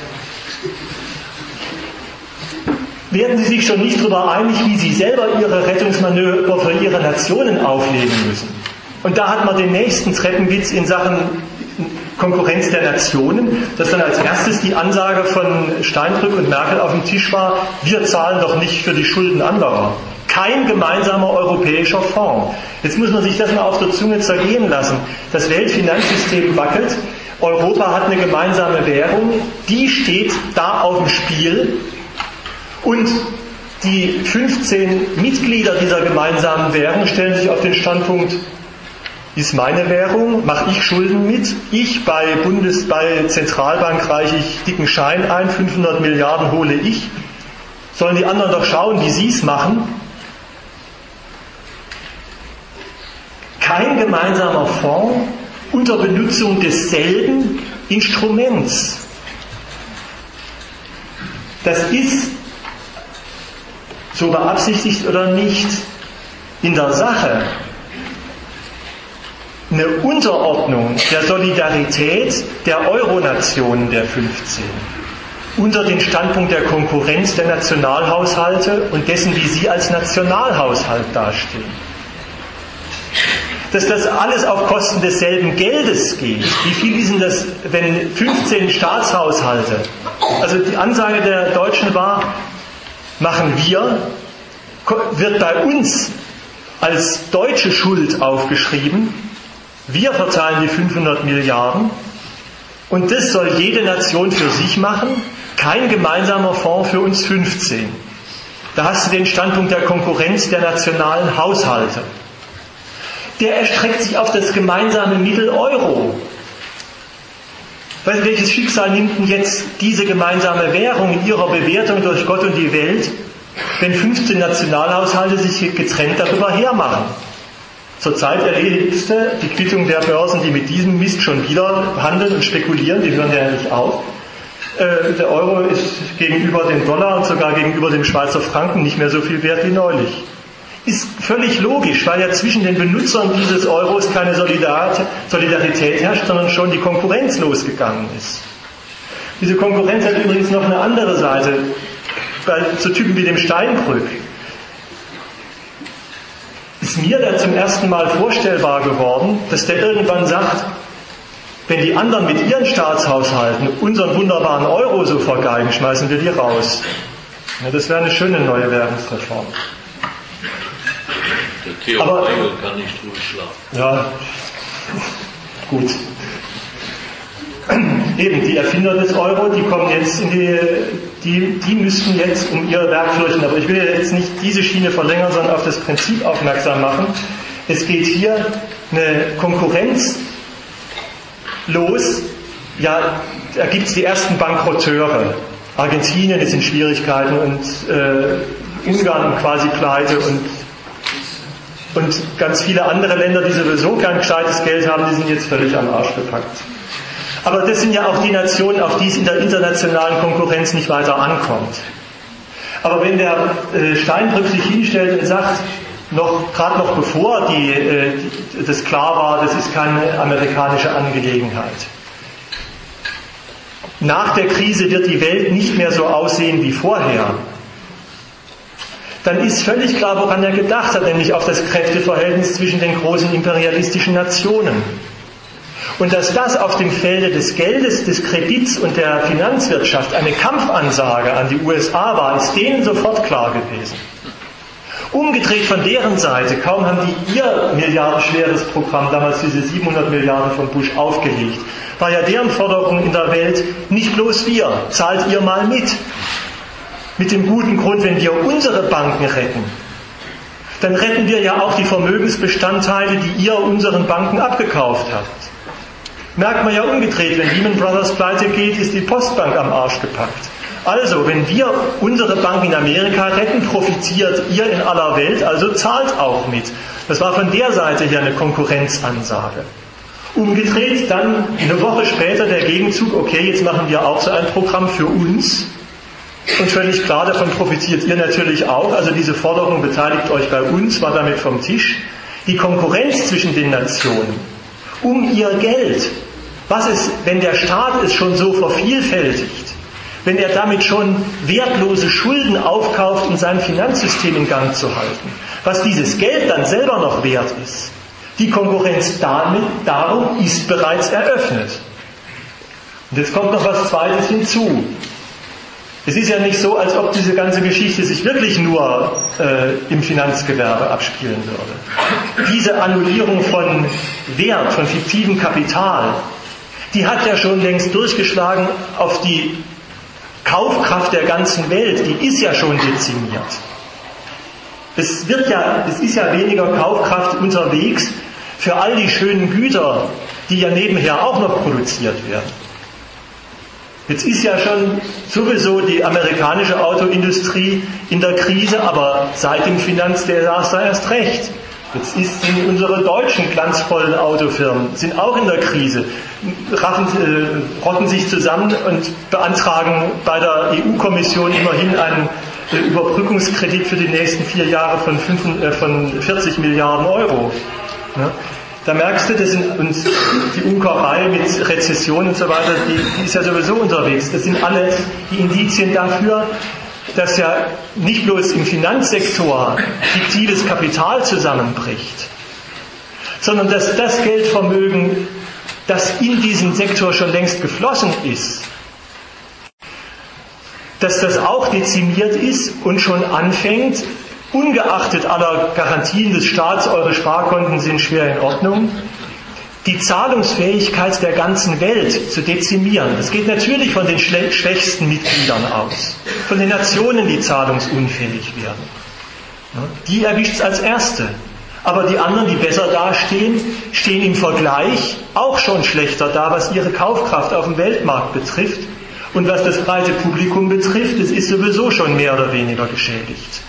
Werden Sie sich schon nicht darüber einig, wie Sie selber Ihre Rettungsmanöver für Ihre Nationen auflegen müssen? Und da hat man den nächsten Treppenwitz in Sachen Konkurrenz der Nationen, dass dann als erstes die Ansage von Steinbrück und Merkel auf dem Tisch war, wir zahlen doch nicht für die Schulden anderer. Kein gemeinsamer europäischer Fonds. Jetzt muss man sich das mal auf der Zunge zergehen lassen. Das Weltfinanzsystem wackelt, Europa hat eine gemeinsame Währung, die steht da auf dem Spiel und die fünfzehn Mitglieder dieser gemeinsamen Währung stellen sich auf den Standpunkt, ist meine Währung, mache ich Schulden mit, ich bei Bundes, bei Zentralbank reiche ich dicken Schein ein, fünfhundert Milliarden hole ich, sollen die anderen doch schauen, wie sie es machen. Kein gemeinsamer Fonds unter Benutzung desselben Instruments. Das ist, so beabsichtigt oder nicht, in der Sache eine Unterordnung der Solidarität der Euronationen der fünfzehn unter den Standpunkt der Konkurrenz der Nationalhaushalte und dessen, wie sie als Nationalhaushalt dastehen. Dass das alles auf Kosten desselben Geldes geht. Wie viel ist denn das, wenn fünfzehn Staatshaushalte, also die Ansage der Deutschen war, machen wir, wird bei uns als deutsche Schuld aufgeschrieben, wir verteilen die fünfhundert Milliarden und das soll jede Nation für sich machen, kein gemeinsamer Fonds für uns fünfzehn. Da hast du den Standpunkt der Konkurrenz der nationalen Haushalte. Der erstreckt sich auf das gemeinsame Mittel Euro. Weißt du, welches Schicksal nimmt denn jetzt diese gemeinsame Währung in ihrer Bewertung durch Gott und die Welt, wenn fünfzehn Nationalhaushalte sich getrennt darüber hermachen? Zurzeit erledigste die Quittung der Börsen, die mit diesem Mist schon wieder handeln und spekulieren, die hören ja nicht auf. Äh, der Euro ist gegenüber dem Dollar und sogar gegenüber dem Schweizer Franken nicht mehr so viel wert wie neulich. Ist völlig logisch, weil ja zwischen den Benutzern dieses Euros keine Solidarität herrscht, sondern schon die Konkurrenz losgegangen ist. Diese Konkurrenz hat übrigens noch eine andere Seite, bei so Typen wie dem Steinbrück. Ist mir da zum ersten Mal vorstellbar geworden, dass der irgendwann sagt, wenn die anderen mit ihren Staatshaushalten unseren wunderbaren Euro so vergeigen, schmeißen wir die raus. Ja, das wäre eine schöne neue Währungsreform. Der Theo Aber, Weigel kann nicht ruhig schlafen. Ja, gut. Eben, die Erfinder des Euro, die kommen jetzt in die, die, die müssten jetzt um ihr Werk fürchten. Aber ich will jetzt nicht diese Schiene verlängern, sondern auf das Prinzip aufmerksam machen. Es geht hier eine Konkurrenz los. Ja, da gibt es die ersten Bankrotteure. Argentinien ist in Schwierigkeiten und äh, Ungarn quasi pleite und Und ganz viele andere Länder, die sowieso kein gescheites Geld haben, die sind jetzt völlig am Arsch gepackt. Aber das sind ja auch die Nationen, auf die es in der internationalen Konkurrenz nicht weiter ankommt. Aber wenn der äh, Steinbrück sich hinstellt und sagt, noch, gerade noch bevor die, äh, das klar war, das ist keine amerikanische Angelegenheit. Nach der Krise wird die Welt nicht mehr so aussehen wie vorher. Dann ist völlig klar, woran er gedacht hat, nämlich auf das Kräfteverhältnis zwischen den großen imperialistischen Nationen. Und dass das auf dem Felde des Geldes, des Kredits und der Finanzwirtschaft eine Kampfansage an die U S A war, ist denen sofort klar gewesen. Umgedreht von deren Seite, kaum haben die ihr milliardenschweres Programm, damals diese siebenhundert Milliarden von Bush, aufgelegt, war ja deren Forderung in der Welt, nicht bloß wir, zahlt ihr mal mit. Mit dem guten Grund, wenn wir unsere Banken retten, dann retten wir ja auch die Vermögensbestandteile, die ihr unseren Banken abgekauft habt. Merkt man ja umgedreht, wenn Lehman Brothers pleite geht, ist die Postbank am Arsch gepackt. Also, wenn wir unsere Bank in Amerika retten, profitiert ihr in aller Welt, also zahlt auch mit. Das war von der Seite her eine Konkurrenzansage. Umgedreht dann eine Woche später der Gegenzug, okay, jetzt machen wir auch so ein Programm für uns. Und völlig klar, davon profitiert ihr natürlich auch. Also diese Forderung, beteiligt euch bei uns, war damit vom Tisch. Die Konkurrenz zwischen den Nationen um ihr Geld, was ist, wenn der Staat es schon so vervielfältigt, wenn er damit schon wertlose Schulden aufkauft, um sein Finanzsystem in Gang zu halten, was dieses Geld dann selber noch wert ist. Die Konkurrenz damit, darum ist bereits eröffnet. Und jetzt kommt noch was Zweites hinzu. Es ist ja nicht so, als ob diese ganze Geschichte sich wirklich nur äh, im Finanzgewerbe abspielen würde. Diese Annullierung von Wert, von fiktivem Kapital, die hat ja schon längst durchgeschlagen auf die Kaufkraft der ganzen Welt, die ist ja schon dezimiert. Es wird ja, es ist ja weniger Kaufkraft unterwegs für all die schönen Güter, die ja nebenher auch noch produziert werden. Jetzt ist ja schon sowieso die amerikanische Autoindustrie in der Krise, aber seit dem Finanzdesaster erst recht. Jetzt sind unsere deutschen glanzvollen Autofirmen sind auch in der Krise, raffen, äh, rotten sich zusammen und beantragen bei der E U-Kommission immerhin einen äh, Überbrückungskredit für die nächsten vier Jahre von, fünf, äh, von vierzig Milliarden Euro. Ja? Da merkst du, das sind, und die Unkerei mit Rezession und so weiter, die, die ist ja sowieso unterwegs. Das sind alle die Indizien dafür, dass ja nicht bloß im Finanzsektor fiktives Kapital zusammenbricht, sondern dass das Geldvermögen, das in diesen Sektor schon längst geflossen ist, dass das auch dezimiert ist und schon anfängt, ungeachtet aller Garantien des Staats, eure Sparkonten sind schwer in Ordnung, die Zahlungsfähigkeit der ganzen Welt zu dezimieren. Das geht natürlich von den schwächsten Mitgliedern aus, von den Nationen, die zahlungsunfähig werden. Die erwischt es als Erste. Aber die anderen, die besser dastehen, stehen im Vergleich auch schon schlechter da, was ihre Kaufkraft auf dem Weltmarkt betrifft. Und was das breite Publikum betrifft, es ist sowieso schon mehr oder weniger geschädigt.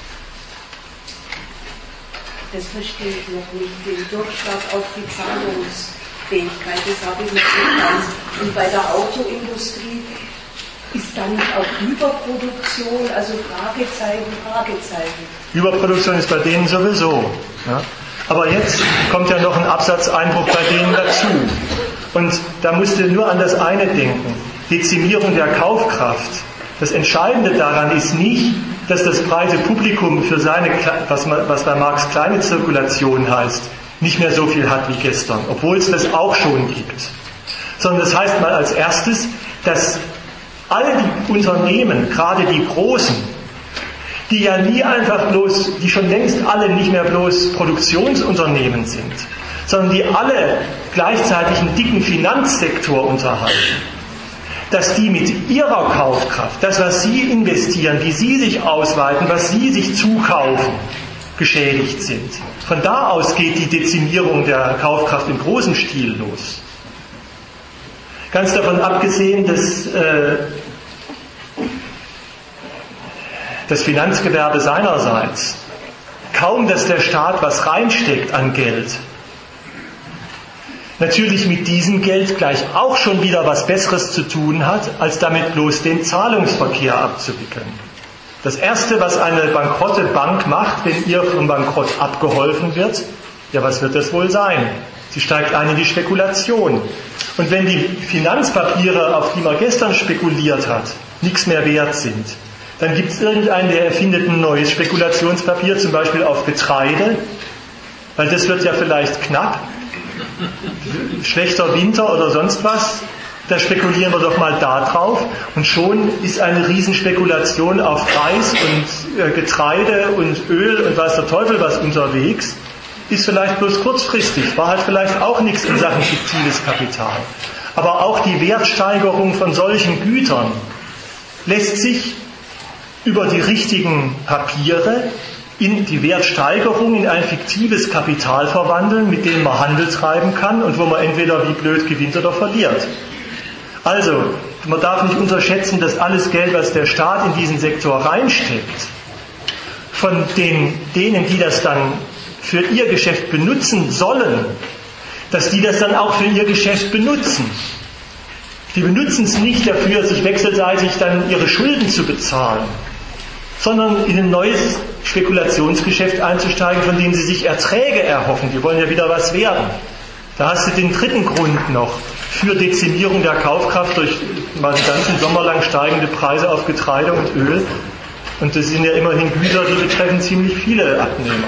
Das verstehe ich noch nicht, den Durchschlag auf die Zahlungsfähigkeit, das habe ich nicht ganz. Und bei der Autoindustrie ist da nicht auch Überproduktion, also Fragezeichen, Fragezeichen. Überproduktion ist bei denen sowieso. Ja. Aber jetzt kommt ja noch ein Absatzeinbruch bei denen dazu. Und da musst du nur an das eine denken, Dezimierung der Kaufkraft. Das Entscheidende daran ist nicht, dass das breite Publikum für seine, was, man, was bei Marx kleine Zirkulation heißt, nicht mehr so viel hat wie gestern, obwohl es das auch schon gibt. Sondern das heißt mal als erstes, dass alle die Unternehmen, gerade die großen, die ja nie einfach bloß, die schon längst alle nicht mehr bloß Produktionsunternehmen sind, sondern die alle gleichzeitig einen dicken Finanzsektor unterhalten, dass die mit ihrer Kaufkraft, das, was sie investieren, wie sie sich ausweiten, was sie sich zukaufen, geschädigt sind. Von da aus geht die Dezimierung der Kaufkraft im großen Stil los. Ganz davon abgesehen, dass äh, das Finanzgewerbe seinerseits kaum, dass der Staat was reinsteckt an Geld, natürlich mit diesem Geld gleich auch schon wieder was Besseres zu tun hat, als damit bloß den Zahlungsverkehr abzuwickeln. Das Erste, was eine bankrotte Bank macht, wenn ihr vom Bankrott abgeholfen wird, ja, was wird das wohl sein? Sie steigt ein in die Spekulation. Und wenn die Finanzpapiere, auf die man gestern spekuliert hat, nichts mehr wert sind, dann gibt es irgendeinen, der erfindet ein neues Spekulationspapier, zum Beispiel auf Getreide, weil das wird ja vielleicht knapp. Schlechter Winter oder sonst was, da spekulieren wir doch mal da drauf und schon ist eine Riesenspekulation auf Reis und äh, Getreide und Öl und weiß der Teufel was unterwegs, ist vielleicht bloß kurzfristig, war halt vielleicht auch nichts in Sachen fiktives Kapital. Aber auch die Wertsteigerung von solchen Gütern lässt sich über die richtigen Papiere in die Wertsteigerung in ein fiktives Kapital verwandeln, mit dem man Handel treiben kann und wo man entweder wie blöd gewinnt oder verliert. Also, man darf nicht unterschätzen, dass alles Geld, was der Staat in diesen Sektor reinsteckt, von den, denen, die das dann für ihr Geschäft benutzen sollen, dass die das dann auch für ihr Geschäft benutzen. Die benutzen es nicht dafür, sich wechselseitig dann ihre Schulden zu bezahlen, sondern in ein neues Spekulationsgeschäft einzusteigen, von dem sie sich Erträge erhoffen. Die wollen ja wieder was werden. Da hast du den dritten Grund noch für Dezimierung der Kaufkraft durch mal den ganzen Sommer lang steigende Preise auf Getreide und Öl. Und das sind ja immerhin Güter, die betreffen ziemlich viele Abnehmer.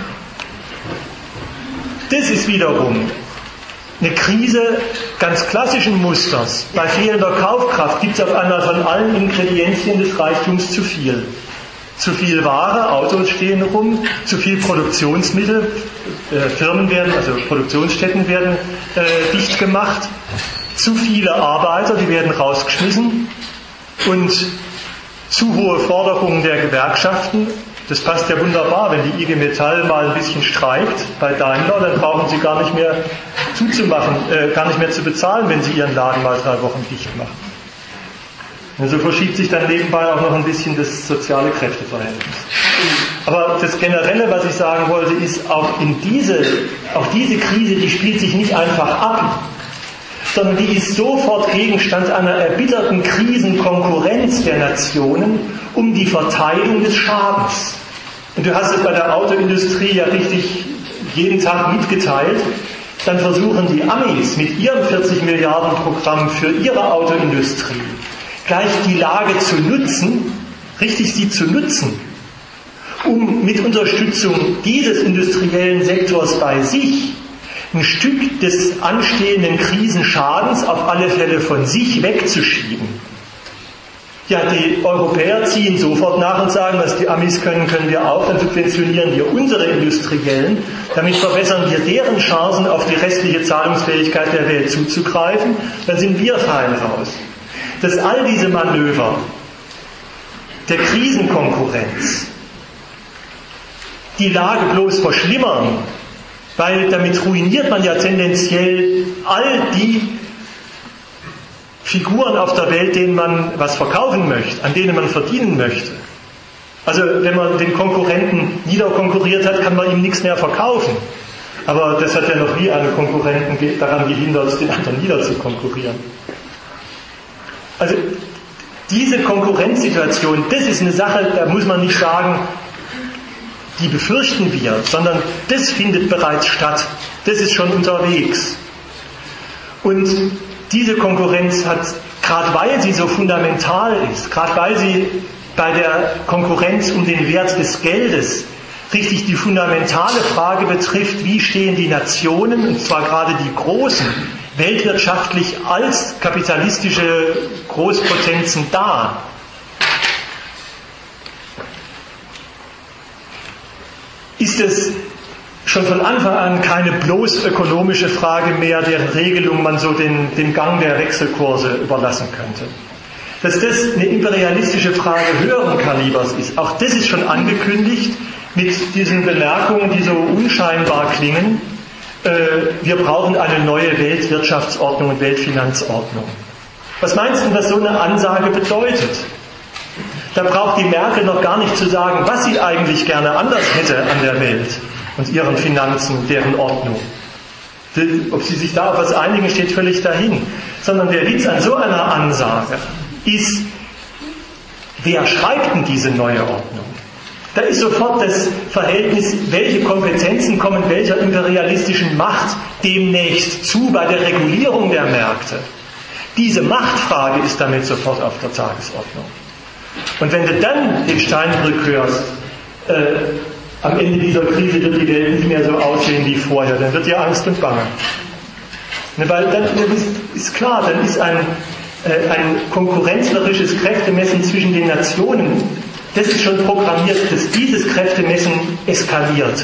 Das ist wiederum eine Krise ganz klassischen Musters. Bei fehlender Kaufkraft gibt es auf einmal von allen Ingredienzien des Reichtums zu viel. Zu viel Ware, Autos stehen rum, zu viel Produktionsmittel, äh, Firmen werden, also Produktionsstätten werden äh, dicht gemacht, zu viele Arbeiter, die werden rausgeschmissen und zu hohe Forderungen der Gewerkschaften. Das passt ja wunderbar, wenn die I G Metall mal ein bisschen streikt bei Daimler, dann brauchen sie gar nicht mehr zuzumachen, äh, gar nicht mehr zu bezahlen, wenn sie ihren Laden mal drei Wochen dicht machen. Und so verschiebt sich dann nebenbei auch noch ein bisschen das soziale Kräfteverhältnis. Aber das Generelle, was ich sagen wollte, ist, auch in diese, auch diese Krise, die spielt sich nicht einfach ab, sondern die ist sofort Gegenstand einer erbitterten Krisenkonkurrenz der Nationen um die Verteilung des Schadens. Und du hast es bei der Autoindustrie ja richtig jeden Tag mitgeteilt. Dann versuchen die Amis mit ihrem vierzig Milliarden Programm für ihre Autoindustrie gleich die Lage zu nutzen, richtig sie zu nutzen, um mit Unterstützung dieses industriellen Sektors bei sich ein Stück des anstehenden Krisenschadens auf alle Fälle von sich wegzuschieben. Ja, die Europäer ziehen sofort nach und sagen, was die Amis können, können wir auch, dann subventionieren wir unsere Industriellen, damit verbessern wir deren Chancen, auf die restliche Zahlungsfähigkeit der Welt zuzugreifen, dann sind wir fein raus. Dass all diese Manöver der Krisenkonkurrenz die Lage bloß verschlimmern, weil damit ruiniert man ja tendenziell all die Figuren auf der Welt, denen man was verkaufen möchte, an denen man verdienen möchte. Also wenn man den Konkurrenten niederkonkurriert hat, kann man ihm nichts mehr verkaufen. Aber das hat ja noch nie einen Konkurrenten daran gehindert, den anderen niederzukonkurrieren. Also diese Konkurrenzsituation, das ist eine Sache, da muss man nicht sagen, die befürchten wir, sondern das findet bereits statt. Das ist schon unterwegs. Und diese Konkurrenz hat, gerade weil sie so fundamental ist, gerade weil sie bei der Konkurrenz um den Wert des Geldes richtig die fundamentale Frage betrifft, wie stehen die Nationen, und zwar gerade die großen, weltwirtschaftlich als kapitalistische Großpotenzen da. Ist es schon von Anfang an keine bloß ökonomische Frage mehr, deren Regelung man so den, den Gang der Wechselkurse überlassen könnte. Dass das eine imperialistische Frage höheren Kalibers ist, auch das ist schon angekündigt mit diesen Bemerkungen, die so unscheinbar klingen. Wir brauchen eine neue Weltwirtschaftsordnung und Weltfinanzordnung. Was meinst du, was so eine Ansage bedeutet? Da braucht die Merkel noch gar nicht zu sagen, was sie eigentlich gerne anders hätte an der Welt und ihren Finanzen, deren Ordnung. Ob sie sich da auf was einigen, steht völlig dahin. Sondern der Witz an so einer Ansage ist, wer schreibt denn diese neue Ordnung? Da ist sofort das Verhältnis, welche Kompetenzen kommen welcher imperialistischen Macht demnächst zu bei der Regulierung der Märkte. Diese Machtfrage ist damit sofort auf der Tagesordnung. Und wenn du dann den Steinbrück hörst, äh, am Ende dieser Krise wird die Welt nicht mehr so aussehen wie vorher, dann wird dir Angst und Bange. Ne, weil dann ist, ist klar, dann ist ein, äh, ein konkurrenzlerisches Kräftemessen zwischen den Nationen, das ist schon programmiert, dass dieses Kräftemessen eskaliert.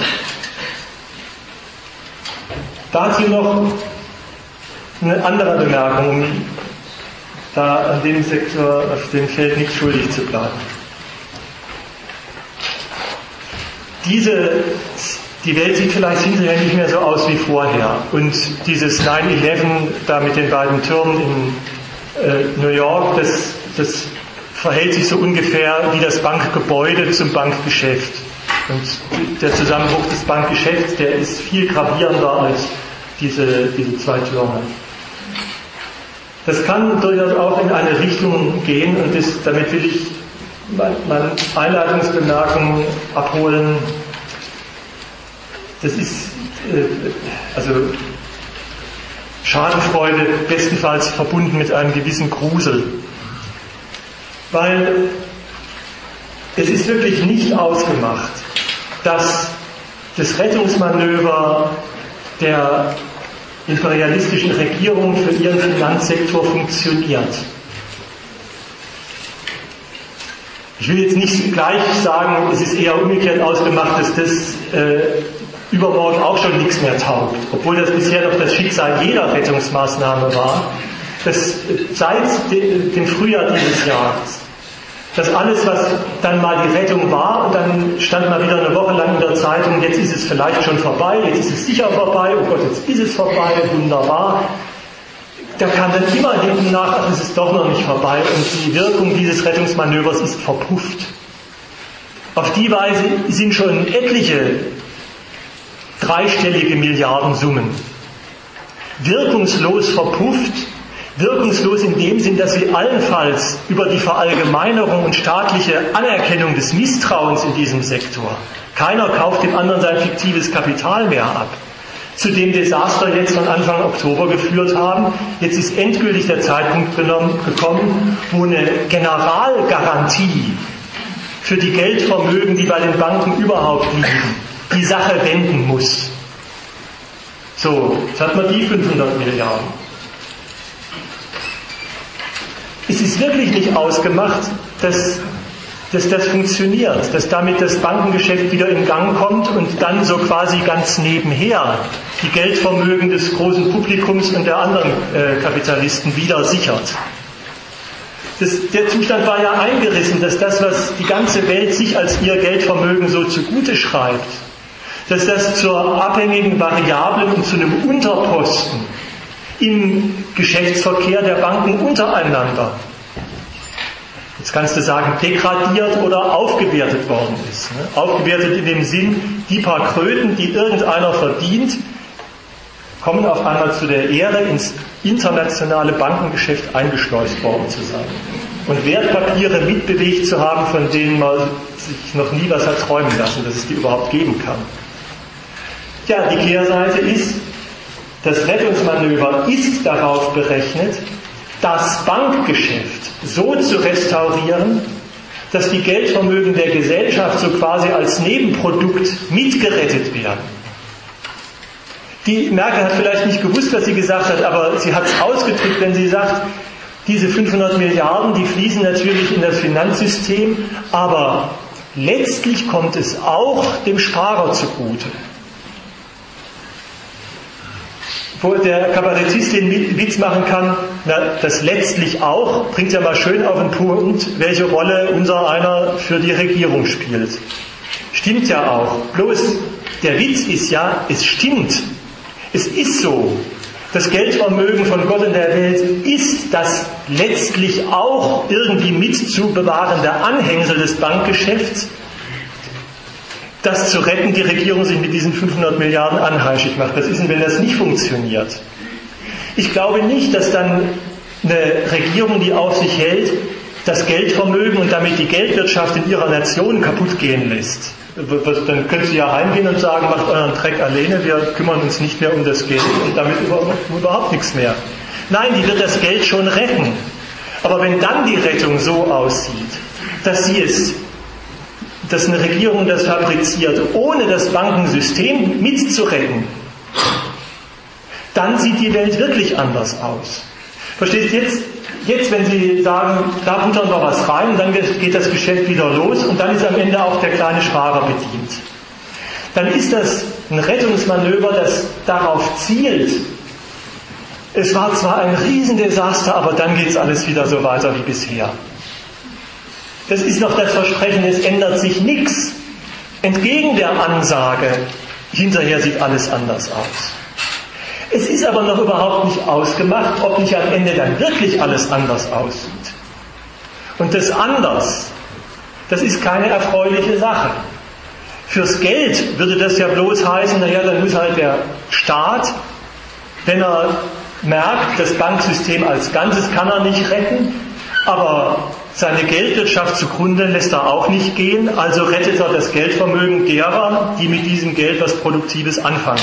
Dazu noch eine andere Bemerkung, um da an dem Sektor, auf dem Feld nicht schuldig zu bleiben. diese, die Welt sieht vielleicht hinterher nicht mehr so aus wie vorher. Und dieses nine eleven da mit den beiden Türmen in äh, New York, das, das verhält sich so ungefähr wie das Bankgebäude zum Bankgeschäft. Und der Zusammenbruch des Bankgeschäfts, der ist viel gravierender als diese, diese zwei Türme. Das kann durchaus auch in eine Richtung gehen, und das, damit will ich meine Einleitungsbemerkung abholen. Das ist äh, also Schadenfreude bestenfalls verbunden mit einem gewissen Grusel. Weil es ist wirklich nicht ausgemacht, dass das Rettungsmanöver der imperialistischen Regierung für ihren Finanzsektor funktioniert. Ich will jetzt nicht gleich sagen, es ist eher umgekehrt ausgemacht, dass das äh, übermorgen auch schon nichts mehr taugt, obwohl das bisher doch das Schicksal jeder Rettungsmaßnahme war, dass seit dem Frühjahr dieses Jahres, dass alles, was dann mal die Rettung war, und dann stand mal wieder eine Woche lang in der Zeitung, jetzt ist es vielleicht schon vorbei, jetzt ist es sicher vorbei, oh Gott, jetzt ist es vorbei, wunderbar. Da kam dann immer hinten nach, ach, es ist doch noch nicht vorbei, und die Wirkung dieses Rettungsmanövers ist verpufft. Auf die Weise sind schon etliche dreistellige Milliardensummen wirkungslos verpufft. Wirkungslos in dem Sinn, dass sie allenfalls über die Verallgemeinerung und staatliche Anerkennung des Misstrauens in diesem Sektor, keiner kauft dem anderen sein fiktives Kapital mehr ab, zu dem Desaster jetzt von Anfang Oktober geführt haben. Jetzt ist endgültig der Zeitpunkt gekommen, wo eine Generalgarantie für die Geldvermögen, die bei den Banken überhaupt liegen, die Sache wenden muss. So, jetzt hat man die fünfhundert Milliarden. Es ist wirklich nicht ausgemacht, dass, dass das funktioniert, dass damit das Bankengeschäft wieder in Gang kommt und dann so quasi ganz nebenher die Geldvermögen des großen Publikums und der anderen äh, Kapitalisten wieder sichert. Das, der Zustand war ja eingerissen, dass das, was die ganze Welt sich als ihr Geldvermögen so zugute schreibt, dass das zur abhängigen Variable und zu einem Unterposten im Geschäftsverkehr der Banken untereinander, jetzt kannst du sagen, degradiert oder aufgewertet worden ist. Aufgewertet in dem Sinn, die paar Kröten, die irgendeiner verdient, kommen auf einmal zu der Ehre, ins internationale Bankengeschäft eingeschleust worden zu sein. Und Wertpapiere mitbewegt zu haben, von denen man sich noch nie was hat träumen lassen, dass es die überhaupt geben kann. Ja, die Kehrseite ist, das Rettungsmanöver ist darauf berechnet, das Bankgeschäft so zu restaurieren, dass die Geldvermögen der Gesellschaft so quasi als Nebenprodukt mitgerettet werden. Die Merkel hat vielleicht nicht gewusst, was sie gesagt hat, aber sie hat es ausgedrückt, wenn sie sagt, diese fünfhundert Milliarden, die fließen natürlich in das Finanzsystem, aber letztlich kommt es auch dem Sparer zugute. Wo der Kabarettist den Witz machen kann, na, das letztlich auch, bringt ja mal schön auf den Punkt, welche Rolle unser einer für die Regierung spielt. Stimmt ja auch. Bloß der Witz ist ja, es stimmt. Es ist so. Das Geldvermögen von Gott und der Welt ist das letztlich auch irgendwie mitzubewahrende Anhängsel des Bankgeschäfts, das zu retten, die Regierung sich mit diesen fünfhundert Milliarden anheischig macht. Was ist denn, wenn das nicht funktioniert? Ich glaube nicht, dass dann eine Regierung, die auf sich hält, das Geldvermögen und damit die Geldwirtschaft in ihrer Nation kaputt gehen lässt. Dann können sie ja heimgehen und sagen, macht euren Dreck alleine, wir kümmern uns nicht mehr um das Geld und damit überhaupt nichts mehr. Nein, die wird das Geld schon retten. Aber wenn dann die Rettung so aussieht, dass sie es dass eine Regierung das fabriziert, ohne das Bankensystem mitzuretten, dann sieht die Welt wirklich anders aus. Verstehst du jetzt, jetzt, wenn Sie sagen, da buttern wir was rein, dann geht das Geschäft wieder los und dann ist am Ende auch der kleine Sparer bedient. Dann ist das ein Rettungsmanöver, das darauf zielt. Es war zwar ein Riesendesaster, aber dann geht es alles wieder so weiter wie bisher. Das ist noch das Versprechen, es ändert sich nichts. Entgegen der Ansage, hinterher sieht alles anders aus. Es ist aber noch überhaupt nicht ausgemacht, ob nicht am Ende dann wirklich alles anders aussieht. Und das anders, das ist keine erfreuliche Sache. Fürs Geld würde das ja bloß heißen, naja, dann muss halt der Staat, wenn er merkt, das Banksystem als Ganzes kann er nicht retten, aber seine Geldwirtschaft zugrunde lässt er auch nicht gehen, also rettet er das Geldvermögen derer, die mit diesem Geld was Produktives anfangen.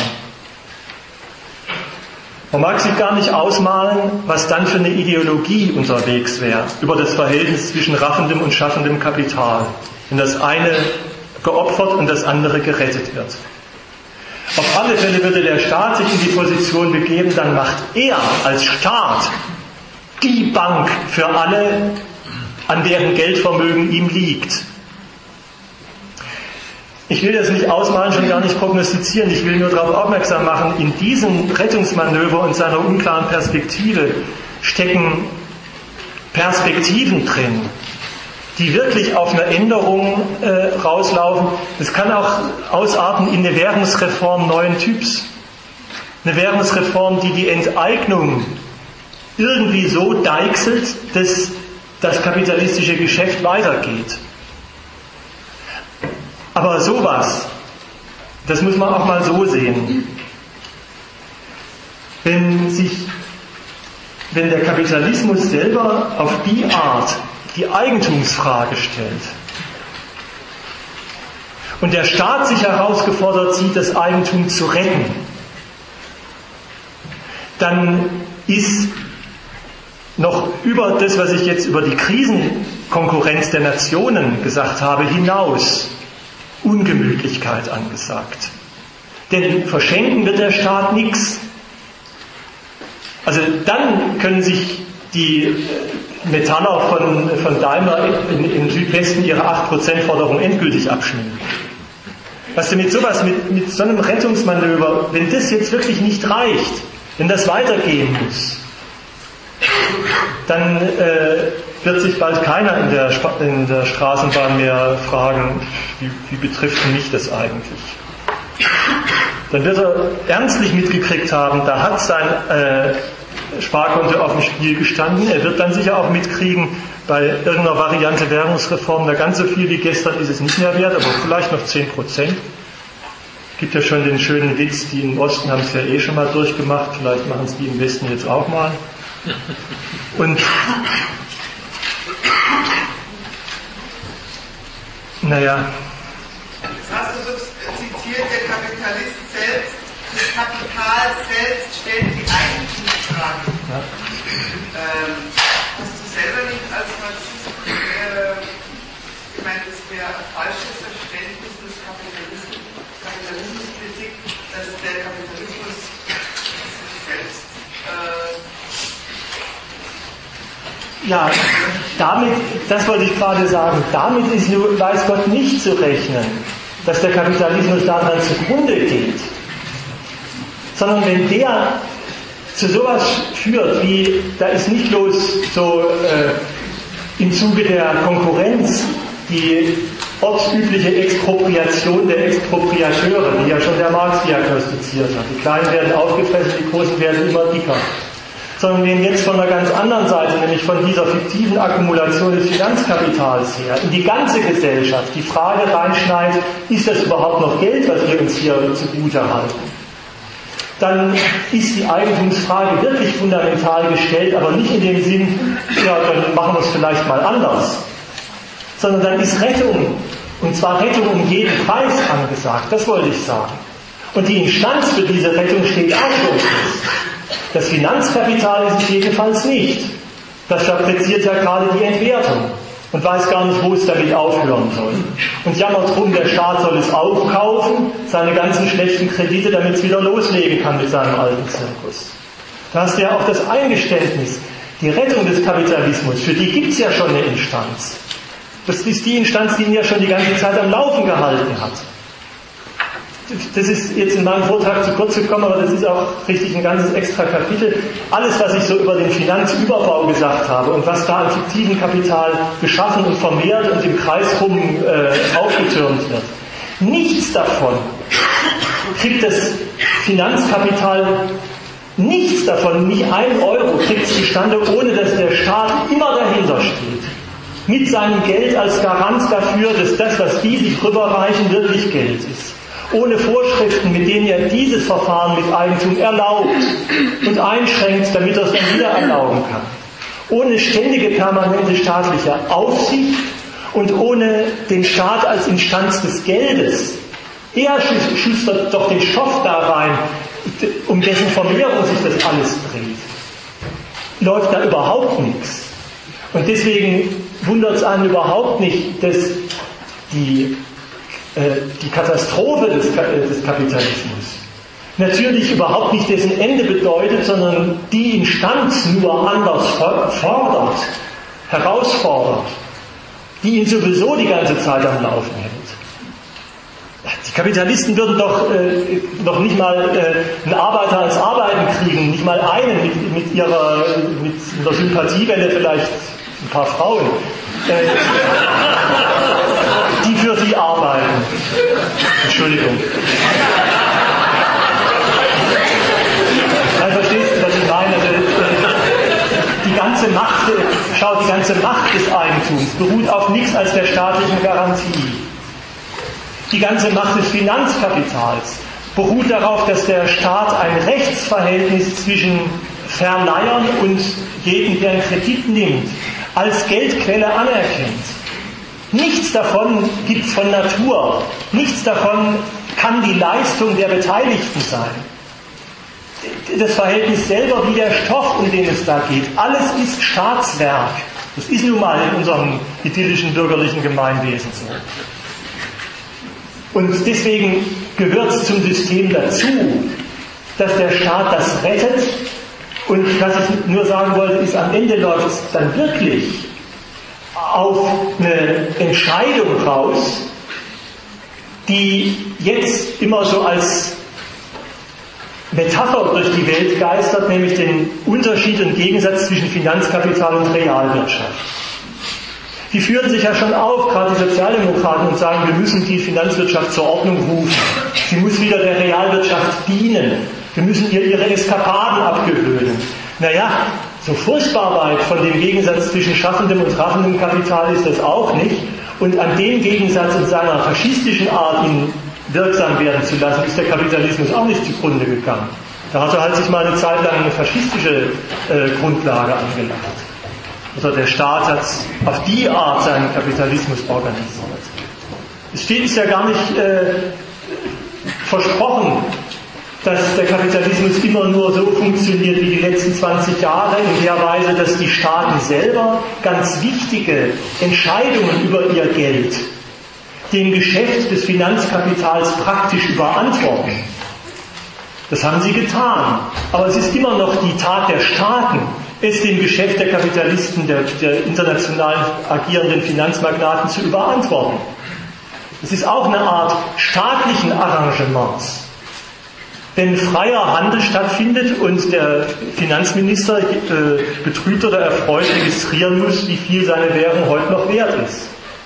Man mag sich gar nicht ausmalen, was dann für eine Ideologie unterwegs wäre, über das Verhältnis zwischen raffendem und schaffendem Kapital, wenn das eine geopfert und das andere gerettet wird. Auf alle Fälle würde der Staat sich in die Position begeben, dann macht er als Staat die Bank für alle, an deren Geldvermögen ihm liegt. Ich will das nicht ausmalen, schon gar nicht prognostizieren, ich will nur darauf aufmerksam machen, in diesem Rettungsmanöver und seiner unklaren Perspektive stecken Perspektiven drin, die wirklich auf eine Änderung äh, rauslaufen. Das kann auch ausarten in eine Währungsreform neuen Typs. Eine Währungsreform, die die Enteignung irgendwie so deichselt, dass das kapitalistische Geschäft weitergeht. Aber sowas, das muss man auch mal so sehen. Wenn sich, wenn der Kapitalismus selber auf die Art die Eigentumsfrage stellt und der Staat sich herausgefordert sieht, das Eigentum zu retten, dann ist noch über das, was ich jetzt über die Krisenkonkurrenz der Nationen gesagt habe, hinaus Ungemütlichkeit angesagt. Denn verschenken wird der Staat nichts. Also dann können sich die Metaller von, von Daimler in, im Südwesten ihre acht Prozent Forderung endgültig abschminken. Was denn mit sowas, mit, mit so einem Rettungsmanöver, wenn das jetzt wirklich nicht reicht, wenn das weitergehen muss, dann äh, wird sich bald keiner in der, in der Straßenbahn mehr fragen, wie, wie betrifft mich das eigentlich? Dann wird er ernstlich mitgekriegt haben, da hat sein äh, Sparkonto auf dem Spiel gestanden. Er wird dann sicher auch mitkriegen, bei irgendeiner Variante Währungsreform, da ganz so viel wie gestern ist es nicht mehr wert, aber vielleicht noch zehn Prozent. Es gibt ja schon den schönen Witz, die im Osten haben es ja eh schon mal durchgemacht, vielleicht machen es die im Westen jetzt auch mal. Und naja. Das hast du so zitiert, der Kapitalist selbst, das Kapital selbst stellt die Eigentumsfrage. Ja. Ähm, hast du selber nicht als Marxist, äh, ich meine, das wäre ein falsches Verständnis des Kapitalismus, Kapitalismuskritik, dass der Kapitalismus selbst äh, ja, damit, das wollte ich gerade sagen, damit ist nur, weiß Gott, nicht zu rechnen, dass der Kapitalismus daran zugrunde geht. Sondern wenn der zu sowas führt, wie, da ist nicht bloß so äh, im Zuge der Konkurrenz die ortsübliche Expropriation der Expropriateure, die ja schon der Marx diagnostiziert hat. Die Kleinen werden aufgefressen, die Großen werden immer dicker. Sondern wenn jetzt von einer ganz anderen Seite, nämlich von dieser fiktiven Akkumulation des Finanzkapitals her, in die ganze Gesellschaft die Frage reinschneidet, ist das überhaupt noch Geld, was wir uns hier zugute halten? Dann ist die Eigentumsfrage wirklich fundamental gestellt, aber nicht in dem Sinn, ja, dann machen wir es vielleicht mal anders. Sondern dann ist Rettung, und zwar Rettung um jeden Preis angesagt, das wollte ich sagen. Und die Instanz für diese Rettung steht auch schon fest. Das Finanzkapital ist es jedenfalls nicht. Das fabriziert ja gerade die Entwertung und weiß gar nicht, wo es damit aufhören soll. Und jammert drum, der Staat soll es aufkaufen, seine ganzen schlechten Kredite, damit es wieder loslegen kann mit seinem alten Zirkus. Da hast du ja auch das Eingeständnis, die Rettung des Kapitalismus, für die gibt es ja schon eine Instanz. Das ist die Instanz, die ihn ja schon die ganze Zeit am Laufen gehalten hat. Das ist jetzt in meinem Vortrag zu kurz gekommen, aber das ist auch richtig ein ganzes extra Kapitel. Alles, was ich so über den Finanzüberbau gesagt habe und was da an fiktivem Kapital geschaffen und vermehrt und im Kreis rum äh, aufgetürmt wird, Nichts davon kriegt das Finanzkapital, nichts davon, nicht ein Euro kriegt es zustande, ohne dass der Staat immer dahinter steht. Mit seinem Geld als Garant dafür, dass das, was die sich rüberreichen, wirklich Geld ist. Ohne Vorschriften, mit denen er dieses Verfahren mit Eigentum erlaubt und einschränkt, damit er es dann wieder erlauben kann. Ohne ständige permanente staatliche Aufsicht und ohne den Staat als Instanz des Geldes. Er schustert doch den Stoff da rein, um dessen Vermehrung sich das alles dreht. Läuft da überhaupt nichts. Und deswegen wundert es einen überhaupt nicht, dass die, äh, die Katastrophe des, äh, des Kapitalismus natürlich überhaupt nicht dessen Ende bedeutet, sondern die Instanz nur anders fordert, herausfordert, die ihn sowieso die ganze Zeit am Laufen hält. Die Kapitalisten würden doch äh, noch nicht mal äh, einen Arbeiter als Arbeiten kriegen, nicht mal einen mit, mit ihrer mit einer Sympathiewelle, vielleicht ein paar Frauen, äh, die für sie arbeiten. Entschuldigung. Also, verstehst du, was ich meine? Die ganze Macht, schau, die ganze Macht des Eigentums beruht auf nichts als der staatlichen Garantie. Die ganze Macht des Finanzkapitals beruht darauf, dass der Staat ein Rechtsverhältnis zwischen Verleihern und jedem, der einen Kredit nimmt, als Geldquelle anerkennt. Nichts davon gibt es von Natur. Nichts davon kann die Leistung der Beteiligten sein. Das Verhältnis selber wie der Stoff, um den es da geht, alles ist Staatswerk. Das ist nun mal in unserem idyllischen bürgerlichen Gemeinwesen so. Und deswegen gehört es zum System dazu, dass der Staat das rettet. Und was ich nur sagen wollte, ist, am Ende läuft es dann wirklich auf eine Entscheidung raus, die jetzt immer so als Metapher durch die Welt geistert, nämlich den Unterschied und Gegensatz zwischen Finanzkapital und Realwirtschaft. Die führen sich ja schon auf, gerade die Sozialdemokraten, und sagen, wir müssen die Finanzwirtschaft zur Ordnung rufen. Sie muss wieder der Realwirtschaft dienen. Wir müssen ihr ihre Eskapaden abgewöhnen. Naja, so furchtbar weit von dem Gegensatz zwischen schaffendem und raffendem Kapital ist das auch nicht. Und an dem Gegensatz in seiner faschistischen Art, ihn wirksam werden zu lassen, ist der Kapitalismus auch nicht zugrunde gegangen. Da hat er halt sich mal eine Zeit lang eine faschistische äh, Grundlage angelacht. Also der Staat hat auf die Art seinen Kapitalismus organisiert. Es steht es ja gar nicht äh, versprochen, dass der Kapitalismus immer nur so funktioniert wie die letzten zwanzig Jahre, in der Weise, dass die Staaten selber ganz wichtige Entscheidungen über ihr Geld dem Geschäft des Finanzkapitals praktisch überantworten. Das haben sie getan. Aber es ist immer noch die Tat der Staaten, es dem Geschäft der Kapitalisten, der, der international agierenden Finanzmagnaten zu überantworten. Es ist auch eine Art staatlichen Arrangements. Wenn freier Handel stattfindet und der Finanzminister äh, betrübt oder erfreut registrieren muss, wie viel seine Währung heute noch wert ist.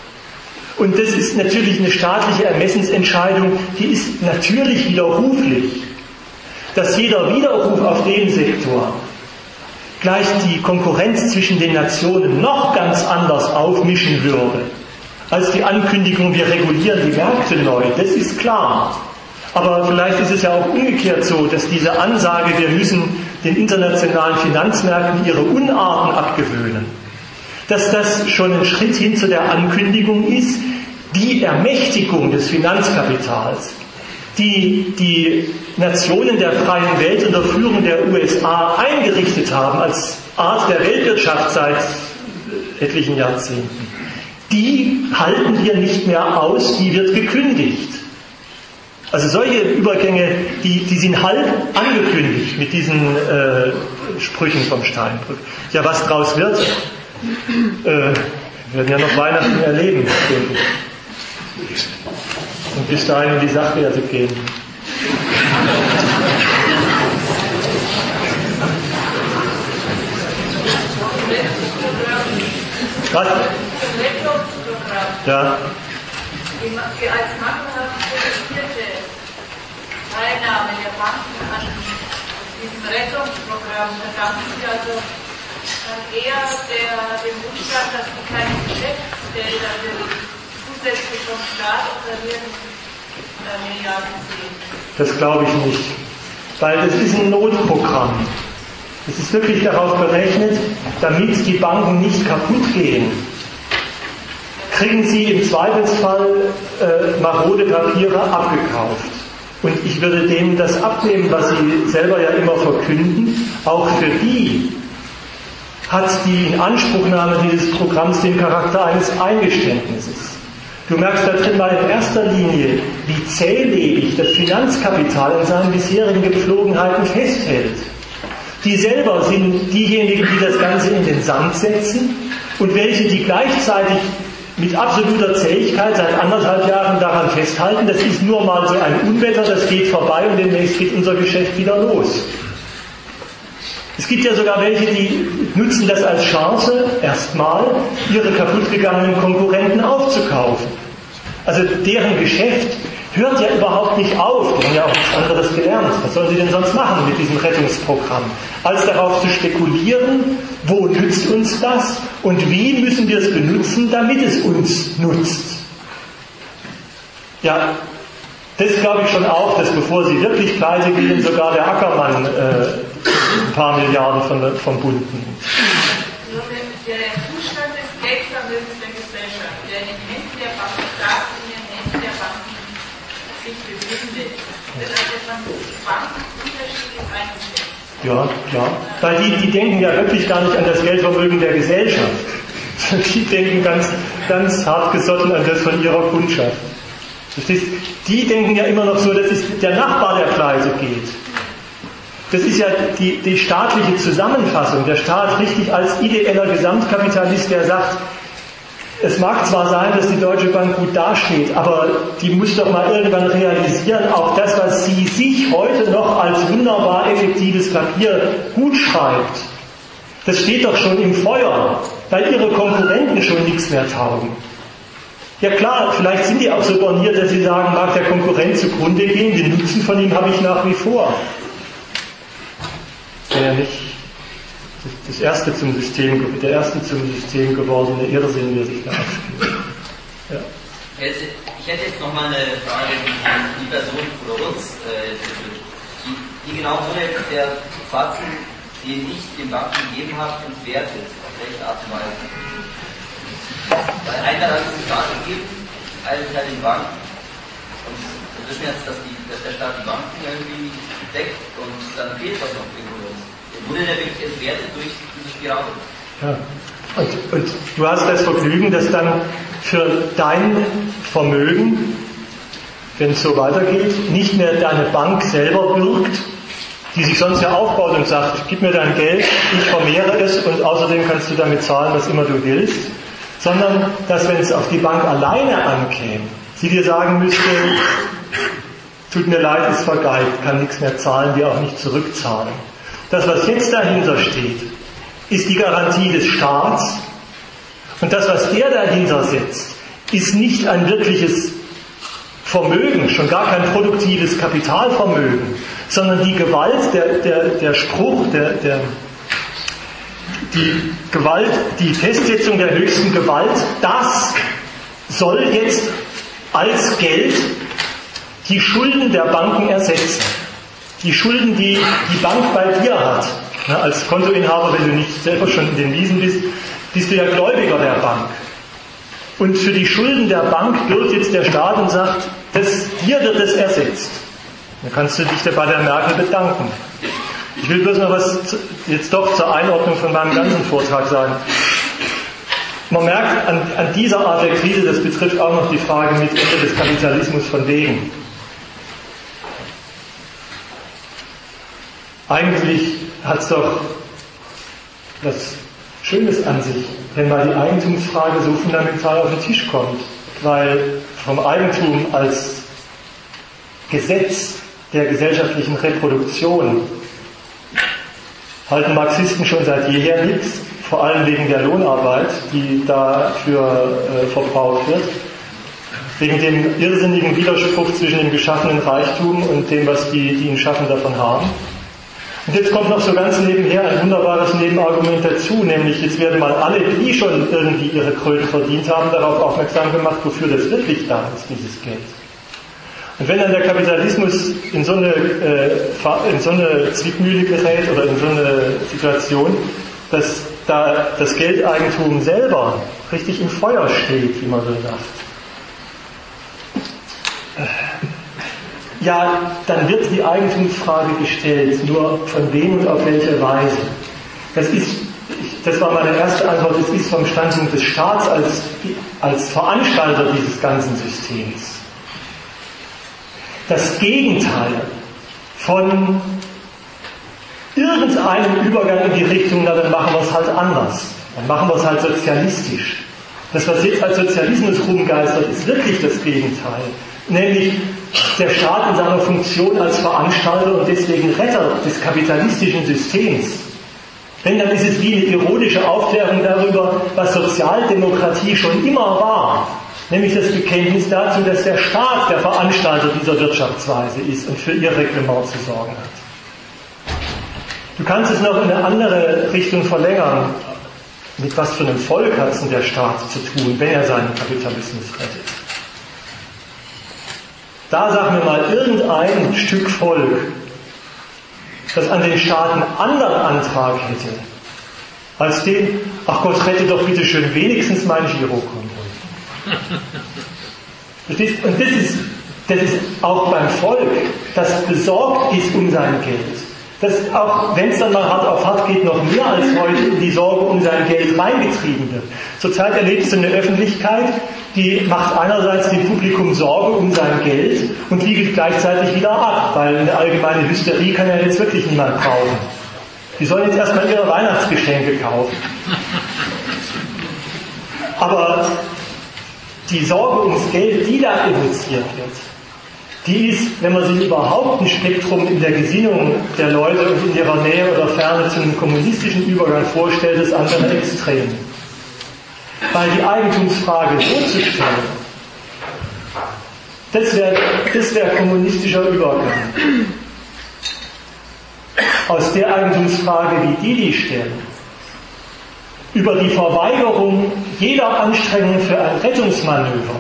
Und das ist natürlich eine staatliche Ermessensentscheidung, die ist natürlich widerruflich. Dass jeder Widerruf auf den Sektor gleich die Konkurrenz zwischen den Nationen noch ganz anders aufmischen würde, als die Ankündigung, wir regulieren die Märkte neu, das ist klar. Aber vielleicht ist es ja auch umgekehrt so, dass diese Ansage, wir müssen den internationalen Finanzmärkten ihre Unarten abgewöhnen, dass das schon ein Schritt hin zu der Ankündigung ist, die Ermächtigung des Finanzkapitals, die die Nationen der freien Welt unter Führung der U S A eingerichtet haben als Art der Weltwirtschaft seit etlichen Jahrzehnten, die halten wir nicht mehr aus, die wird gekündigt. Also solche Übergänge, die, die sind halb angekündigt mit diesen äh, Sprüchen vom Steinbrück. Ja, was draus wird, äh, wir werden ja noch Weihnachten erleben, denke ich. Und bis dahin in die Sachwerte gehen. Was? Ja. Als Mann haben. Verdanken Sie also eher der, dem Umstand, dass die keine Geschäftsgelder zusätzlich vom Staat oder nirgends Milliarden sehen? Das glaube ich nicht. Weil das ist ein Notprogramm. Es ist wirklich darauf berechnet, damit die Banken nicht kaputt gehen. Kriegen sie im Zweifelsfall äh, marode Papiere abgekauft. Und ich würde denen das abnehmen, was sie selber ja immer verkünden. Auch für die hat die Inanspruchnahme dieses Programms den Charakter eines Eingeständnisses. Du merkst da drin mal in erster Linie, wie zählebig das Finanzkapital in seinen bisherigen Gepflogenheiten festhält. Die selber sind diejenigen, die das Ganze in den Sand setzen und welche, die gleichzeitig mit absoluter Zähigkeit seit anderthalb Jahren daran festhalten, das ist nur mal so ein Unwetter, das geht vorbei und demnächst geht unser Geschäft wieder los. Es gibt ja sogar welche, die nutzen das als Chance, erstmal ihre kaputtgegangenen Konkurrenten aufzukaufen. Also deren Geschäft hört ja überhaupt nicht auf. Die haben ja auch nichts anderes gelernt. Was sollen sie denn sonst machen mit diesem Rettungsprogramm? Als darauf zu spekulieren, wo nützt uns das und wie müssen wir es benutzen, damit es uns nutzt. Ja, das glaube ich schon auch, dass bevor sie wirklich pleite gehen, sogar der Ackermann äh, ein paar Milliarden von, vom Bund nimmt. Nur der, der Zustand des Geldvermögens der Gesellschaft, der in den Händen der Banken, das in den Händen der Banken sich befindet, wird also von Banken unterschiedlich eingesetzt. Ja, klar. Weil die, die denken ja wirklich gar nicht an das Geldvermögen der Gesellschaft. Die denken ganz, ganz hartgesotten an das von ihrer Kundschaft. Verstehst? Die denken ja immer noch so, das ist der Nachbar, der pleite geht. Das ist ja die, die staatliche Zusammenfassung. Der Staat richtig als ideeller Gesamtkapitalist, der sagt, es mag zwar sein, dass die Deutsche Bank gut dasteht, aber die muss doch mal irgendwann realisieren, auch das, was sie sich heute noch als wunderbar effektives Papier gut schreibt, das steht doch schon im Feuer, weil ihre Konkurrenten schon nichts mehr taugen. Ja klar, vielleicht sind die auch so borniert, dass sie sagen, mag der Konkurrent zugrunde gehen, den Nutzen von ihm habe ich nach wie vor. Ja, nicht das erste zum System, der erste zum System gewordene Irrsinn, der sich da abspielt. Ja. Ich hätte jetzt nochmal eine Frage an die Person oder uns, die, die genau so der Fatzen, den ich den Banken gegeben habe, entwertet. Auf welche Art und Weise? Weil ein Teil hat es dem Staat gegeben, ein Teil den Banken. Und wir wissen jetzt, dass, die, dass der Staat die Banken irgendwie deckt und dann fehlt was noch irgendwo. Wurde der wirklich entwertet durch diese Spirale? Ja. Und, und du hast das Vergnügen, dass dann für dein Vermögen, wenn es so weitergeht, nicht mehr deine Bank selber bürgt, die sich sonst ja aufbaut und sagt, gib mir dein Geld, ich vermehre es und außerdem kannst du damit zahlen, was immer du willst, sondern dass, wenn es auf die Bank alleine ankäme, sie dir sagen müsste, tut mir leid, ist vergeigt, kann nichts mehr zahlen, dir auch nicht zurückzahlen. Das, was jetzt dahinter steht, ist die Garantie des Staats. Und das, was er dahinter setzt, ist nicht ein wirkliches Vermögen, schon gar kein produktives Kapitalvermögen, sondern die Gewalt, der, der, der Spruch, der, der, die Gewalt, die Festsetzung der höchsten Gewalt, das soll jetzt als Geld die Schulden der Banken ersetzen. Die Schulden, die die Bank bei dir hat. Ja, als Kontoinhaber, wenn du nicht selber schon in den Wiesen bist, bist du ja Gläubiger der Bank. Und für die Schulden der Bank bürgt jetzt der Staat und sagt, das, dir wird es ersetzt. Dann kannst du dich bei der Merkel bedanken. Ich will bloß noch was jetzt doch zur Einordnung von meinem ganzen Vortrag sagen. Man merkt an, an dieser Art der Krise, das betrifft auch noch die Frage mit Ende des Kapitalismus von wegen. Eigentlich hat es doch was Schönes an sich, wenn mal die Eigentumsfrage so fundamental auf den Tisch kommt, weil vom Eigentum als Gesetz der gesellschaftlichen Reproduktion halten Marxisten schon seit jeher nichts, vor allem wegen der Lohnarbeit, die dafür äh, verbraucht wird, wegen dem irrsinnigen Widerspruch zwischen dem geschaffenen Reichtum und dem, was die, die ihn schaffen, davon haben. Und jetzt kommt noch so ganz nebenher ein wunderbares Nebenargument dazu, nämlich jetzt werden mal alle, die schon irgendwie ihre Kröte verdient haben, darauf aufmerksam gemacht, wofür das wirklich da ist, dieses Geld. Und wenn dann der Kapitalismus in so eine, äh, in so eine Zwickmühle gerät oder in so eine Situation, dass da das Geldeigentum selber richtig im Feuer steht, wie man so sagt, ja, dann wird die Eigentumsfrage gestellt, nur von wem und auf welche Weise. Das ist, das war meine erste Antwort, es ist vom Standpunkt des Staats als, als Veranstalter dieses ganzen Systems das Gegenteil von irgendeinem Übergang in die Richtung, na dann machen wir es halt anders, dann machen wir es halt sozialistisch. Das, was jetzt als Sozialismus rumgeistert, ist wirklich das Gegenteil. Nämlich der Staat in seiner Funktion als Veranstalter und deswegen Retter des kapitalistischen Systems. Denn dann ist es wie eine ironische Aufklärung darüber, was Sozialdemokratie schon immer war. Nämlich das Bekenntnis dazu, dass der Staat der Veranstalter dieser Wirtschaftsweise ist und für ihr Reglement zu sorgen hat. Du kannst es noch in eine andere Richtung verlängern. Mit was für einem Volk hat es denn der Staat zu tun, wenn er seinen Kapitalismus rettet? Da sagen wir mal irgendein Stück Volk, das an den Staat einen anderen Antrag hätte, als den, ach Gott, rette doch bitte schön wenigstens mein Girokonto. Verstehst? Und das ist, das ist auch beim Volk, das besorgt ist um sein Geld. Das auch, wenn es dann mal hart auf hart geht, noch mehr als heute in die Sorge um sein Geld reingetrieben wird. Zurzeit erlebst du eine Öffentlichkeit, die macht einerseits dem Publikum Sorge um sein Geld und wiegelt gleichzeitig wieder ab, weil eine allgemeine Hysterie kann ja jetzt wirklich niemand brauchen. Die sollen jetzt erstmal ihre Weihnachtsgeschenke kaufen. Aber die Sorge ums Geld, die da evoziert wird, die ist, wenn man sich überhaupt ein Spektrum in der Gesinnung der Leute und in ihrer Nähe oder Ferne zu einem kommunistischen Übergang vorstellt, das andere Extrem. Weil die Eigentumsfrage so zu stellen, das wäre das wär kommunistischer Übergang. Aus der Eigentumsfrage, wie die die stellen, über die Verweigerung jeder Anstrengung für ein Rettungsmanöver,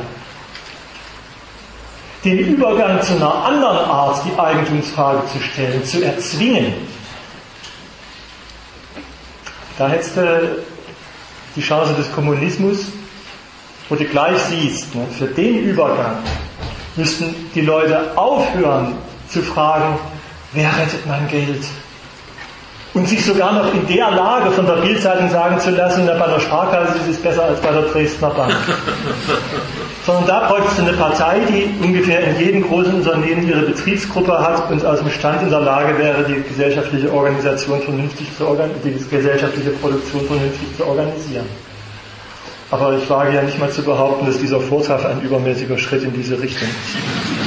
den Übergang zu einer anderen Art, die Eigentumsfrage zu stellen, zu erzwingen. Da hättest du die Chance des Kommunismus, wo du gleich siehst, ne, für den Übergang müssten die Leute aufhören zu fragen, wer rettet mein Geld? Und sich sogar noch in der Lage von der Bild-Zeitung sagen zu lassen, na, bei der Sparkasse ist es besser als bei der Dresdner Bank. Sondern da bräuchte es eine Partei, die ungefähr in jedem großen Unternehmen ihre Betriebsgruppe hat und aus dem Stand in der Lage wäre, die gesellschaftliche Organisation vernünftig zu organisieren, die gesellschaftliche Produktion vernünftig zu organisieren. Aber ich wage ja nicht mal zu behaupten, dass dieser Vortrag ein übermäßiger Schritt in diese Richtung ist.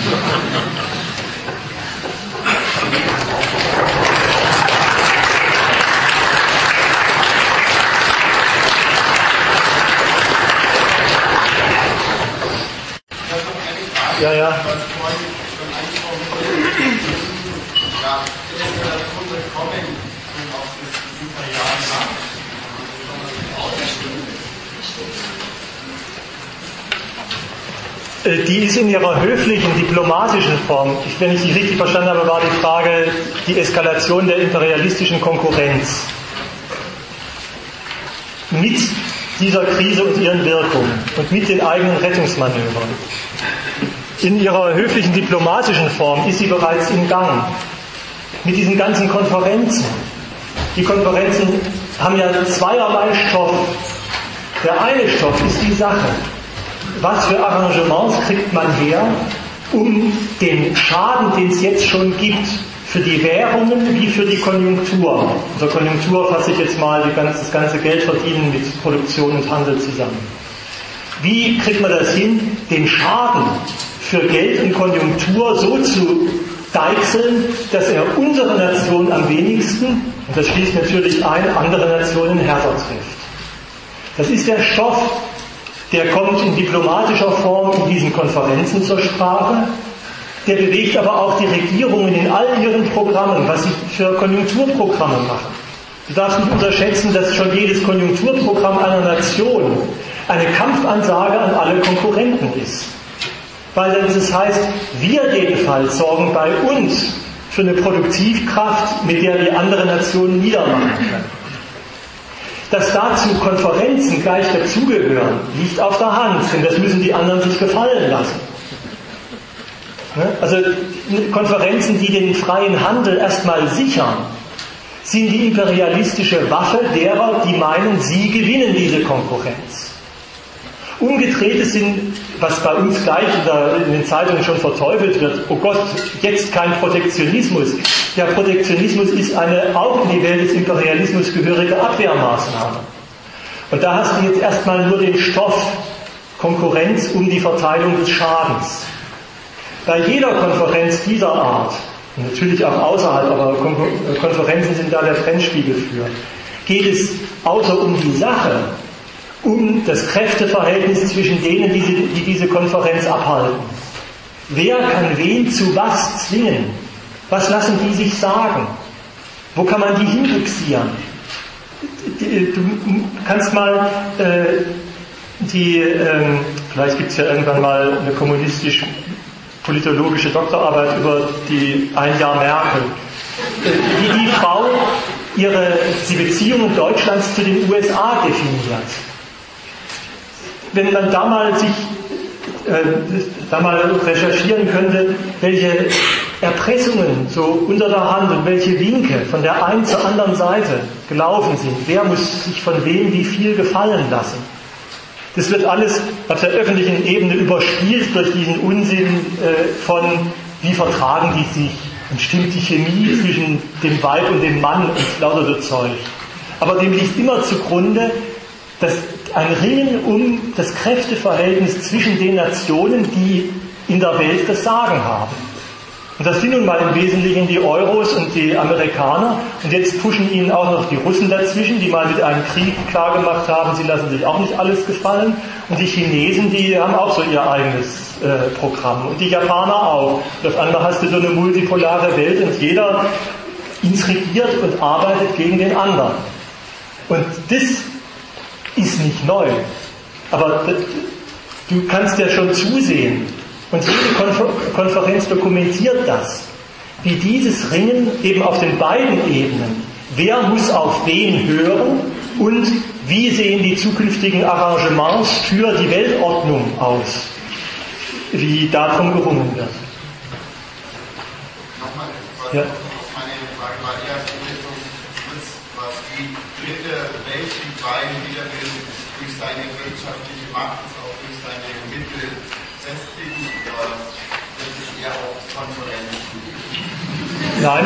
Ja, ja. Die ist in ihrer höflichen, diplomatischen Form. Ich, wenn ich die richtig verstanden habe, war die Frage die Eskalation der imperialistischen Konkurrenz. Mit dieser Krise und ihren Wirkungen und mit den eigenen Rettungsmanövern. In ihrer höflichen diplomatischen Form ist sie bereits im Gang. Mit diesen ganzen Konferenzen. Die Konferenzen haben ja zweierlei Stoff. Der eine Stoff ist die Sache. Was für Arrangements kriegt man her, um den Schaden, den es jetzt schon gibt, für die Währungen wie für die Konjunktur. Unter Konjunktur fasse ich jetzt mal die ganze, das ganze Geld verdienen mit Produktion und Handel zusammen. Wie kriegt man das hin, den Schaden für Geld und Konjunktur so zu deichseln, dass er unsere Nation am wenigsten, und das schließt natürlich ein, andere Nationen härter trifft. Das ist der Stoff, der kommt in diplomatischer Form in diesen Konferenzen zur Sprache. Der bewegt aber auch die Regierungen in all ihren Programmen, was sie für Konjunkturprogramme machen. Du darfst nicht unterschätzen, dass schon jedes Konjunkturprogramm einer Nation eine Kampfansage an alle Konkurrenten ist. Weil das heißt, wir jedenfalls sorgen bei uns für eine Produktivkraft, mit der die andere Nationen niedermachen können. Dass dazu Konferenzen gleich dazugehören, liegt auf der Hand, denn das müssen die anderen sich gefallen lassen. Also Konferenzen, die den freien Handel erstmal sichern, sind die imperialistische Waffe derer, die meinen, sie gewinnen diese Konkurrenz. Umgedreht sind, was bei uns gleich in den Zeitungen schon verteufelt wird, oh Gott, jetzt kein Protektionismus. Der Protektionismus ist eine auch in die Welt des Imperialismus gehörige Abwehrmaßnahme. Und da hast du jetzt erstmal nur den Stoff Konkurrenz um die Verteilung des Schadens. Bei jeder Konferenz dieser Art, und natürlich auch außerhalb, aber Konferenzen sind da der Trendspiegel für, geht es außer um die Sache, um das Kräfteverhältnis zwischen denen, die, sie, die diese Konferenz abhalten. Wer kann wen zu was zwingen? Was lassen die sich sagen? Wo kann man die hinbuxieren? Du kannst mal äh, die, äh, vielleicht gibt es ja irgendwann mal eine kommunistisch politologische Doktorarbeit über die ein Jahr Merkel, wie die Frau ihre die Beziehungen Deutschlands zu den U S A definiert. Wenn man da mal sich äh, da mal recherchieren könnte, welche Erpressungen so unter der Hand und welche Winke von der einen zur anderen Seite gelaufen sind, wer muss sich von wem wie viel gefallen lassen. Das wird alles auf der öffentlichen Ebene überspielt durch diesen Unsinn äh, von, wie vertragen die sich und stimmt die Chemie zwischen dem Weib und dem Mann und lauter so Zeug. Aber dem liegt immer zugrunde, dass ein Ringen um das Kräfteverhältnis zwischen den Nationen, die in der Welt das Sagen haben. Und das sind nun mal im Wesentlichen die Euros und die Amerikaner. Und jetzt pushen ihnen auch noch die Russen dazwischen, die mal mit einem Krieg klargemacht haben, sie lassen sich auch nicht alles gefallen. Und die Chinesen, die haben auch so ihr eigenes äh, Programm. Und die Japaner auch. Und auf einmal hast du so eine multipolare Welt und jeder intrigiert und arbeitet gegen den anderen. Und das ist nicht neu. Aber das, du kannst ja schon zusehen, und jede Konfer- Konferenz dokumentiert das, wie dieses Ringen eben auf den beiden Ebenen, wer muss auf wen hören und wie sehen die zukünftigen Arrangements für die Weltordnung aus, wie darum gerungen wird. Nochmal, was ja. Meine Frage war eher was die dritte Welt in Bayern wieder will, durch seine wirtschaftliche Macht, auch durch seine Mittel festigen, oder wirklich eher auf Konferenzen? Nein,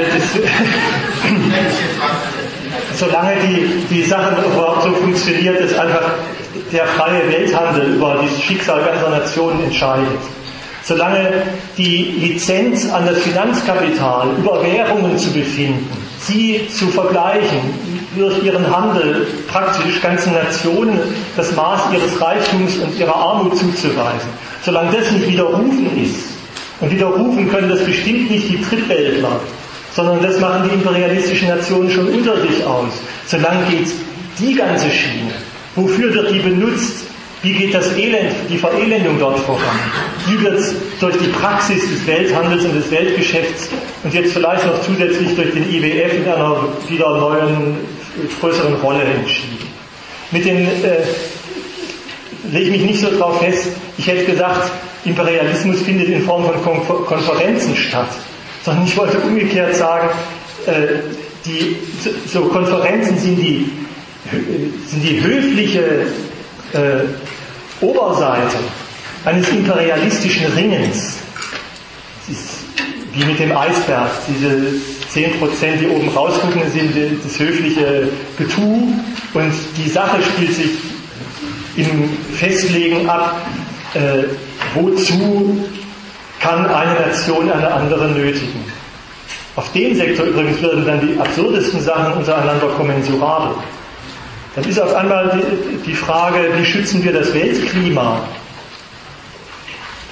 das, solange die, die Sache überhaupt so funktioniert, ist einfach der freie Welthandel über das Schicksal ganzer Nationen entscheidet. Solange die Lizenz an das Finanzkapital über Währungen zu befinden, sie zu vergleichen, durch ihren Handel praktisch ganzen Nationen das Maß ihres Reichtums und ihrer Armut zuzuweisen, solange das nicht widerrufen ist, und widerrufen können das bestimmt nicht die Drittweltler, sondern das machen die imperialistischen Nationen schon unter sich aus, solange geht die ganze Schiene. Wofür wird die benutzt? Wie geht das Elend, die Verelendung dort voran? Wie wird es durch die Praxis des Welthandels und des Weltgeschäfts und jetzt vielleicht noch zusätzlich durch den I W F in einer wieder neuen, größeren Rolle entschieden? Mit den, äh, lege ich mich nicht so drauf fest, ich hätte gesagt, Imperialismus findet in Form von Kon- Konferenzen statt, sondern ich wollte umgekehrt sagen, äh, die, so Konferenzen sind die, sind die höfliche Äh, Oberseite eines imperialistischen Ringens. Es ist wie mit dem Eisberg, diese zehn Prozent, die oben rausgucken, sind das höfliche Getue, und die Sache spielt sich im Festlegen ab, äh, wozu kann eine Nation eine andere nötigen. Auf dem Sektor übrigens werden dann die absurdesten Sachen untereinander kommensurabel. Dann ist auf einmal die, die Frage, wie schützen wir das Weltklima?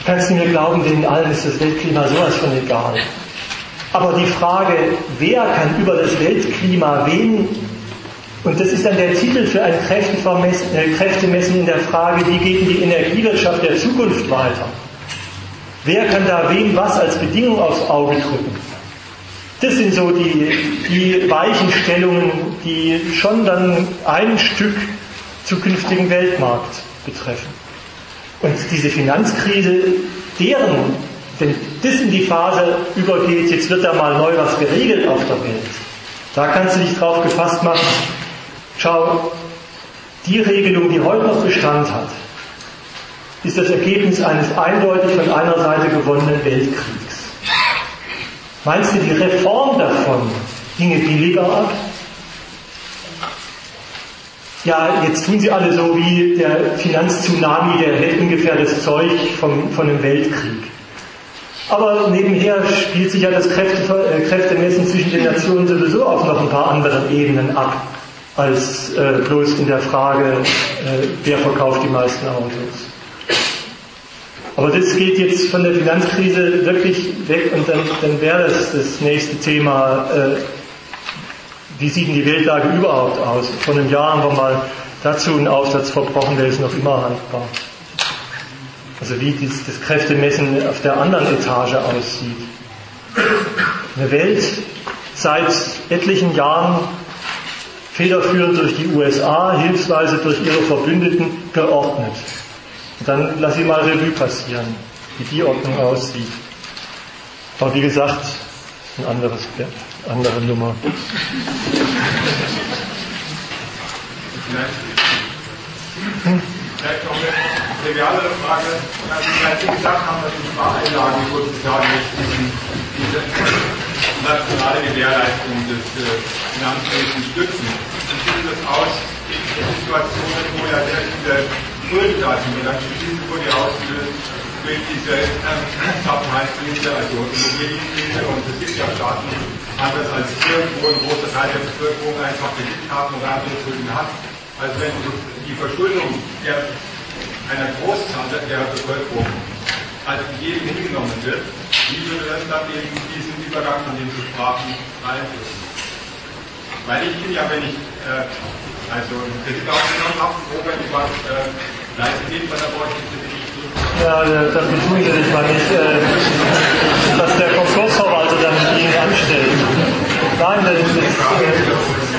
kannst du mir glauben, denen allen ist das Weltklima sowas von egal. Aber die Frage, wer kann über das Weltklima wen, und das ist dann der Titel für ein Kräftemessen in der Frage, wie geht die Energiewirtschaft der Zukunft weiter? Wer kann da wem was als Bedingung aufs Auge drücken? Das sind so die, die Weichenstellungen, die schon dann ein Stück zukünftigen Weltmarkt betreffen. Und diese Finanzkrise, deren, wenn das in die Phase übergeht, jetzt wird da mal neu was geregelt auf der Welt, da kannst du dich drauf gefasst machen, schau, die Regelung, die heute noch Bestand hat, ist das Ergebnis eines eindeutig von einer Seite gewonnenen Weltkriegs. Meinst du, die Reform davon ginge billiger ab? Ja, jetzt tun sie alle so wie der Finanztsunami, der hätte ungefähr das Zeug vom, von einem Weltkrieg. Aber nebenher spielt sich ja das Kräfte, äh, Kräftemessen zwischen den Nationen sowieso auf noch ein paar anderen Ebenen ab, als äh, bloß in der Frage, äh, wer verkauft die meisten Autos. Aber das geht jetzt von der Finanzkrise wirklich weg und dann, dann wäre das das nächste Thema, äh, wie sieht denn die Weltlage überhaupt aus? Vor einem Jahr haben wir mal dazu einen Aufsatz verbrochen, der ist noch immer haltbar. Also wie das, das Kräftemessen auf der anderen Etage aussieht. Eine Welt seit etlichen Jahren federführend durch die U S A, hilfsweise durch ihre Verbündeten geordnet. Und dann lass ich mal Revue passieren, wie die Ordnung aussieht. Aber wie gesagt, ein anderes, ja, andere Nummer. Hm? Vielleicht noch eine trivialere Frage. Als Sie gesagt haben, dass die Spareinlagen sozusagen diese nationale Gewährleistung des Finanzwesens stützen. Wie sieht das aus in Situationen, wo ja sehr viele Schulden da sind, und dann schließen vor die ausgelöst durch diese Subprime-Krise, also Immobilienkrise, und es gibt ja Staaten, anders als irgendwo ein großer Teil der Bevölkerung einfach Kreditkarten oder andere Schulden hat. Also wenn die Verschuldung der, einer Großzahl der Bevölkerung als gegeben hingenommen wird, wie würde das dann eben diesen Übergang, von dem Sie sprachen, beeinflussen? Weil ich bin ja, wenn ich äh, also einen Kredit aufgenommen habe, wo wenn die Bank äh, leisten geht, bei der Bräuchte Kredit nicht zurück. Ja, das betrügen Sie sich mal nicht, äh, dass der Konkursverwalter dann mit Ihnen anstellt. Nein, das ist, äh,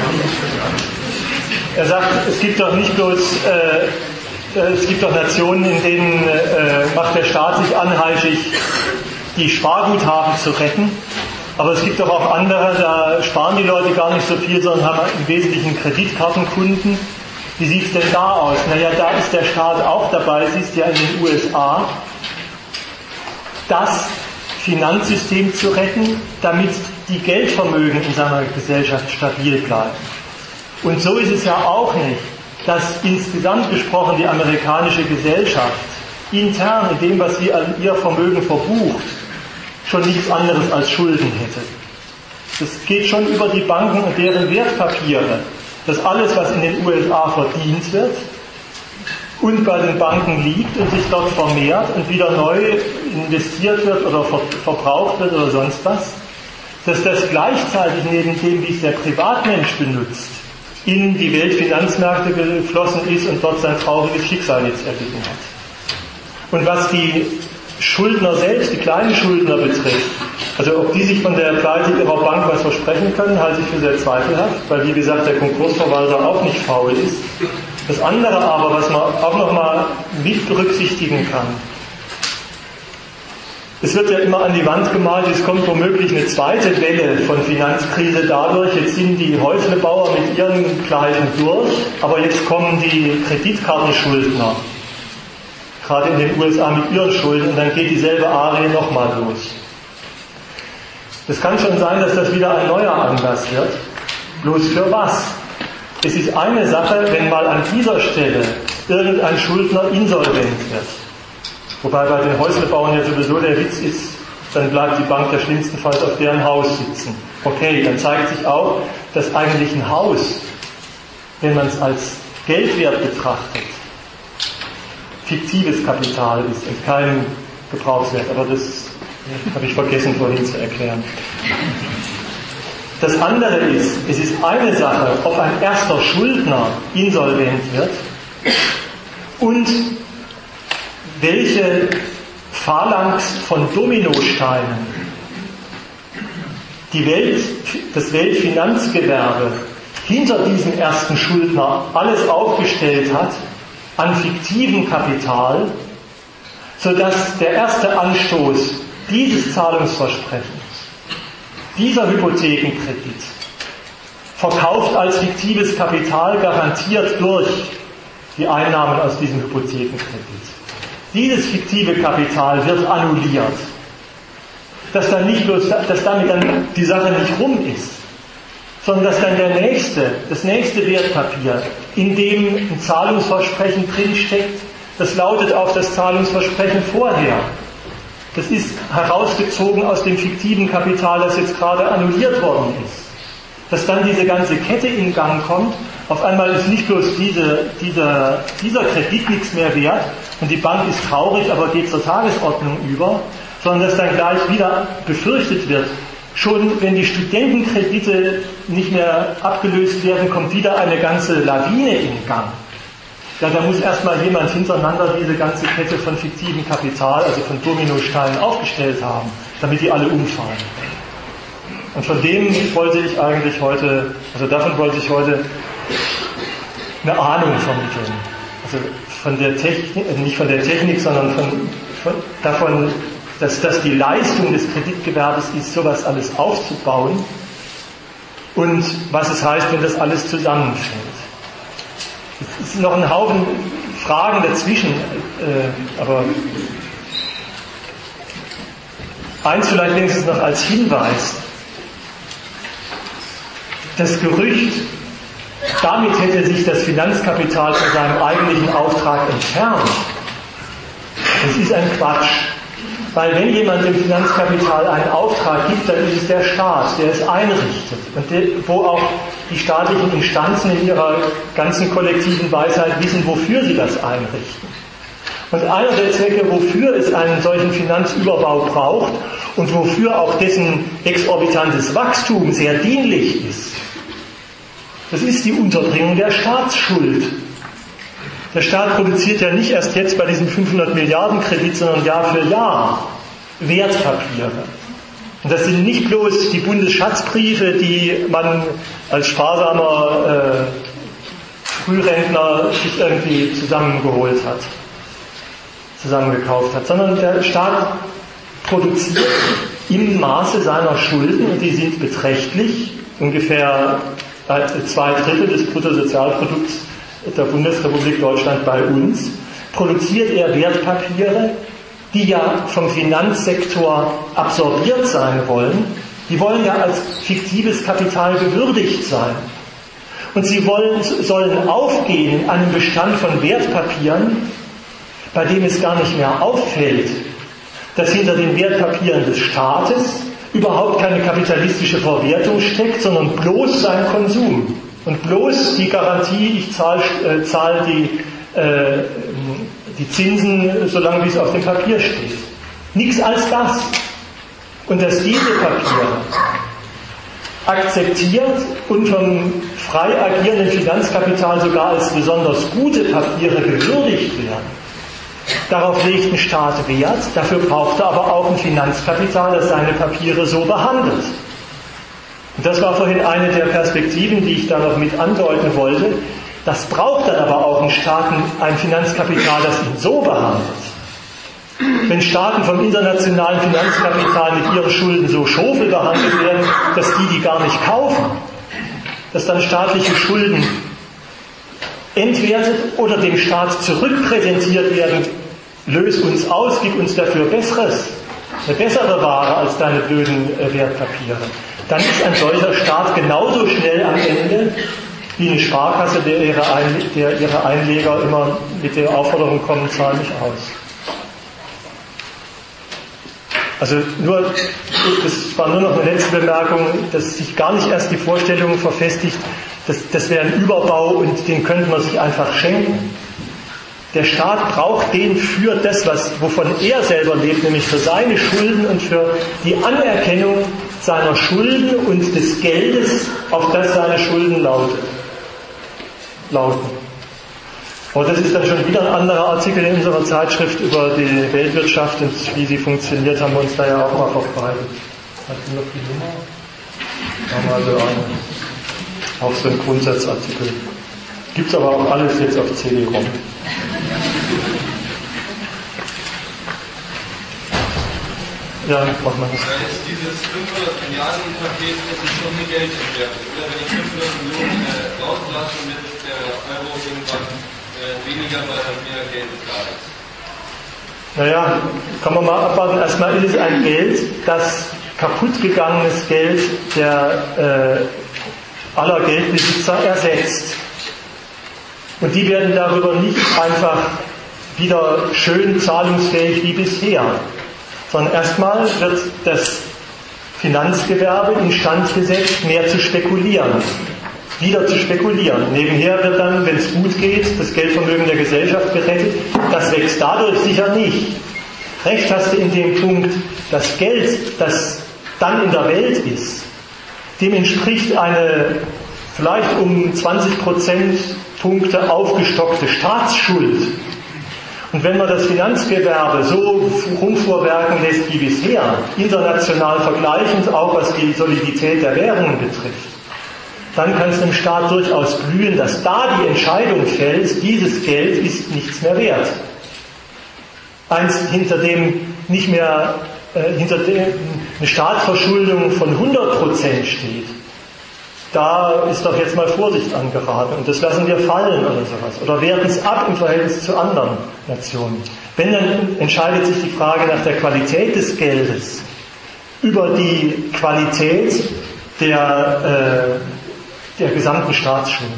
er sagt, es gibt doch nicht bloß, äh, es gibt doch Nationen, in denen äh, macht der Staat sich anheischig, die Sparguthaben zu retten. Aber es gibt doch auch andere, da sparen die Leute gar nicht so viel, sondern haben im Wesentlichen Kreditkartenkunden. Wie sieht es denn da aus? Naja, da ist der Staat auch dabei, siehst du ja in den U S A, das Finanzsystem zu retten, damit die Geldvermögen in seiner Gesellschaft stabil bleiben. Und so ist es ja auch nicht, dass insgesamt gesprochen die amerikanische Gesellschaft intern in dem, was sie an ihr Vermögen verbucht, schon nichts anderes als Schulden hätte. Das geht schon über die Banken und deren Wertpapiere, dass alles, was in den U S A verdient wird und bei den Banken liegt und sich dort vermehrt und wieder neu investiert wird oder ver- verbraucht wird oder sonst was, dass das gleichzeitig neben dem, wie es der Privatmensch benutzt, in die Weltfinanzmärkte geflossen ist und dort sein trauriges Schicksal jetzt erlitten hat. Und was die Schuldner selbst, die kleinen Schuldner betrifft, also ob die sich von der Pleite ihrer Bank was versprechen können, halte ich für sehr zweifelhaft, weil wie gesagt der Konkursverwalter auch nicht faul ist. Das andere aber, was man auch nochmal mit berücksichtigen kann, es wird ja immer an die Wand gemalt, es kommt womöglich eine zweite Welle von Finanzkrise dadurch, jetzt sind die Häuslebauer mit ihren Pleiten durch, aber jetzt kommen die Kreditkartenschuldner, gerade in den U S A mit ihren Schulden, und dann geht dieselbe Arie nochmal los. Es kann schon sein, dass das wieder ein neuer Anlass wird. Bloß für was? Es ist eine Sache, wenn mal an dieser Stelle irgendein Schuldner insolvent wird. Wobei bei den Häuslebauern ja sowieso der Witz ist, dann bleibt die Bank ja schlimmstenfalls auf deren Haus sitzen. Okay, dann zeigt sich auch, dass eigentlich ein Haus, wenn man es als Geldwert betrachtet, fiktives Kapital ist und kein Gebrauchswert, aber das habe ich vergessen vorhin zu erklären. Das andere ist, es ist eine Sache, ob ein erster Schuldner insolvent wird und welche Phalanx von Dominosteinen die Welt, das Weltfinanzgewerbe hinter diesem ersten Schuldner alles aufgestellt hat an fiktivem Kapital, sodass der erste Anstoß dieses Zahlungsversprechens, dieser Hypothekenkredit, verkauft als fiktives Kapital, garantiert durch die Einnahmen aus diesem Hypothekenkredit. Dieses fiktive Kapital wird annulliert. Dass dann nicht bloß, dass damit dann die Sache nicht rum ist, sondern dass dann der nächste, das nächste Wertpapier, in dem ein Zahlungsversprechen drinsteckt, das lautet auf das Zahlungsversprechen vorher. Das ist herausgezogen aus dem fiktiven Kapital, das jetzt gerade annulliert worden ist. Dass dann diese ganze Kette in Gang kommt, auf einmal ist nicht bloß diese, dieser, dieser Kredit nichts mehr wert und die Bank ist traurig, aber geht zur Tagesordnung über, sondern dass dann gleich wieder befürchtet wird, schon wenn die Studentenkredite nicht mehr abgelöst werden, kommt wieder eine ganze Lawine in Gang. Ja, da muss erstmal jemand hintereinander diese ganze Kette von fiktivem Kapital, also von Dominosteinen, aufgestellt haben, damit die alle umfallen. Und von dem wollte ich eigentlich heute, also davon wollte ich heute eine Ahnung vermitteln. Also von der Technik, nicht von der Technik, sondern von, von davon, dass das die Leistung des Kreditgewerbes ist, sowas alles aufzubauen und was es heißt, wenn das alles zusammenfällt. Es ist noch ein Haufen Fragen dazwischen, äh, aber eins vielleicht wenigstens noch als Hinweis. Das Gerücht, damit hätte sich das Finanzkapital von seinem eigentlichen Auftrag entfernt. Das ist ein Quatsch. Weil wenn jemand dem Finanzkapital einen Auftrag gibt, dann ist es der Staat, der es einrichtet. Und der, wo auch die staatlichen Instanzen in ihrer ganzen kollektiven Weisheit wissen, wofür sie das einrichten. Und einer der Zwecke, wofür es einen solchen Finanzüberbau braucht und wofür auch dessen exorbitantes Wachstum sehr dienlich ist, das ist die Unterbringung der Staatsschuld. Der Staat produziert ja nicht erst jetzt bei diesem fünfhundert Milliarden Kredit, sondern Jahr für Jahr Wertpapiere. Und das sind nicht bloß die Bundesschatzbriefe, die man als sparsamer äh, Frührentner sich irgendwie zusammengeholt hat, zusammengekauft hat, sondern der Staat produziert im Maße seiner Schulden, und die sind beträchtlich, ungefähr zwei Drittel des Bruttosozialprodukts der Bundesrepublik Deutschland bei uns, produziert er Wertpapiere, die ja vom Finanzsektor absorbiert sein wollen. Die wollen ja als fiktives Kapital gewürdigt sein. Und sie wollen, sollen aufgehen in einem Bestand von Wertpapieren, bei dem es gar nicht mehr auffällt, dass hinter den Wertpapieren des Staates überhaupt keine kapitalistische Verwertung steckt, sondern bloß sein Konsum. Und bloß die Garantie, ich zahle äh, zahl die, äh, die Zinsen, solange wie es auf dem Papier steht. Nichts als das. Und dass diese Papiere akzeptiert und vom frei agierenden Finanzkapital sogar als besonders gute Papiere gewürdigt werden, darauf legt ein Staat Wert, dafür braucht er aber auch ein Finanzkapital, das seine Papiere so behandelt. Und das war vorhin eine der Perspektiven, die ich da noch mit andeuten wollte. Das braucht dann aber auch ein Staat, ein Finanzkapital, das ihn so behandelt. Wenn Staaten vom internationalen Finanzkapital mit ihren Schulden so schofel behandelt werden, dass die die gar nicht kaufen, dass dann staatliche Schulden entwertet oder dem Staat zurückpräsentiert werden, löse uns aus, gib uns dafür Besseres, eine bessere Ware als deine blöden Wertpapiere, dann ist ein solcher Staat genauso schnell am Ende wie eine Sparkasse, der ihre, Ein- der ihre Einleger immer mit der Aufforderung kommen, zahl mich aus. Also nur, das war nur noch eine letzte Bemerkung, dass sich gar nicht erst die Vorstellung verfestigt, dass das wäre ein Überbau und den könnte man sich einfach schenken. der Staat braucht den für das, was, wovon er selber lebt, nämlich für seine Schulden und für die Anerkennung seiner Schulden und des Geldes, auf das seine Schulden lauten. Aber das ist dann schon wieder ein anderer Artikel in unserer Zeitschrift über die Weltwirtschaft und wie sie funktioniert, haben wir uns da ja auch mal verbreitet. Hat die noch die Nummer? Haben wir also eine, auch so ein Grundsatzartikel. Gibt es aber auch alles jetzt auf C D-ROM. Ja, mach mal. Da ist dieses fünfhundert Milliarden-Paket ist schon eine Geldentwertung. Oder wenn ich fünfhundert Millionen äh, rauslasse, wird der Euro irgendwann äh, weniger, weil dann mehr Geld da ist. Naja, kann man mal abwarten. Erstmal ist es ein Geld, das kaputtgegangenes Geld der äh, aller Geldbesitzer ersetzt. Und die werden darüber nicht einfach wieder schön zahlungsfähig wie bisher, sondern erstmal wird das Finanzgewerbe instand gesetzt, mehr zu spekulieren, wieder zu spekulieren. Nebenher wird dann, wenn es gut geht, das Geldvermögen der Gesellschaft gerettet. Das wächst dadurch sicher nicht. Recht hast du in dem Punkt, das Geld, das dann in der Welt ist, dem entspricht eine vielleicht um zwanzig Prozentpunkte aufgestockte Staatsschuld. Und wenn man das Finanzgewerbe so rumfuhrwerken lässt wie bisher, international vergleichend, auch was die Solidität der Währungen betrifft, dann kann es dem Staat durchaus blühen, dass da die Entscheidung fällt, dieses Geld ist nichts mehr wert. Eins, hinter dem nicht mehr, äh, hinter dem eine Staatsverschuldung von hundert Prozent steht, da ist doch jetzt mal Vorsicht angeraten und das lassen wir fallen oder sowas. Oder werten es ab im Verhältnis zu anderen Nationen. Wenn, dann entscheidet sich die Frage nach der Qualität des Geldes über die Qualität der, äh, der gesamten Staatsschuld.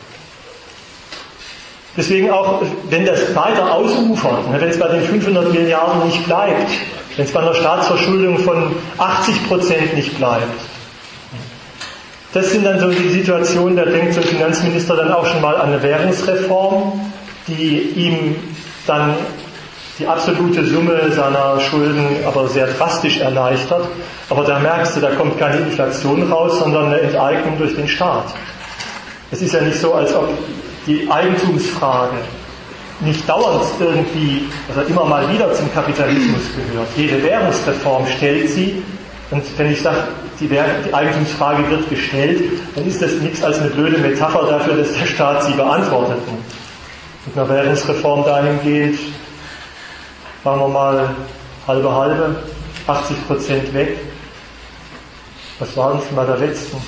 Deswegen auch, wenn das weiter ausufert, wenn es bei den fünfhundert Milliarden nicht bleibt, wenn es bei einer Staatsverschuldung von achtzig Prozent nicht bleibt, das sind dann so die Situationen, da denkt so ein Finanzminister dann auch schon mal an eine Währungsreform, die ihm dann die absolute Summe seiner Schulden aber sehr drastisch erleichtert. Aber da merkst du, da kommt keine Inflation raus, sondern eine Enteignung durch den Staat. Es ist ja nicht so, als ob die Eigentumsfrage nicht dauernd irgendwie, also immer mal wieder zum Kapitalismus gehört. Jede Währungsreform stellt sie. Und wenn ich sage, die, die Eigentumsfrage wird gestellt, dann ist das nichts als eine blöde Metapher dafür, dass der Staat sie beantwortet. Mit einer Währungsreform dahingehend, machen wir mal halbe halbe, achtzig Prozent weg. Was waren es mal der letzten?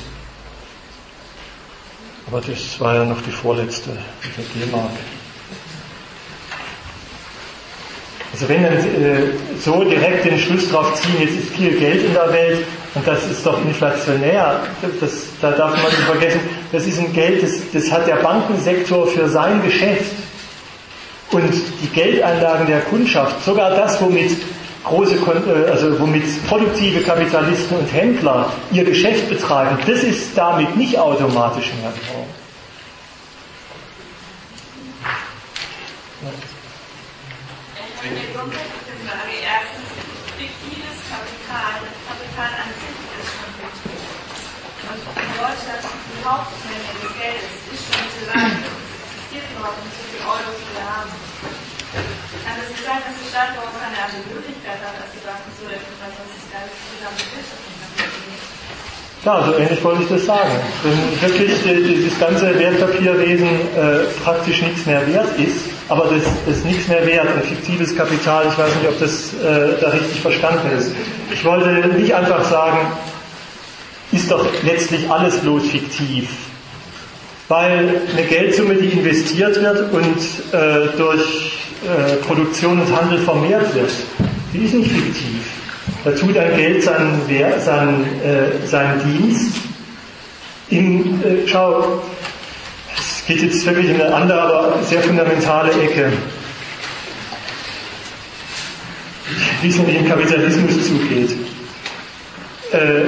Aber das war ja noch die vorletzte, mit der D-Mark. Also wenn dann äh, so direkt den Schluss drauf ziehen, jetzt ist viel Geld in der Welt und das ist doch inflationär, das, da darf man nicht vergessen, das ist ein Geld, das, das hat der Bankensektor für sein Geschäft und die Geldeinlagen der Kundschaft, sogar das, womit große, also womit produktive Kapitalisten und Händler ihr Geschäft betreiben, das ist damit nicht automatisch mehr drauf. Eine grundsätzliche Frage. Erstens, fiktives Kapital, das Kapital an sich ist schon fiktiv. Und in Deutschland die Hauptmenge des Geldes ist schon zu lang. Es existiert überhaupt nicht so viele Euros, wie wir haben. Kann es nicht sein, dass der Staat überhaupt keine andere Möglichkeit hat, als die Banken so etwas, was das gesamte Wirtschaft nicht. Ja, so ähnlich wollte ich das sagen. Wenn wirklich dieses ganze Wertpapierwesen äh, praktisch nichts mehr wert ist, aber das ist nichts mehr wert, ein fiktives Kapital, ich weiß nicht, ob das äh, da richtig verstanden ist. Ich wollte nicht einfach sagen, ist doch letztlich alles bloß fiktiv. Weil eine Geldsumme, die investiert wird und äh, durch äh, Produktion und Handel vermehrt wird, die ist nicht fiktiv. Da tut ein Geld seinen, seinen, äh, seinen Dienst. In, äh, schau, es geht jetzt wirklich in eine andere, aber sehr fundamentale Ecke. Wie es nämlich im Kapitalismus zugeht. Äh,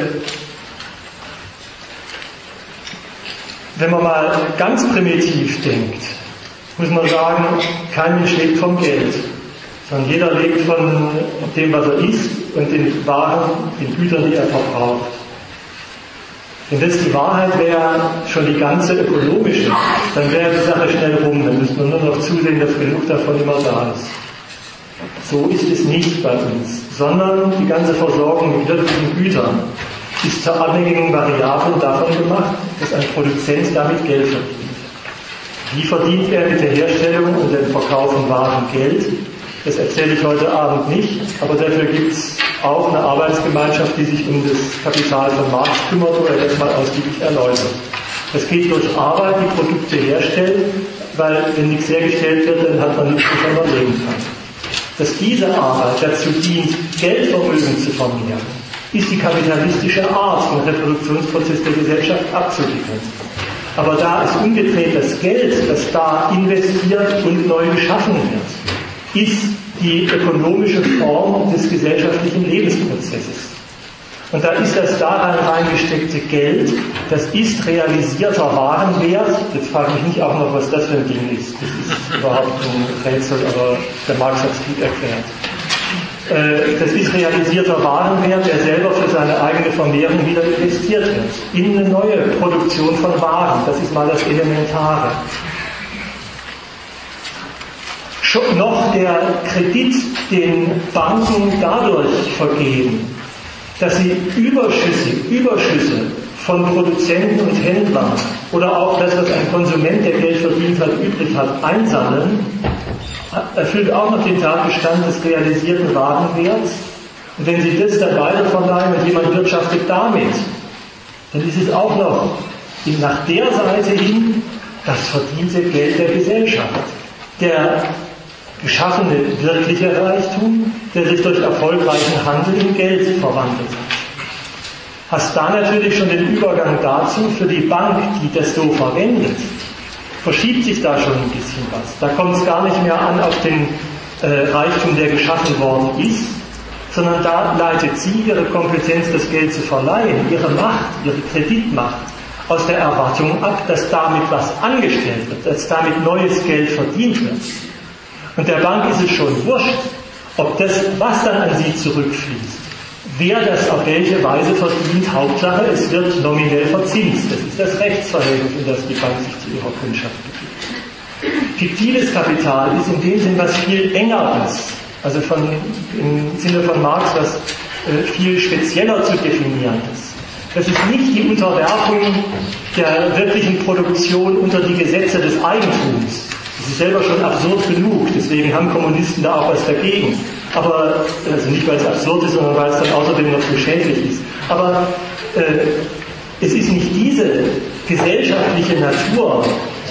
wenn man mal ganz primitiv denkt, muss man sagen, kein Mensch lebt vom Geld, sondern jeder lebt von dem, was er isst und den Waren, den Gütern, die er verbraucht. Wenn das die Wahrheit wäre, schon die ganze ökonomische, dann wäre die Sache schnell rum. Dann müsste man nur noch zusehen, dass genug davon immer da ist. So ist es nicht bei uns, sondern die ganze Versorgung mit wirklichen Gütern ist zur abhängigen Variable davon gemacht, dass ein Produzent damit Geld verdient. Wie verdient er mit der Herstellung und dem Verkauf von Waren Geld? Das erzähle ich heute Abend nicht, aber dafür gibt es auch eine Arbeitsgemeinschaft, die sich um das Kapital von Marx kümmert oder das mal ausgiebig erläutert. Das geht durch Arbeit, die Produkte herstellt, weil wenn nichts hergestellt wird, dann hat man nichts, wovon man leben kann. Dass diese Arbeit dazu dient, Geldvermögen zu vermehren, ist die kapitalistische Art, den Reproduktionsprozess der Gesellschaft abzuwickeln. Aber da ist umgedreht das Geld, das da investiert und neu geschaffen wird, ist die ökonomische Form des gesellschaftlichen Lebensprozesses. Und da ist das daran reingesteckte Geld, das ist realisierter Warenwert. Jetzt frage ich mich auch noch, was das für ein Ding ist. Das ist überhaupt ein Rätsel, aber der Marx hat es gut erklärt. Das ist realisierter Warenwert, der selber für seine eigene Vermehrung wieder investiert wird. In eine neue Produktion von Waren. Das ist mal das Elementare. Schon noch der Kredit, den Banken dadurch vergeben, dass sie Überschüsse, Überschüsse von Produzenten und Händlern oder auch das, was ein Konsument, der Geld verdient hat, übrig hat, einsammeln, erfüllt auch noch den Tatbestand des realisierten Warenwerts. Und wenn Sie das dann weiterverleihen und jemand wirtschaftet damit, dann ist es auch noch nach der Seite hin das verdiente Geld der Gesellschaft. Der geschaffene wirkliche Reichtum, der sich durch erfolgreichen Handel in Geld verwandelt hat. Hast da natürlich schon den Übergang dazu für die Bank, die das so verwendet, verschiebt sich da schon ein bisschen was. Da kommt es gar nicht mehr an auf den äh, Reichtum, der geschaffen worden ist, sondern da leitet sie ihre Kompetenz, das Geld zu verleihen, ihre Macht, ihre Kreditmacht, aus der Erwartung ab, dass damit was angestellt wird, dass damit neues Geld verdient wird. Und der Bank ist es schon wurscht, ob das, was dann an sie zurückfließt, wer das auf welche Weise verdient. Hauptsache, es wird nominell verzinst. Das ist das Rechtsverhältnis, in das die Bank sich zu ihrer Kundschaft begibt. Fiktives Kapital ist in dem Sinn was viel enger ist, also von, im Sinne von Marx was äh, viel spezieller zu definieren ist. Das ist nicht die Unterwerfung der wirklichen Produktion unter die Gesetze des Eigentums. Das ist selber schon absurd genug, deswegen haben Kommunisten da auch was dagegen. Aber, also nicht weil es absurd ist, sondern weil es dann außerdem noch so schädlich ist. Aber äh, es ist nicht diese gesellschaftliche Natur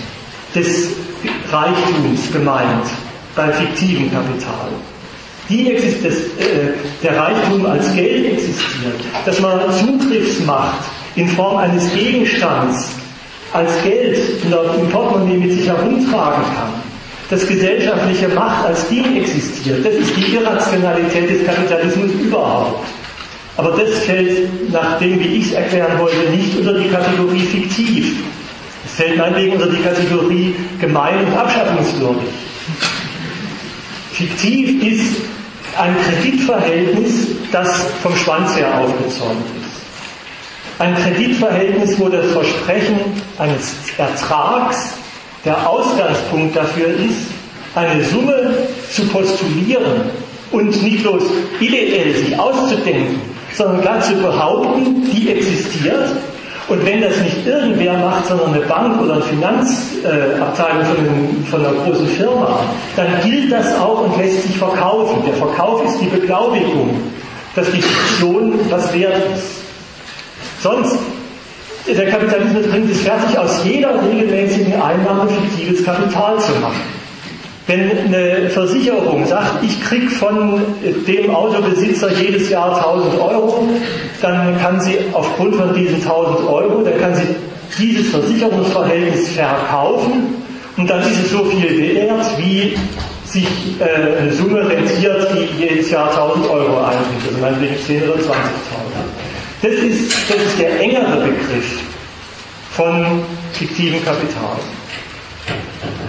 des Reichtums gemeint beim fiktiven Kapital. Die existiert, äh, der Reichtum als Geld existiert, dass man Zugriffsmacht in Form eines Gegenstands als Geld in der, im Portemonnaie mit sich herumtragen kann, dass gesellschaftliche Macht als Ding existiert, das ist die Irrationalität des Kapitalismus überhaupt. Aber das fällt, nach dem, wie ich es erklären wollte, nicht unter die Kategorie fiktiv. Es fällt meinetwegen unter die Kategorie gemein und abschaffungswürdig. Fiktiv ist ein Kreditverhältnis, das vom Schwanz her aufgezäumt ist. Ein Kreditverhältnis, wo das Versprechen eines Ertrags der Ausgangspunkt dafür ist, eine Summe zu postulieren und nicht bloß ideell sich auszudenken, sondern gar zu behaupten, die existiert. Und wenn das nicht irgendwer macht, sondern eine Bank oder eine Finanzabteilung von, von einer großen Firma, dann gilt das auch und lässt sich verkaufen. Der Verkauf ist die Beglaubigung, dass die Fiktion was wert ist. Sonst, der Kapitalismus bringt es fertig, aus jeder regelmäßigen Einnahme fiktives Kapital zu machen. Wenn eine Versicherung sagt, ich kriege von dem Autobesitzer jedes Jahr tausend Euro, dann kann sie aufgrund von diesen tausend Euro, dann kann sie dieses Versicherungsverhältnis verkaufen und dann ist es so viel wert, wie sich äh, eine Summe rentiert, die jedes Jahr tausend Euro einbringt, also meinetwegen zehn oder zwanzigtausend. Das ist, das ist der engere Begriff von fiktivem Kapital.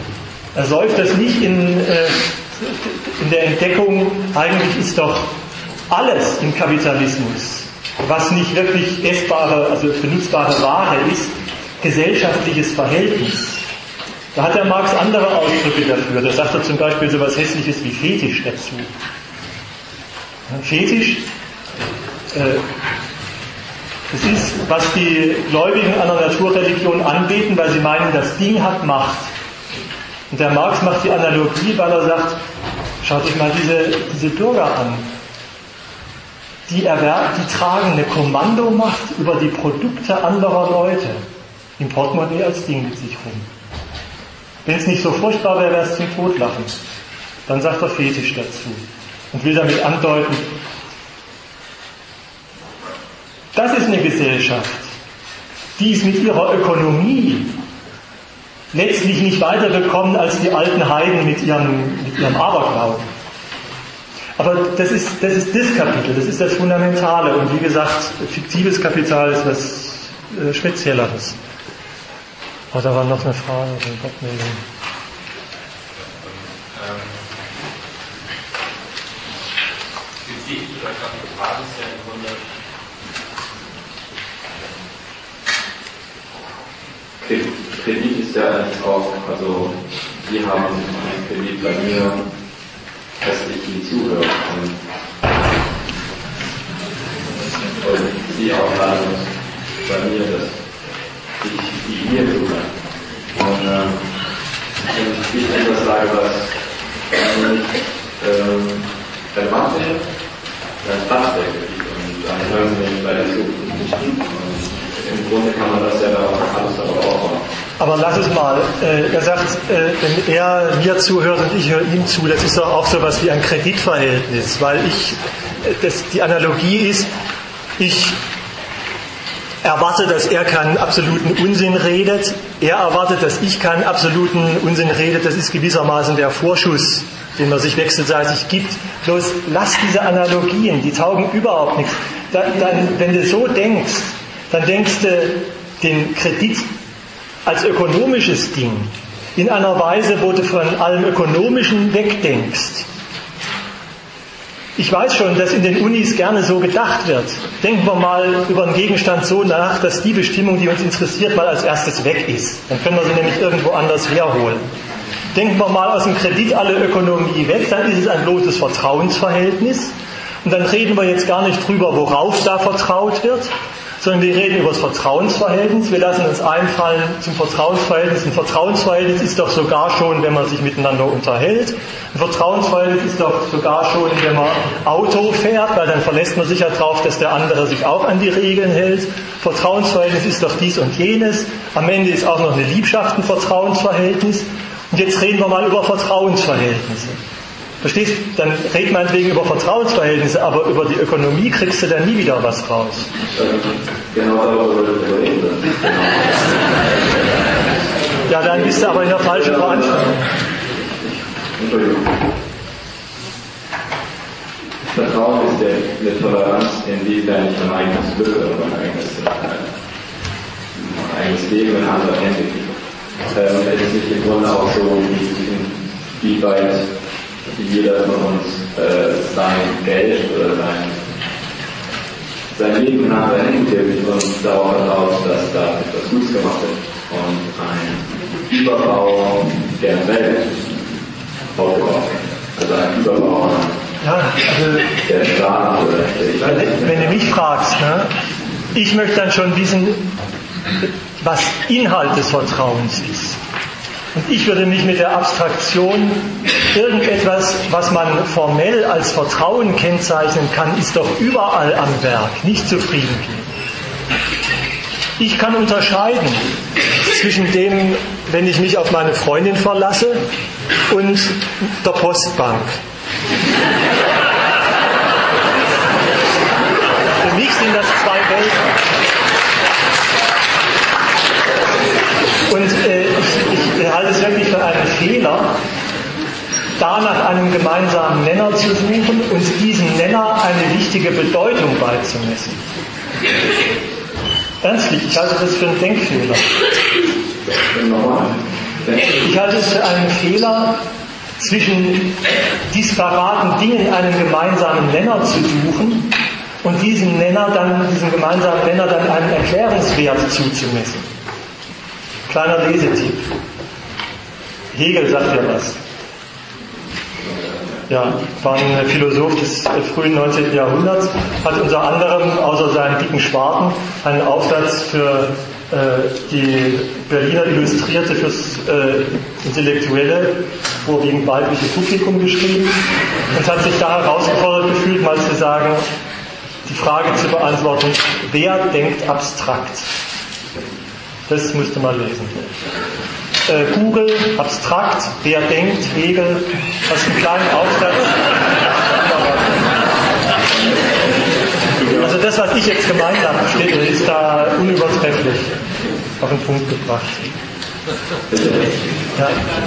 Er säuft das nicht in, äh, in der Entdeckung, eigentlich ist doch alles im Kapitalismus, was nicht wirklich essbare, also benutzbare Ware ist, gesellschaftliches Verhältnis. Da hat der Marx andere Ausdrücke dafür. Da sagt er zum Beispiel so etwas Hässliches wie Fetisch dazu. Fetisch, äh, das ist, was die Gläubigen einer Naturreligion anbeten, weil sie meinen, das Ding hat Macht. Und der Marx macht die Analogie, weil er sagt, schaut euch mal diese, diese Bürger an. Die, erwer- die tragen eine Kommandomacht über die Produkte anderer Leute. Im Portemonnaie als Ding mit sich rum. Wenn es nicht so furchtbar wäre, wäre es zum Totlachen. Dann sagt er Fetisch dazu und will damit andeuten, das ist eine Gesellschaft, die ist mit ihrer Ökonomie letztlich nicht weitergekommen als die alten Heiden mit ihrem, mit ihrem Aberglauben. Aber das ist, das ist das Kapitel, das ist das Fundamentale. Und wie gesagt, fiktives Kapital ist was äh, Spezielleres. Oh, da war noch eine Frage, eine Wortmeldung. Ähm, Physik oder Kapital ist ja im Grunde Kredit ist ja eigentlich auch, also Sie haben einen Kredit bei mir, dass ich Ihnen zuhöre und, und Sie auch sagen bei mir, dass ich die mir zuhöre. Und ähm, wenn ich etwas sage, was nicht ähm, relevant wäre, dann passt der Kredit und dann hören Sie nicht weiter zu. Und im Grunde kann man das ja da auch alles darauf aufbauen. Aber lass es mal. Äh, er sagt, äh, wenn er mir zuhört und ich höre ihm zu, das ist doch auch so etwas wie ein Kreditverhältnis, weil ich, äh, das, die Analogie ist, ich erwarte, dass er keinen absoluten Unsinn redet, er erwartet, dass ich keinen absoluten Unsinn rede, das ist gewissermaßen der Vorschuss, den man sich wechselseitig gibt. Bloß lass diese Analogien, die taugen überhaupt nichts. Da, dann, wenn du so denkst, dann denkst du den Kredit als ökonomisches Ding in einer Weise, wo du von allem Ökonomischen wegdenkst. Ich weiß schon, dass in den Unis gerne so gedacht wird. Denken wir mal über einen Gegenstand so nach, dass die Bestimmung, die uns interessiert, mal als erstes weg ist. Dann können wir sie nämlich irgendwo anders herholen. Denken wir mal aus dem Kredit alle Ökonomie weg, dann ist es ein bloßes Vertrauensverhältnis. Und dann reden wir jetzt gar nicht drüber, worauf da vertraut wird, sondern wir reden über das Vertrauensverhältnis. Wir lassen uns einfallen zum Vertrauensverhältnis. Ein Vertrauensverhältnis ist doch sogar schon, wenn man sich miteinander unterhält. Ein Vertrauensverhältnis ist doch sogar schon, wenn man Auto fährt, weil dann verlässt man sich ja drauf, dass der andere sich auch an die Regeln hält. Vertrauensverhältnis ist doch dies und jenes. Am Ende ist auch noch eine Liebschaft ein Vertrauensverhältnis. Und jetzt reden wir mal über Vertrauensverhältnisse. Verstehst du? Dann redet man wegen über Vertrauensverhältnisse, aber über die Ökonomie kriegst du dann nie wieder was raus. Genau darüber würde ich reden. Ja, dann bist du aber in der falschen Veranstaltung. Entschuldigung. Vertrauen ist der, eine Toleranz, inwiefern ich mein eigenes Glück oder mein eigenes, äh, mein eigenes Leben in andere Hände gebe. Ähm, es ist nicht im Grunde auch so, wie, wie weit jeder von uns äh, sein Geld oder sein, sein Leben in andere Hände gibt und darauf vertraut, dass da etwas Gutes gemacht wird und ein Überbau der Welt aufgebaut wird. Also ein Überbau ja, also, der Staat oder der wenn, wenn du mich fragst, ne, ich möchte dann schon wissen, was Inhalt des Vertrauens ist. Und ich würde mich mit der Abstraktion, irgendetwas, was man formell als Vertrauen kennzeichnen kann, ist doch überall am Werk, nicht zufrieden geben. Ich kann unterscheiden zwischen dem, wenn ich mich auf meine Freundin verlasse, und der Postbank. Für mich sind das zwei Welten. Und äh, ich, ich halte es wirklich für einen Fehler, da nach einem gemeinsamen Nenner zu suchen und diesem Nenner eine wichtige Bedeutung beizumessen. Ernstlich, ich halte das für einen Denkfehler. Ich halte es für einen Fehler, zwischen disparaten Dingen einen gemeinsamen Nenner zu suchen und diesem Nenner dann, diesem gemeinsamen Nenner dann einen Erklärungswert zuzumessen. Kleiner Lesetipp. Hegel sagt ja was. Ja, war ein Philosoph des frühen neunzehnten Jahrhunderts, hat unter anderem außer seinen dicken Schwarten einen Aufsatz für äh, die Berliner Illustrierte fürs äh, intellektuelle, vorwiegend weibliche Publikum geschrieben und hat sich da herausgefordert gefühlt, mal zu sagen, die Frage zu beantworten, wer denkt abstrakt? Das müsste man lesen. Äh, Google, abstrakt, wer denkt, Hegel, hast einen kleinen Aufsatz. Also das, was ich jetzt gemeint habe, steht, ist da unübertrefflich auf den Punkt gebracht. Ja.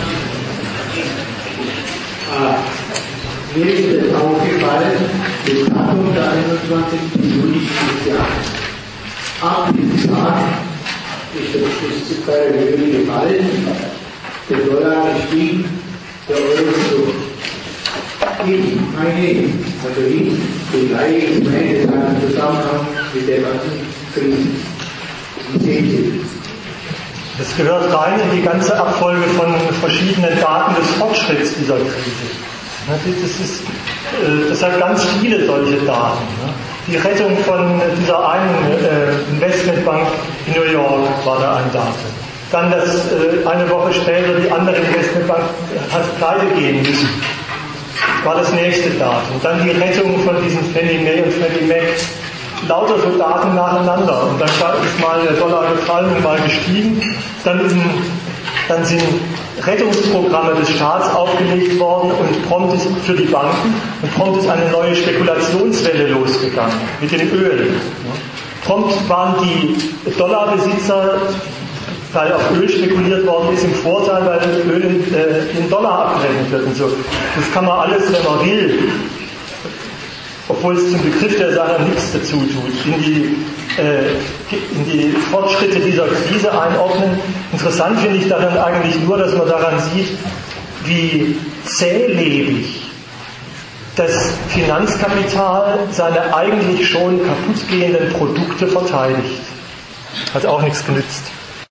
Ah, mir ist jetzt aufgefallen, das Datum der einundzwanzigsten Juli dieses Jahres. Ab diesem Tag ist das Zucker gefallen, der Dollar gestiegen, der Euro so. Ich meine, also ich begleiche ich meine Sachen im Zusammenhang mit der ganzen Krise. Wie sehen Sie das? Das gehört rein in die ganze Abfolge von verschiedenen Daten des Fortschritts dieser Krise. Das, ist, das hat ganz viele solche Daten. Die Rettung von dieser einen Investmentbank in New York war da ein Datum. Dann das, eine Woche später die andere Investmentbank hat pleite gehen müssen. War das nächste Datum. Dann die Rettung von diesen Fannie Mae und Freddie Mac. Lauter so Daten nacheinander. Und dann ist mal der Dollar gefallen und mal gestiegen. Dann, ist ein, dann sind Rettungsprogramme des Staats aufgelegt worden und prompt ist für die Banken und prompt ist eine neue Spekulationswelle losgegangen mit dem Öl. Prompt waren die Dollarbesitzer, weil auf Öl spekuliert worden ist, im Vorteil, weil das Öl in, äh, in Dollar abgerechnet wird und so. Das kann man alles, wenn man will, obwohl es zum Begriff der Sache nichts dazu tut, in die, äh, in die Fortschritte dieser Krise einordnen. Interessant finde ich daran eigentlich nur, dass man daran sieht, wie zählebig das Finanzkapital seine eigentlich schon kaputtgehenden Produkte verteidigt. Hat auch nichts genützt.